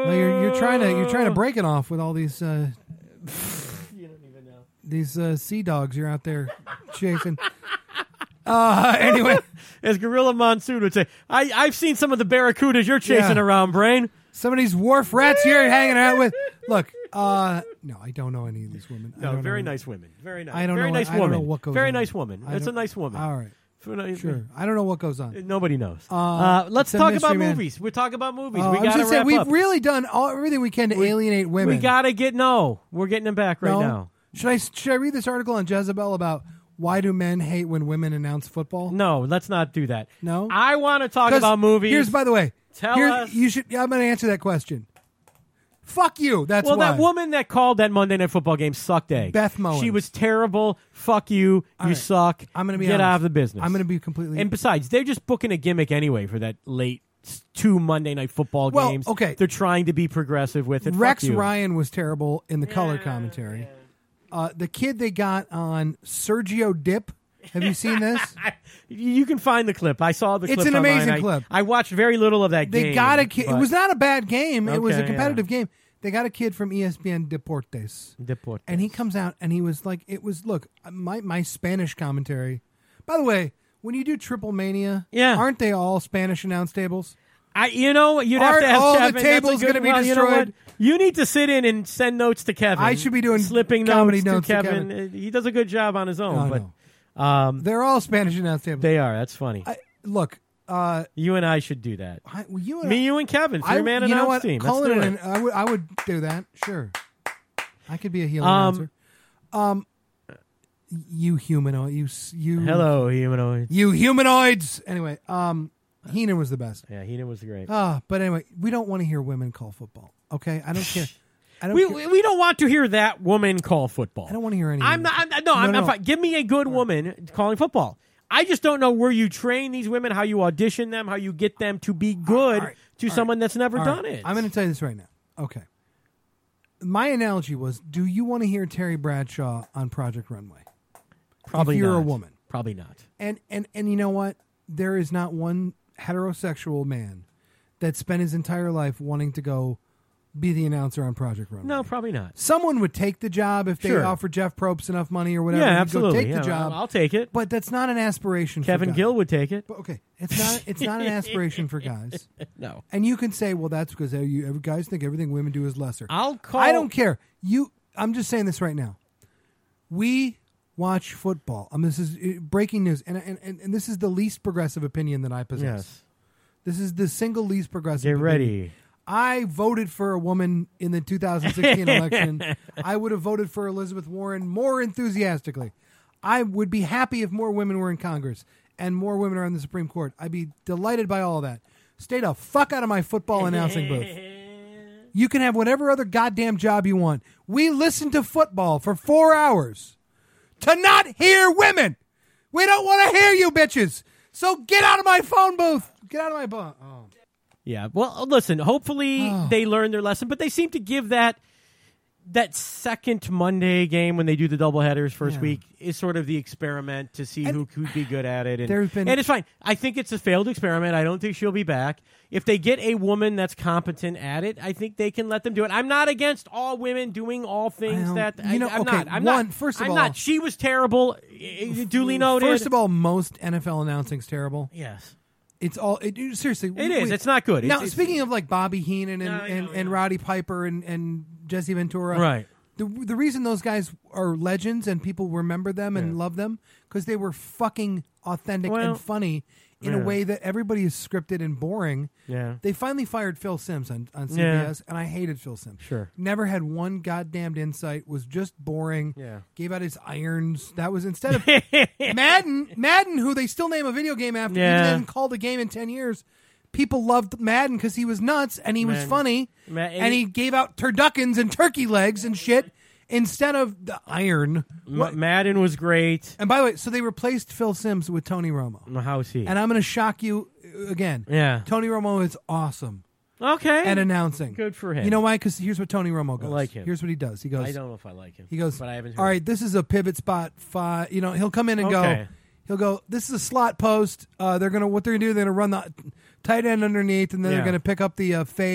Speaker 2: Well, you're trying to break it off with all these.
Speaker 1: You don't even know
Speaker 2: these sea dogs you're out there chasing. Anyway,
Speaker 1: as Gorilla Monsoon would say, I've seen some of the barracudas you're chasing around, Brain.
Speaker 2: Some of these wharf rats you're hanging out with. Look, no, I don't know any of these women.
Speaker 1: No, very nice women. Very nice.
Speaker 2: I don't
Speaker 1: very
Speaker 2: know.
Speaker 1: nice
Speaker 2: I don't
Speaker 1: woman.
Speaker 2: know what goes
Speaker 1: very
Speaker 2: on.
Speaker 1: nice woman. It's a nice woman.
Speaker 2: All right. Sure. I don't know what goes on.
Speaker 1: Nobody knows. Let's talk about movies. We're talking about movies. We got to wrap
Speaker 2: we've
Speaker 1: up.
Speaker 2: really done everything we can to alienate women.
Speaker 1: We got to get We're getting them back right now.
Speaker 2: Should I read this article on Jezebel about why do men hate when women announce football?
Speaker 1: No, let's not do that.
Speaker 2: No?
Speaker 1: I want to talk about movies.
Speaker 2: Here's, by the way,
Speaker 1: tell us.
Speaker 2: I'm going to answer that question. Fuck you. That's why.
Speaker 1: That woman that called that Monday Night Football game sucked egg.
Speaker 2: Beth Mowins.
Speaker 1: She was terrible. Fuck you.
Speaker 2: All
Speaker 1: you
Speaker 2: right.
Speaker 1: suck.
Speaker 2: I'm going to
Speaker 1: get out of the business.
Speaker 2: I'm going to be completely.
Speaker 1: And besides, they're just booking a gimmick anyway for that late 2 Monday Night Football games.
Speaker 2: Okay.
Speaker 1: They're trying to be progressive with it.
Speaker 2: Rex
Speaker 1: Fuck you.
Speaker 2: Ryan was terrible in the color commentary. The kid they got on Sergio Dip. Have you seen this?
Speaker 1: You can find the clip. I saw the clip.
Speaker 2: It's an
Speaker 1: online.
Speaker 2: amazing clip.
Speaker 1: I watched very little of that game.
Speaker 2: They got a kid. It was not a bad game. It was a
Speaker 1: Okay,
Speaker 2: competitive game. They got a kid from ESPN Deportes. And he comes out and he was like, look, my Spanish commentary. By the way, when you do Triple Mania, aren't they all Spanish announce tables?
Speaker 1: You'd have to have
Speaker 2: all
Speaker 1: Kevin.
Speaker 2: The tables going to be destroyed?
Speaker 1: You need to sit in and send notes to Kevin.
Speaker 2: I should be doing
Speaker 1: slipping
Speaker 2: comedy
Speaker 1: notes to
Speaker 2: to
Speaker 1: Kevin. He does a good job on his own.
Speaker 2: They're all Spanish announce tables.
Speaker 1: They are. That's funny.
Speaker 2: Look.
Speaker 1: You and I should do that.
Speaker 2: You
Speaker 1: and Kevin, three-man announce team.
Speaker 2: Call it in. I would do that. Sure. I could be a heel announcer. You humanoid. You.
Speaker 1: Hello, humanoids.
Speaker 2: You humanoids. Anyway, Heenan was the best.
Speaker 1: Yeah, Heenan was great.
Speaker 2: But anyway, we don't want to hear women call football. Okay, I don't care.
Speaker 1: We don't want to hear that woman call football.
Speaker 2: I don't want to hear any.
Speaker 1: I'm fine. Give me a good woman calling football. I just don't know where you train these women, how you audition them, how you get them to be good to someone that's never done it.
Speaker 2: I'm going to tell you this right now. Okay. My analogy was, do you want to hear Terry Bradshaw on Project Runway?
Speaker 1: Probably
Speaker 2: if you're
Speaker 1: not.
Speaker 2: a woman.
Speaker 1: Probably not.
Speaker 2: And you know what? There is not one heterosexual man that spent his entire life wanting to go be the announcer on Project Runway.
Speaker 1: No, probably not.
Speaker 2: Someone would take the job if they offered Jeff Probst enough money or whatever.
Speaker 1: Yeah,
Speaker 2: He'd
Speaker 1: absolutely.
Speaker 2: Go take the job.
Speaker 1: I'll take it.
Speaker 2: But that's not an aspiration
Speaker 1: Kevin
Speaker 2: for guys.
Speaker 1: Gill would take it.
Speaker 2: But, okay, it's not an aspiration for guys.
Speaker 1: No.
Speaker 2: And you can say, well, that's because guys think everything women do is lesser.
Speaker 1: I
Speaker 2: don't care. I'm just saying this right now. We watch football. This is breaking news, and this is the least progressive opinion that I possess.
Speaker 1: Yes.
Speaker 2: This is the single least progressive.
Speaker 1: Get ready.
Speaker 2: Opinion. I voted for a woman in the 2016 election. I would have voted for Elizabeth Warren more enthusiastically. I would be happy if more women were in Congress and more women are on the Supreme Court. I'd be delighted by all of that. Stay the fuck out of my football announcing booth. You can have whatever other goddamn job you want. We listen to football for 4 hours to not hear women. We don't want to hear you bitches. So get out of my phone booth. Get out of my booth. Oh.
Speaker 1: Yeah, well, listen, hopefully they learn their lesson, but they seem to give that second Monday game when they do the doubleheaders first week is sort of the experiment to see who could be good at it. And it's fine. I think it's a failed experiment. I don't think she'll be back. If they get a woman that's competent at it, I think they can let them do it. I'm not against all women doing all things I'm not.
Speaker 2: First of all,
Speaker 1: she was terrible, duly noted.
Speaker 2: First of all, most NFL announcing's terrible.
Speaker 1: Yes.
Speaker 2: It's all seriously.
Speaker 1: It is. It's not good.
Speaker 2: Now, speaking of like Bobby Heenan and Roddy Piper and Jesse Ventura,
Speaker 1: right?
Speaker 2: The reason those guys are legends and people remember them and love them because they were fucking authentic and funny in a way that everybody is scripted and boring.
Speaker 1: Yeah.
Speaker 2: They finally fired Phil Simms on CBS, and I hated Phil Simms.
Speaker 1: Sure.
Speaker 2: Never had one goddamned insight. Was just boring.
Speaker 1: Yeah.
Speaker 2: Gave out his irons. That was instead of Madden, who they still name a video game after. Even they haven't called a game in 10 years. People loved Madden because he was nuts and he was funny. And he gave out turduckens and turkey legs and shit instead of the iron.
Speaker 1: Madden was great.
Speaker 2: And by the way, so they replaced Phil Simms with Tony Romo.
Speaker 1: How is he?
Speaker 2: And I'm going to shock you again.
Speaker 1: Yeah.
Speaker 2: Tony Romo is awesome.
Speaker 1: Okay.
Speaker 2: At announcing.
Speaker 1: Good for him.
Speaker 2: You know why? Because here's what Tony Romo goes.
Speaker 1: I like him.
Speaker 2: Here's what he does. He goes.
Speaker 1: I don't know if I like him.
Speaker 2: He goes.
Speaker 1: But I haven't heard.
Speaker 2: All right, this is a pivot spot. He'll come in and go. He'll go. This is a slot post. What they're gonna do? They're gonna run the tight end underneath, and then they're gonna pick up the fade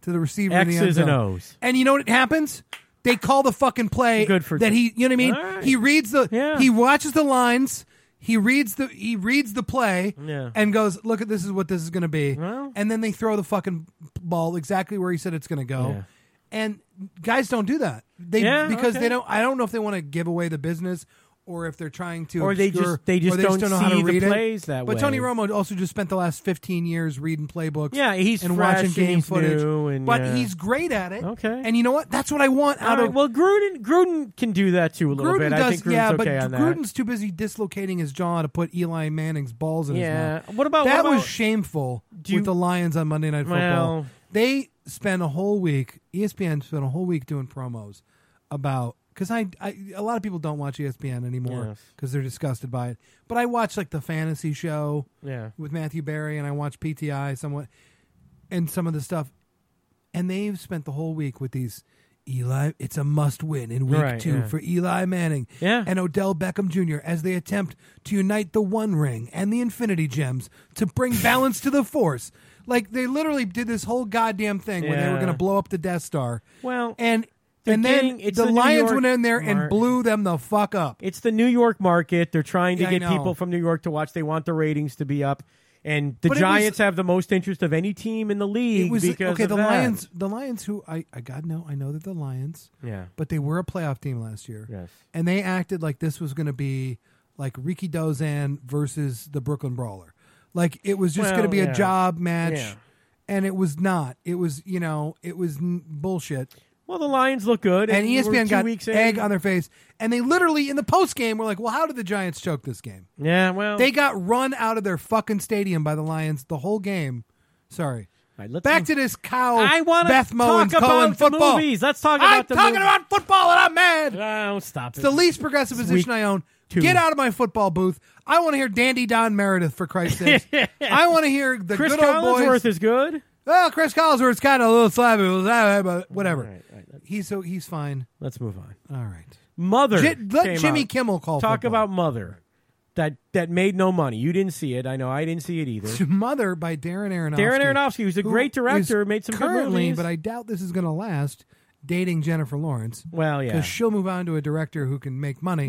Speaker 2: to the receiver in the end
Speaker 1: X's
Speaker 2: zone.
Speaker 1: and O's.
Speaker 2: And you know what happens? They call the fucking play
Speaker 1: Good for
Speaker 2: that he. You know what I mean?
Speaker 1: Right.
Speaker 2: He reads he watches the lines. He reads the play and goes, look at this is what this is going to be.
Speaker 1: Well,
Speaker 2: and then they throw the fucking ball exactly where he said it's going to go.
Speaker 1: Yeah.
Speaker 2: And guys don't do that. They they don't. I don't know if they want to give away the business or if they're trying to,
Speaker 1: or they just don't
Speaker 2: know how to
Speaker 1: see
Speaker 2: read
Speaker 1: the plays
Speaker 2: it.
Speaker 1: that
Speaker 2: but
Speaker 1: way.
Speaker 2: Tony Romo also just spent the last 15 years reading playbooks.
Speaker 1: Yeah, he's
Speaker 2: and
Speaker 1: fresh
Speaker 2: watching game
Speaker 1: and
Speaker 2: footage.
Speaker 1: but
Speaker 2: he's great at it.
Speaker 1: Okay,
Speaker 2: and you know what? That's what I want out of.
Speaker 1: Well, Gruden can do that too a little bit. I think Gruden's
Speaker 2: but
Speaker 1: okay on that.
Speaker 2: Gruden's too busy dislocating his jaw to put Eli Manning's balls in his mouth.
Speaker 1: What about
Speaker 2: that? Was shameful with the Lions on Monday Night Football.
Speaker 1: Well,
Speaker 2: they spent a whole week. ESPN spent a whole week doing promos about. Because a lot of people don't watch ESPN anymore because they're disgusted by it. But I watch like the fantasy show with Matthew Berry, and I watch PTI somewhat, and some of the stuff. And they've spent the whole week with these Eli. It's a must-win in week 2 for Eli Manning and Odell Beckham Jr. as they attempt to unite the One Ring and the Infinity Gems to bring balance to the Force. Like they literally did this whole goddamn thing where they were going to blow up the Death Star.
Speaker 1: Well,
Speaker 2: and then the Lions went in there and blew them the fuck up.
Speaker 1: It's the New York market. They're trying to get people from New York to watch. They want the ratings to be up. And the Giants have the most interest of any team in the league because of
Speaker 2: the
Speaker 1: that.
Speaker 2: Lions who I know that the Lions.
Speaker 1: Yeah.
Speaker 2: But they were a playoff team last year.
Speaker 1: Yes.
Speaker 2: And they acted like this was going to be like Ricky Dozan versus the Brooklyn Brawler. Like it was just going to be a job match. Yeah. And it was not. It was, it was bullshit.
Speaker 1: Well, the Lions look good.
Speaker 2: And ESPN got egg on their face. And they literally, in the postgame, were like, well, how did the Giants choke this game?
Speaker 1: Yeah, well.
Speaker 2: They got run out of their fucking stadium by the Lions the whole game. Sorry. Right, back to this Beth Mo and Cohen football.
Speaker 1: Movies. Let's talk about
Speaker 2: I'm talking about football and I'm mad.
Speaker 1: Oh, stop it.
Speaker 2: It's the least progressive position I own. 2. Get out of my football booth. I want to hear Dandy Don Meredith, for Christ's sake. I want to hear the
Speaker 1: Chris
Speaker 2: good old boys.
Speaker 1: Collinsworth is good.
Speaker 2: Well, Chris Collinsworth's kind of a little slappy, but whatever.
Speaker 1: Right.
Speaker 2: He's fine.
Speaker 1: Let's move on.
Speaker 2: All right.
Speaker 1: Mother.
Speaker 2: Let Jimmy Kimmel call.
Speaker 1: Talk
Speaker 2: football.
Speaker 1: about Mother. That made no money. You didn't see it. I know. I didn't see it either.
Speaker 2: Mother by Darren Aronofsky.
Speaker 1: Darren Aronofsky, who's a great director, made some good movies.
Speaker 2: But I doubt this is going to last. Dating Jennifer Lawrence.
Speaker 1: Well, yeah,
Speaker 2: because she'll move on to a director who can make money.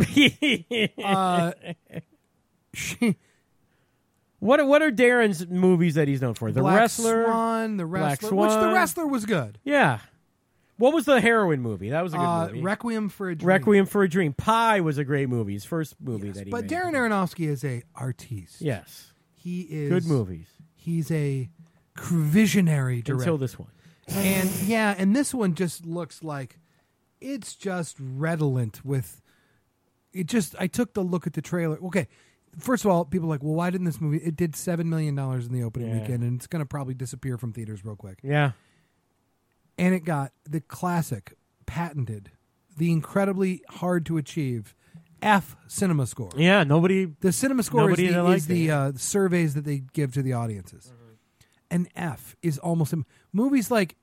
Speaker 1: What are Darren's movies that he's known for? The
Speaker 2: Black
Speaker 1: Wrestler,
Speaker 2: Swan,
Speaker 1: Black Swan,
Speaker 2: which The Wrestler was good.
Speaker 1: Yeah. What was the heroin movie? That was a good movie.
Speaker 2: Requiem for a Dream.
Speaker 1: Requiem for a Dream. Pi was a great movie. His first movie that he
Speaker 2: made. But Darren Aronofsky is a artiste.
Speaker 1: Yes.
Speaker 2: He is.
Speaker 1: Good movies.
Speaker 2: He's a visionary director.
Speaker 1: Until this one.
Speaker 2: And this one just looks like it's just redolent with it. I took the look at the trailer. Okay. First of all, people are like, well, why didn't this movie? It did $7 million in the opening weekend, and it's going to probably disappear from theaters real quick.
Speaker 1: Yeah.
Speaker 2: And it got the classic, patented, the incredibly hard to achieve F cinema score.
Speaker 1: Yeah,
Speaker 2: the cinema score is the surveys that they give to the audiences. Mm-hmm. An F is almost movies like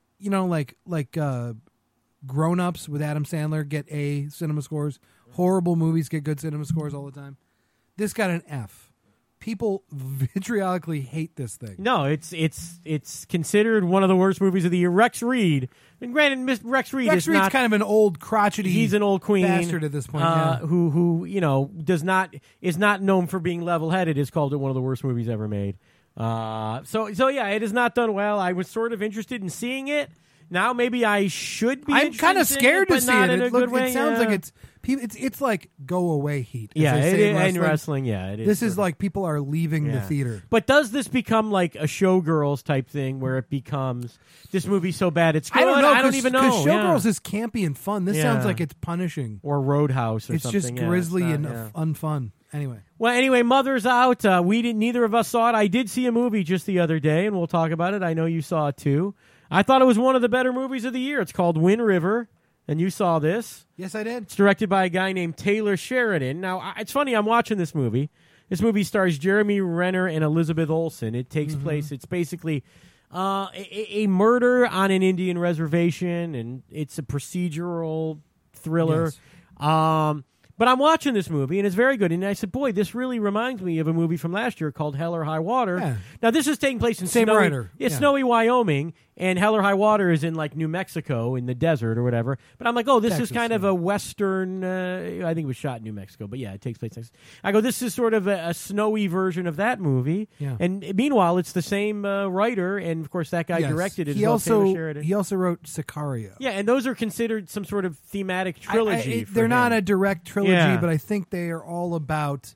Speaker 2: Grown Ups with Adam Sandler get A cinema scores. Horrible movies get good cinema scores all the time. This got an F. People vitriolically hate this thing.
Speaker 1: No, it's considered one of the worst movies of the year. Rex Reed, and granted, Rex Reed's
Speaker 2: kind of an old crotchety.
Speaker 1: He's an old queen
Speaker 2: bastard at this point.
Speaker 1: Who is not known for being level-headed. Has called it one of the worst movies ever made. So yeah, it has not done well. I was sort of interested in seeing it. Now maybe I should be.
Speaker 2: I'm kind of scared to see it.
Speaker 1: It
Speaker 2: sounds like it's like go away heat.
Speaker 1: Yeah, in wrestling. Yeah, it is.
Speaker 2: This is like people are leaving the theater.
Speaker 1: But does this become like a Showgirls type thing where it becomes this movie's so bad it's good?
Speaker 2: I don't know.
Speaker 1: I don't even know.
Speaker 2: Because Showgirls is campy and fun. This sounds like it's punishing.
Speaker 1: Or Roadhouse or something.
Speaker 2: It's just grisly and unfun.
Speaker 1: Anyway, Mother's out. Neither of us saw it. I did see a movie just the other day, and we'll talk about it. I know you saw it too. I thought it was one of the better movies of the year. It's called Wind River, and you saw this.
Speaker 2: Yes, I did.
Speaker 1: It's directed by a guy named Taylor Sheridan. Now, it's funny, I'm watching this movie. This movie stars Jeremy Renner and Elizabeth Olsen. It takes place, it's basically a murder on an Indian reservation, and it's a procedural thriller. Yes. But I'm watching this movie, and it's very good. And I said, boy, this really reminds me of a movie from last year called Hell or High Water. Yeah. Now, this is taking place in
Speaker 2: Snowy,
Speaker 1: Wyoming, And Hell or High Water is in like New Mexico in the desert or whatever. But I'm like, oh, this is kind of a Western. I think it was shot in New Mexico, but yeah, it takes place. I go, this is sort of a snowy version of that movie.
Speaker 2: Yeah.
Speaker 1: And meanwhile, it's the same writer, and of course that guy directed it. Taylor Sheridan.
Speaker 2: He also wrote Sicario.
Speaker 1: Yeah, and those are considered some sort of thematic trilogy.
Speaker 2: They're not a direct trilogy, but I think they are all about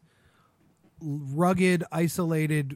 Speaker 2: rugged, isolated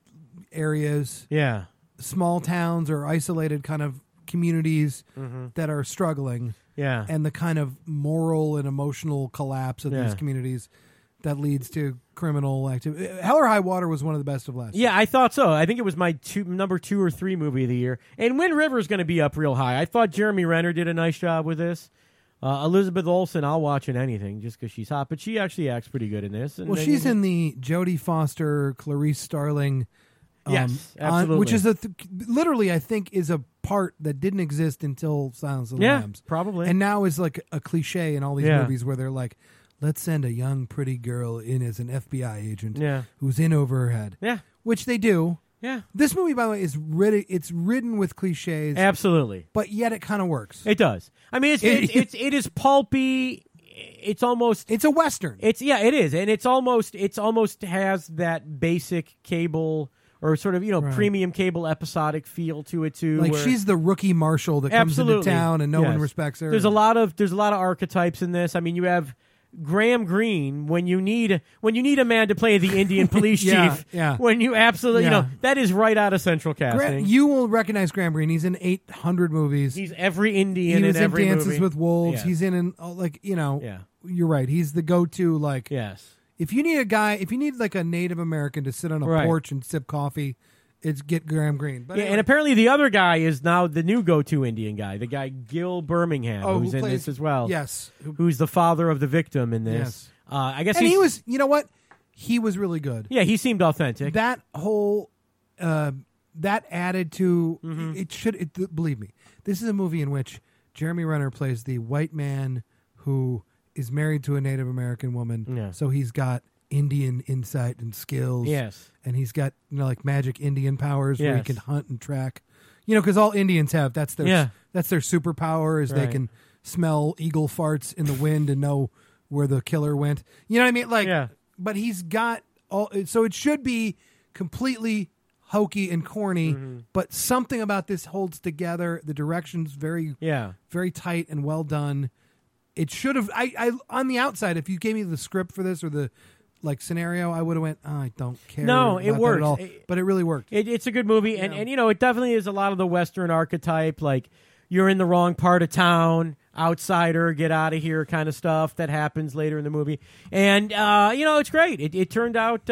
Speaker 2: areas.
Speaker 1: Yeah.
Speaker 2: Small towns or isolated kind of communities that are struggling.
Speaker 1: Yeah.
Speaker 2: And the kind of moral and emotional collapse of these communities that leads to criminal activity. Hell or High Water was one of the best of last year.
Speaker 1: Yeah, I thought so. I think it was my number 2 or 3 movie of the year. And Wind River is going to be up real high. I thought Jeremy Renner did a nice job with this. Elizabeth Olsen, I'll watch in anything just because she's hot, but she actually acts pretty good in this. And
Speaker 2: well, she's in the Jodie Foster, Clarice Starling.
Speaker 1: Yes, absolutely.
Speaker 2: Which is literally, I think, is a part that didn't exist until Silence of the Lambs.
Speaker 1: Probably.
Speaker 2: And now is like a cliche in all these movies where they're like, let's send a young, pretty girl in as an FBI agent who's in over her head.
Speaker 1: Yeah.
Speaker 2: Which they do.
Speaker 1: Yeah.
Speaker 2: This movie, by the way, is ridden with cliches.
Speaker 1: Absolutely.
Speaker 2: But yet it kind of works.
Speaker 1: It does. I mean, it is pulpy. It's almost.
Speaker 2: It's a Western.
Speaker 1: It is. And it's almost has that basic cable or sort of, premium cable episodic feel to it too.
Speaker 2: Like she's the rookie marshal that comes into town and no one respects her.
Speaker 1: There's a lot of archetypes in this. I mean, you have Graham Greene when you need a man to play the Indian police chief.
Speaker 2: Yeah.
Speaker 1: When you absolutely, that is right out of Central Casting.
Speaker 2: You will recognize Graham Greene. He's in 800 movies.
Speaker 1: He's every Indian in every movie.
Speaker 2: He was in Dances with Wolves. Yes. He's in you're right. He's the go-to, like.
Speaker 1: Yes.
Speaker 2: If you need like a Native American to sit on a porch and sip coffee, it's get Graham Greene. But
Speaker 1: and apparently the other guy is now the new go-to Indian guy, the guy Gil Birmingham, who's in this as well.
Speaker 2: Yes.
Speaker 1: Who's the father of the victim in this.
Speaker 2: Yes.
Speaker 1: I guess
Speaker 2: he was, you know what? He was really good.
Speaker 1: Yeah, he seemed authentic.
Speaker 2: That whole, that added to, believe me, this is a movie in which Jeremy Renner plays the white man who is married to a Native American woman, so he's got Indian insight and skills.
Speaker 1: Yes.
Speaker 2: And he's got, like magic Indian powers where he can hunt and track. Because all Indians have, that's their superpower is they can smell eagle farts in the wind and know where the killer went. You know what I mean? Like, but he's got all, so it should be completely hokey and corny, but something about this holds together. The direction's very tight and well done. It should have. I on the outside, if you gave me the script for this or the scenario, I would have went, I don't care.
Speaker 1: No, it worked
Speaker 2: at all. But it really worked.
Speaker 1: It's a good movie, and it definitely is a lot of the Western archetype, like you're in the wrong part of town, outsider, get out of here kind of stuff that happens later in the movie. And it's great. It turned out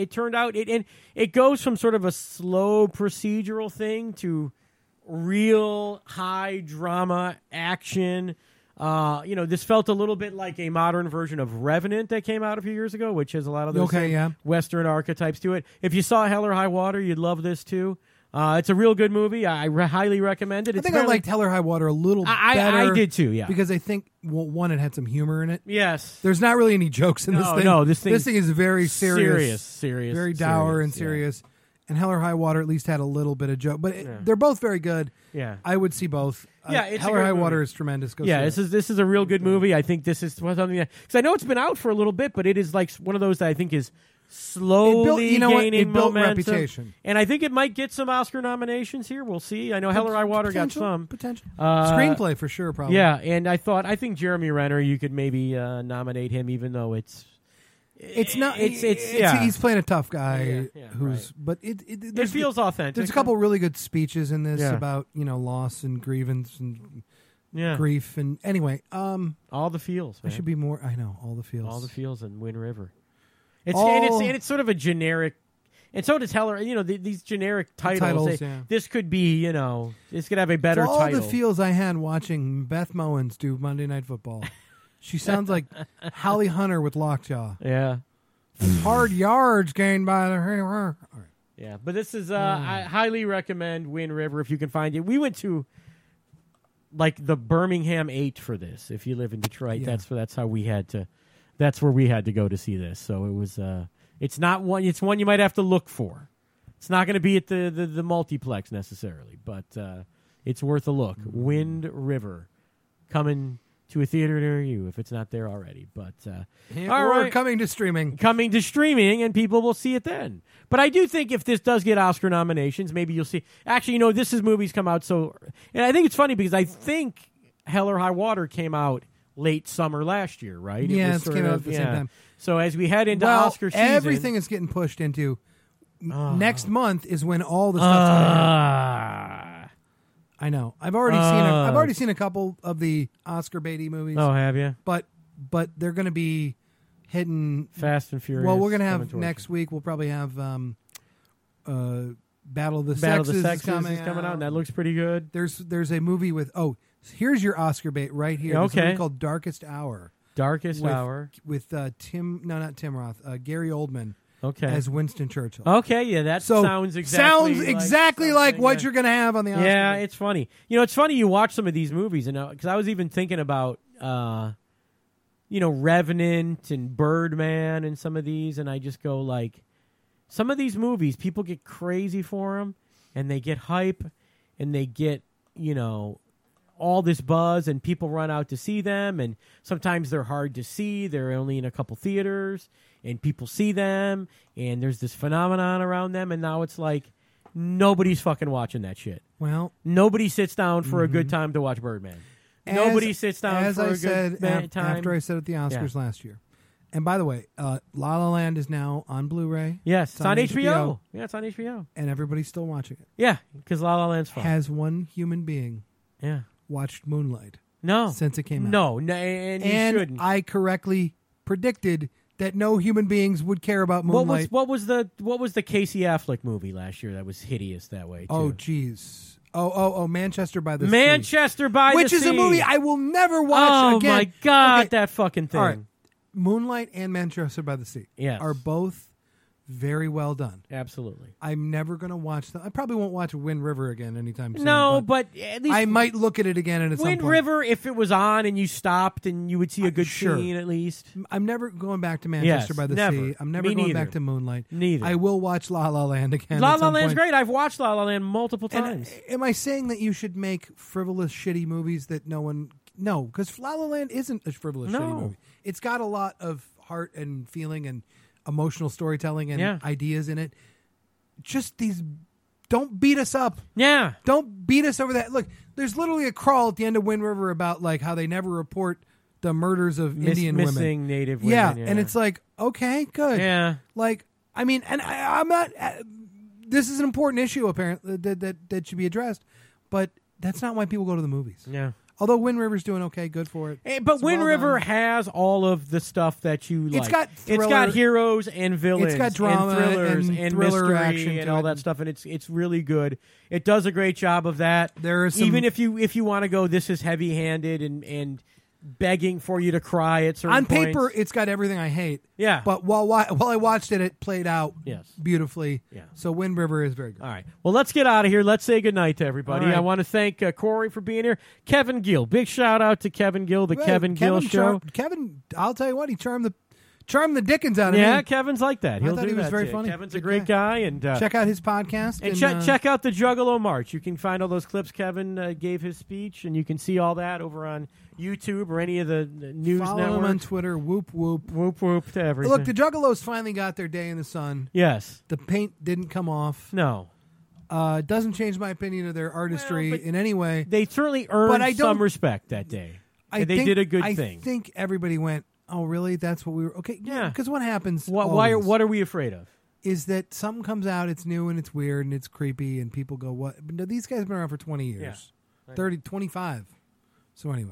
Speaker 1: it goes from sort of a slow procedural thing to real high drama action. This felt a little bit like a modern version of Revenant that came out a few years ago, which has a lot of those Western archetypes to it. If you saw Hell or High Water, you'd love this too. It's a real good movie. I highly recommend it.
Speaker 2: I think I liked Hell or High Water a little better.
Speaker 1: I did too, yeah.
Speaker 2: Because I think, one, it had some humor in it.
Speaker 1: Yes.
Speaker 2: There's not really any jokes in this thing.
Speaker 1: No, this thing
Speaker 2: is very serious.
Speaker 1: Very
Speaker 2: dour and serious. Yeah. And Hell or High Water at least had a little bit of joke. But they're both very good.
Speaker 1: Yeah.
Speaker 2: I would see both.
Speaker 1: It's
Speaker 2: Hell or High Water is tremendous. Go
Speaker 1: see this is a real good movie. I think this is something because I know it's been out for a little bit, but it is like one of those that I think is slowly gaining momentum.
Speaker 2: Reputation.
Speaker 1: And I think it might get some Oscar nominations here. We'll see. I know Hell or High Water got some.
Speaker 2: Potential. Screenplay for sure, probably.
Speaker 1: Yeah, and I think Jeremy Renner, you could maybe nominate him, even though it's not.
Speaker 2: He's playing a tough guy who's, but
Speaker 1: it feels authentic.
Speaker 2: There's a couple really good speeches in this about loss and grievance and grief and anyway.
Speaker 1: All the feels.
Speaker 2: There should be more. I know all the feels
Speaker 1: in Wind River. It's sort of a generic, and so does Heller. These generic titles. This could be this could have a better title.
Speaker 2: All the feels I had watching Beth Mowins do Monday Night Football. She sounds like Holly Hunter with Lockjaw.
Speaker 1: Yeah.
Speaker 2: Hard yards gained by the... All right.
Speaker 1: Yeah, but this is... I highly recommend Wind River if you can find it. We went to the Birmingham 8 for this. If you live in Detroit, that's how we had to... That's where we had to go to see this. So it was... it's not one... It's one you might have to look for. It's not going to be at the multiplex necessarily, but... It's worth a look. Wind River, coming to a theater near you if it's not there already. But
Speaker 2: coming to streaming.
Speaker 1: Coming to streaming, and people will see it then. But I do think if this does get Oscar nominations, maybe you'll see. Actually, this is movies come out and I think it's funny because I think Hell or High Water came out late summer last year, right?
Speaker 2: Yeah, it came out at the same time.
Speaker 1: So as we head into Oscar season,
Speaker 2: everything is getting pushed into next month is when all the stuff's coming out. I know. I've already seen a couple of the Oscar baity movies.
Speaker 1: Oh, have you?
Speaker 2: But they're going to be hitting
Speaker 1: Fast and Furious.
Speaker 2: Well, we're going to have next week. We'll probably have Battle of the Sexes is coming
Speaker 1: out, and that looks pretty good.
Speaker 2: There's a movie with here's your Oscar bait right here.
Speaker 1: Okay,
Speaker 2: there's a movie called Darkest Hour.
Speaker 1: Hour
Speaker 2: with not Tim Roth, Gary Oldman.
Speaker 1: Okay,
Speaker 2: as Winston Churchill.
Speaker 1: Okay, yeah, that sounds exactly
Speaker 2: like what you're going to have on the Oscar.
Speaker 1: Yeah, it's funny. It's funny you watch some of these movies, and because I was even thinking about, Revenant and Birdman and some of these, and I just go like, some of these movies, people get crazy for them, and they get hype, and they get, all this buzz, and people run out to see them, and sometimes they're hard to see. They're only in a couple theaters, and people see them, and there's this phenomenon around them, and now it's like nobody's fucking watching that shit.
Speaker 2: Well,
Speaker 1: nobody sits down for a good time to watch Birdman. Nobody sits down for a good time.
Speaker 2: After I said at the Oscars last year. And by the way, La La Land is now on Blu-ray.
Speaker 1: Yes, it's on HBO. Yeah, it's on HBO.
Speaker 2: And everybody's still watching it.
Speaker 1: Yeah, because La La Land's fun.
Speaker 2: Has one human being watched Moonlight?
Speaker 1: No.
Speaker 2: Since it came out.
Speaker 1: No, and you shouldn't.
Speaker 2: I correctly predicted that no human beings would care about Moonlight.
Speaker 1: What was the Casey Affleck movie last year that was hideous that way, too?
Speaker 2: Oh, jeez. Oh, Manchester by the Sea.
Speaker 1: Manchester by the Sea.
Speaker 2: Which is a movie I will never watch again.
Speaker 1: Oh, my God, that fucking thing.
Speaker 2: All right. Moonlight and Manchester by the Sea are both very well done.
Speaker 1: Absolutely.
Speaker 2: I'm never going to watch them. I probably won't watch Wind River again anytime soon.
Speaker 1: No, but at least
Speaker 2: I might look at it again at some point.
Speaker 1: Wind River, if it was on and you stopped and you would see a good scene at least.
Speaker 2: I'm never going back to Manchester by the Sea. I'm never going back to Moonlight.
Speaker 1: Neither.
Speaker 2: I will watch La La Land again.
Speaker 1: La La Land's great. I've watched La La Land multiple times.
Speaker 2: Am I saying that you should make frivolous, shitty movies that no one... No, because La La Land isn't a frivolous, shitty movie. It's got a lot of heart and feeling and emotional storytelling and ideas in it. Just these, don't beat us up.
Speaker 1: Yeah.
Speaker 2: Don't beat us over that. Look, there's literally a crawl at the end of Wind River about like how they never report the murders of Indian women.
Speaker 1: Missing Native women.
Speaker 2: Yeah, and it's like, okay, good.
Speaker 1: Yeah.
Speaker 2: Like, I mean, and I'm not, this is an important issue apparently that should be addressed, but that's not why people go to the movies.
Speaker 1: Yeah.
Speaker 2: Although Wind River's doing okay, good for it.
Speaker 1: But Wind River has all of the stuff that you like. It's got heroes and villains.
Speaker 2: It's got drama
Speaker 1: and thrillers
Speaker 2: and
Speaker 1: mystery
Speaker 2: action
Speaker 1: and all that stuff, and it's really good. It does a great job of that.
Speaker 2: There is
Speaker 1: even if you want to go, this is heavy-handed and begging for you to cry at certain points.
Speaker 2: On paper, it's got everything I hate.
Speaker 1: Yeah.
Speaker 2: But while I watched it, it played out beautifully.
Speaker 1: Yeah.
Speaker 2: So Wind River is very good.
Speaker 1: All right. Well, let's get out of here. Let's say goodnight to everybody. Right. I want to thank Corey for being here. Kevin Gill. Big shout out to Kevin Gill, Kevin Gill Show.
Speaker 2: Kevin, I'll tell you what, he charmed the dickens out of me.
Speaker 1: Yeah, Kevin's like that.
Speaker 2: I thought he was very funny.
Speaker 1: Kevin's a great guy. And
Speaker 2: check out his podcast.
Speaker 1: And check out the Juggalo March. You can find all those clips. Kevin gave his speech, and you can see all that over on YouTube or any of the news networks.
Speaker 2: Follow him on Twitter. Whoop, whoop.
Speaker 1: Whoop, whoop to everything.
Speaker 2: Look, the Juggalos finally got their day in the sun.
Speaker 1: Yes.
Speaker 2: The paint didn't come off.
Speaker 1: No.
Speaker 2: Doesn't change my opinion of their artistry in any way.
Speaker 1: They certainly earned some respect that day. They did a good thing.
Speaker 2: I think everybody went, oh, really? That's what we were... Okay, yeah. Because what happens...
Speaker 1: What are we afraid of?
Speaker 2: Is that something comes out, it's new and it's weird and it's creepy and people go, what? But these guys have been around for 20 years. Yeah. 30, 25. So anyway.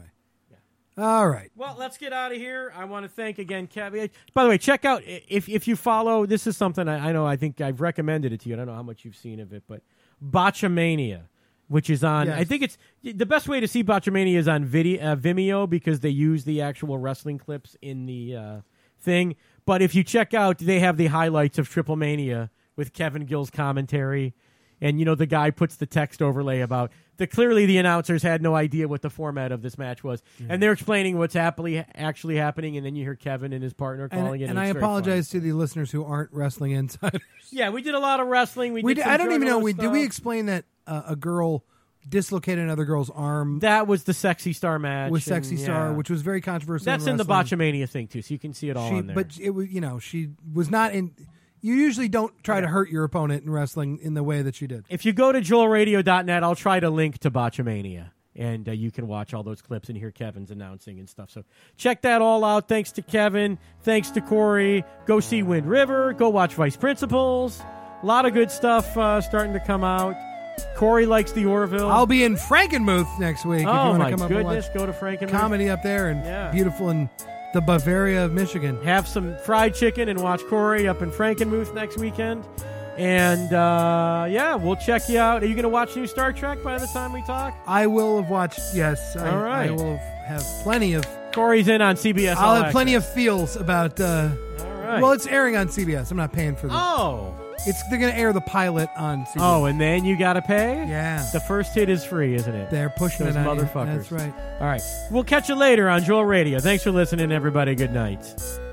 Speaker 2: All right.
Speaker 1: Well, let's get out of here. I want to thank again, Kevin. By the way, check out, if you follow, this is something I think I've recommended it to you. I don't know how much you've seen of it, but Botchamania, which is on, I think it's, the best way to see Botchamania is on Vimeo because they use the actual wrestling clips in the thing. But if you check out, they have the highlights of Triple Mania with Kevin Gill's commentary. And, the guy puts the text overlay about clearly the announcers had no idea what the format of this match was. Mm-hmm. And they're explaining what's actually happening, and then you hear Kevin and his partner calling it.
Speaker 2: And I apologize to the listeners who aren't wrestling insiders.
Speaker 1: Yeah, we did a lot of wrestling.
Speaker 2: I don't even know. Did we explain that a girl dislocated another girl's arm.
Speaker 1: That was the Sexy Star match.
Speaker 2: With Sexy Star, which was very controversial.
Speaker 1: That's in the Botchamania thing, too, so you can see it all on there.
Speaker 2: But it was, she was not in... You usually don't try to hurt your opponent in wrestling in the way that she did.
Speaker 1: If you go to joelradio.net, I'll try to link to Botchamania, and you can watch all those clips and hear Kevin's announcing and stuff. So check that all out. Thanks to Kevin. Thanks to Corey. Go see Wind River. Go watch Vice Principals. A lot of good stuff starting to come out. Corey likes the Orville.
Speaker 2: I'll be in Frankenmuth next week. If you want to come up and watch
Speaker 1: go to Frankenmuth.
Speaker 2: Comedy up there and beautiful in the Bavaria of Michigan.
Speaker 1: Have some fried chicken and watch Corey up in Frankenmuth next weekend. And, we'll check you out. Are you going to watch new Star Trek by the time we talk?
Speaker 2: I will have watched, yes.
Speaker 1: All right.
Speaker 2: I will have plenty of...
Speaker 1: Corey's in on CBS.
Speaker 2: I'll have plenty of feels about...
Speaker 1: all right.
Speaker 2: Well, it's airing on CBS. I'm not paying for this.
Speaker 1: Oh.
Speaker 2: They're going to air the pilot on CBS.
Speaker 1: Oh, and then you got to pay?
Speaker 2: Yeah.
Speaker 1: The first hit is free, isn't it?
Speaker 2: They're pushing
Speaker 1: Those
Speaker 2: it out.
Speaker 1: motherfuckers.
Speaker 2: That's right.
Speaker 1: All right. We'll catch you later on Joel Radio. Thanks for listening, everybody. Good night.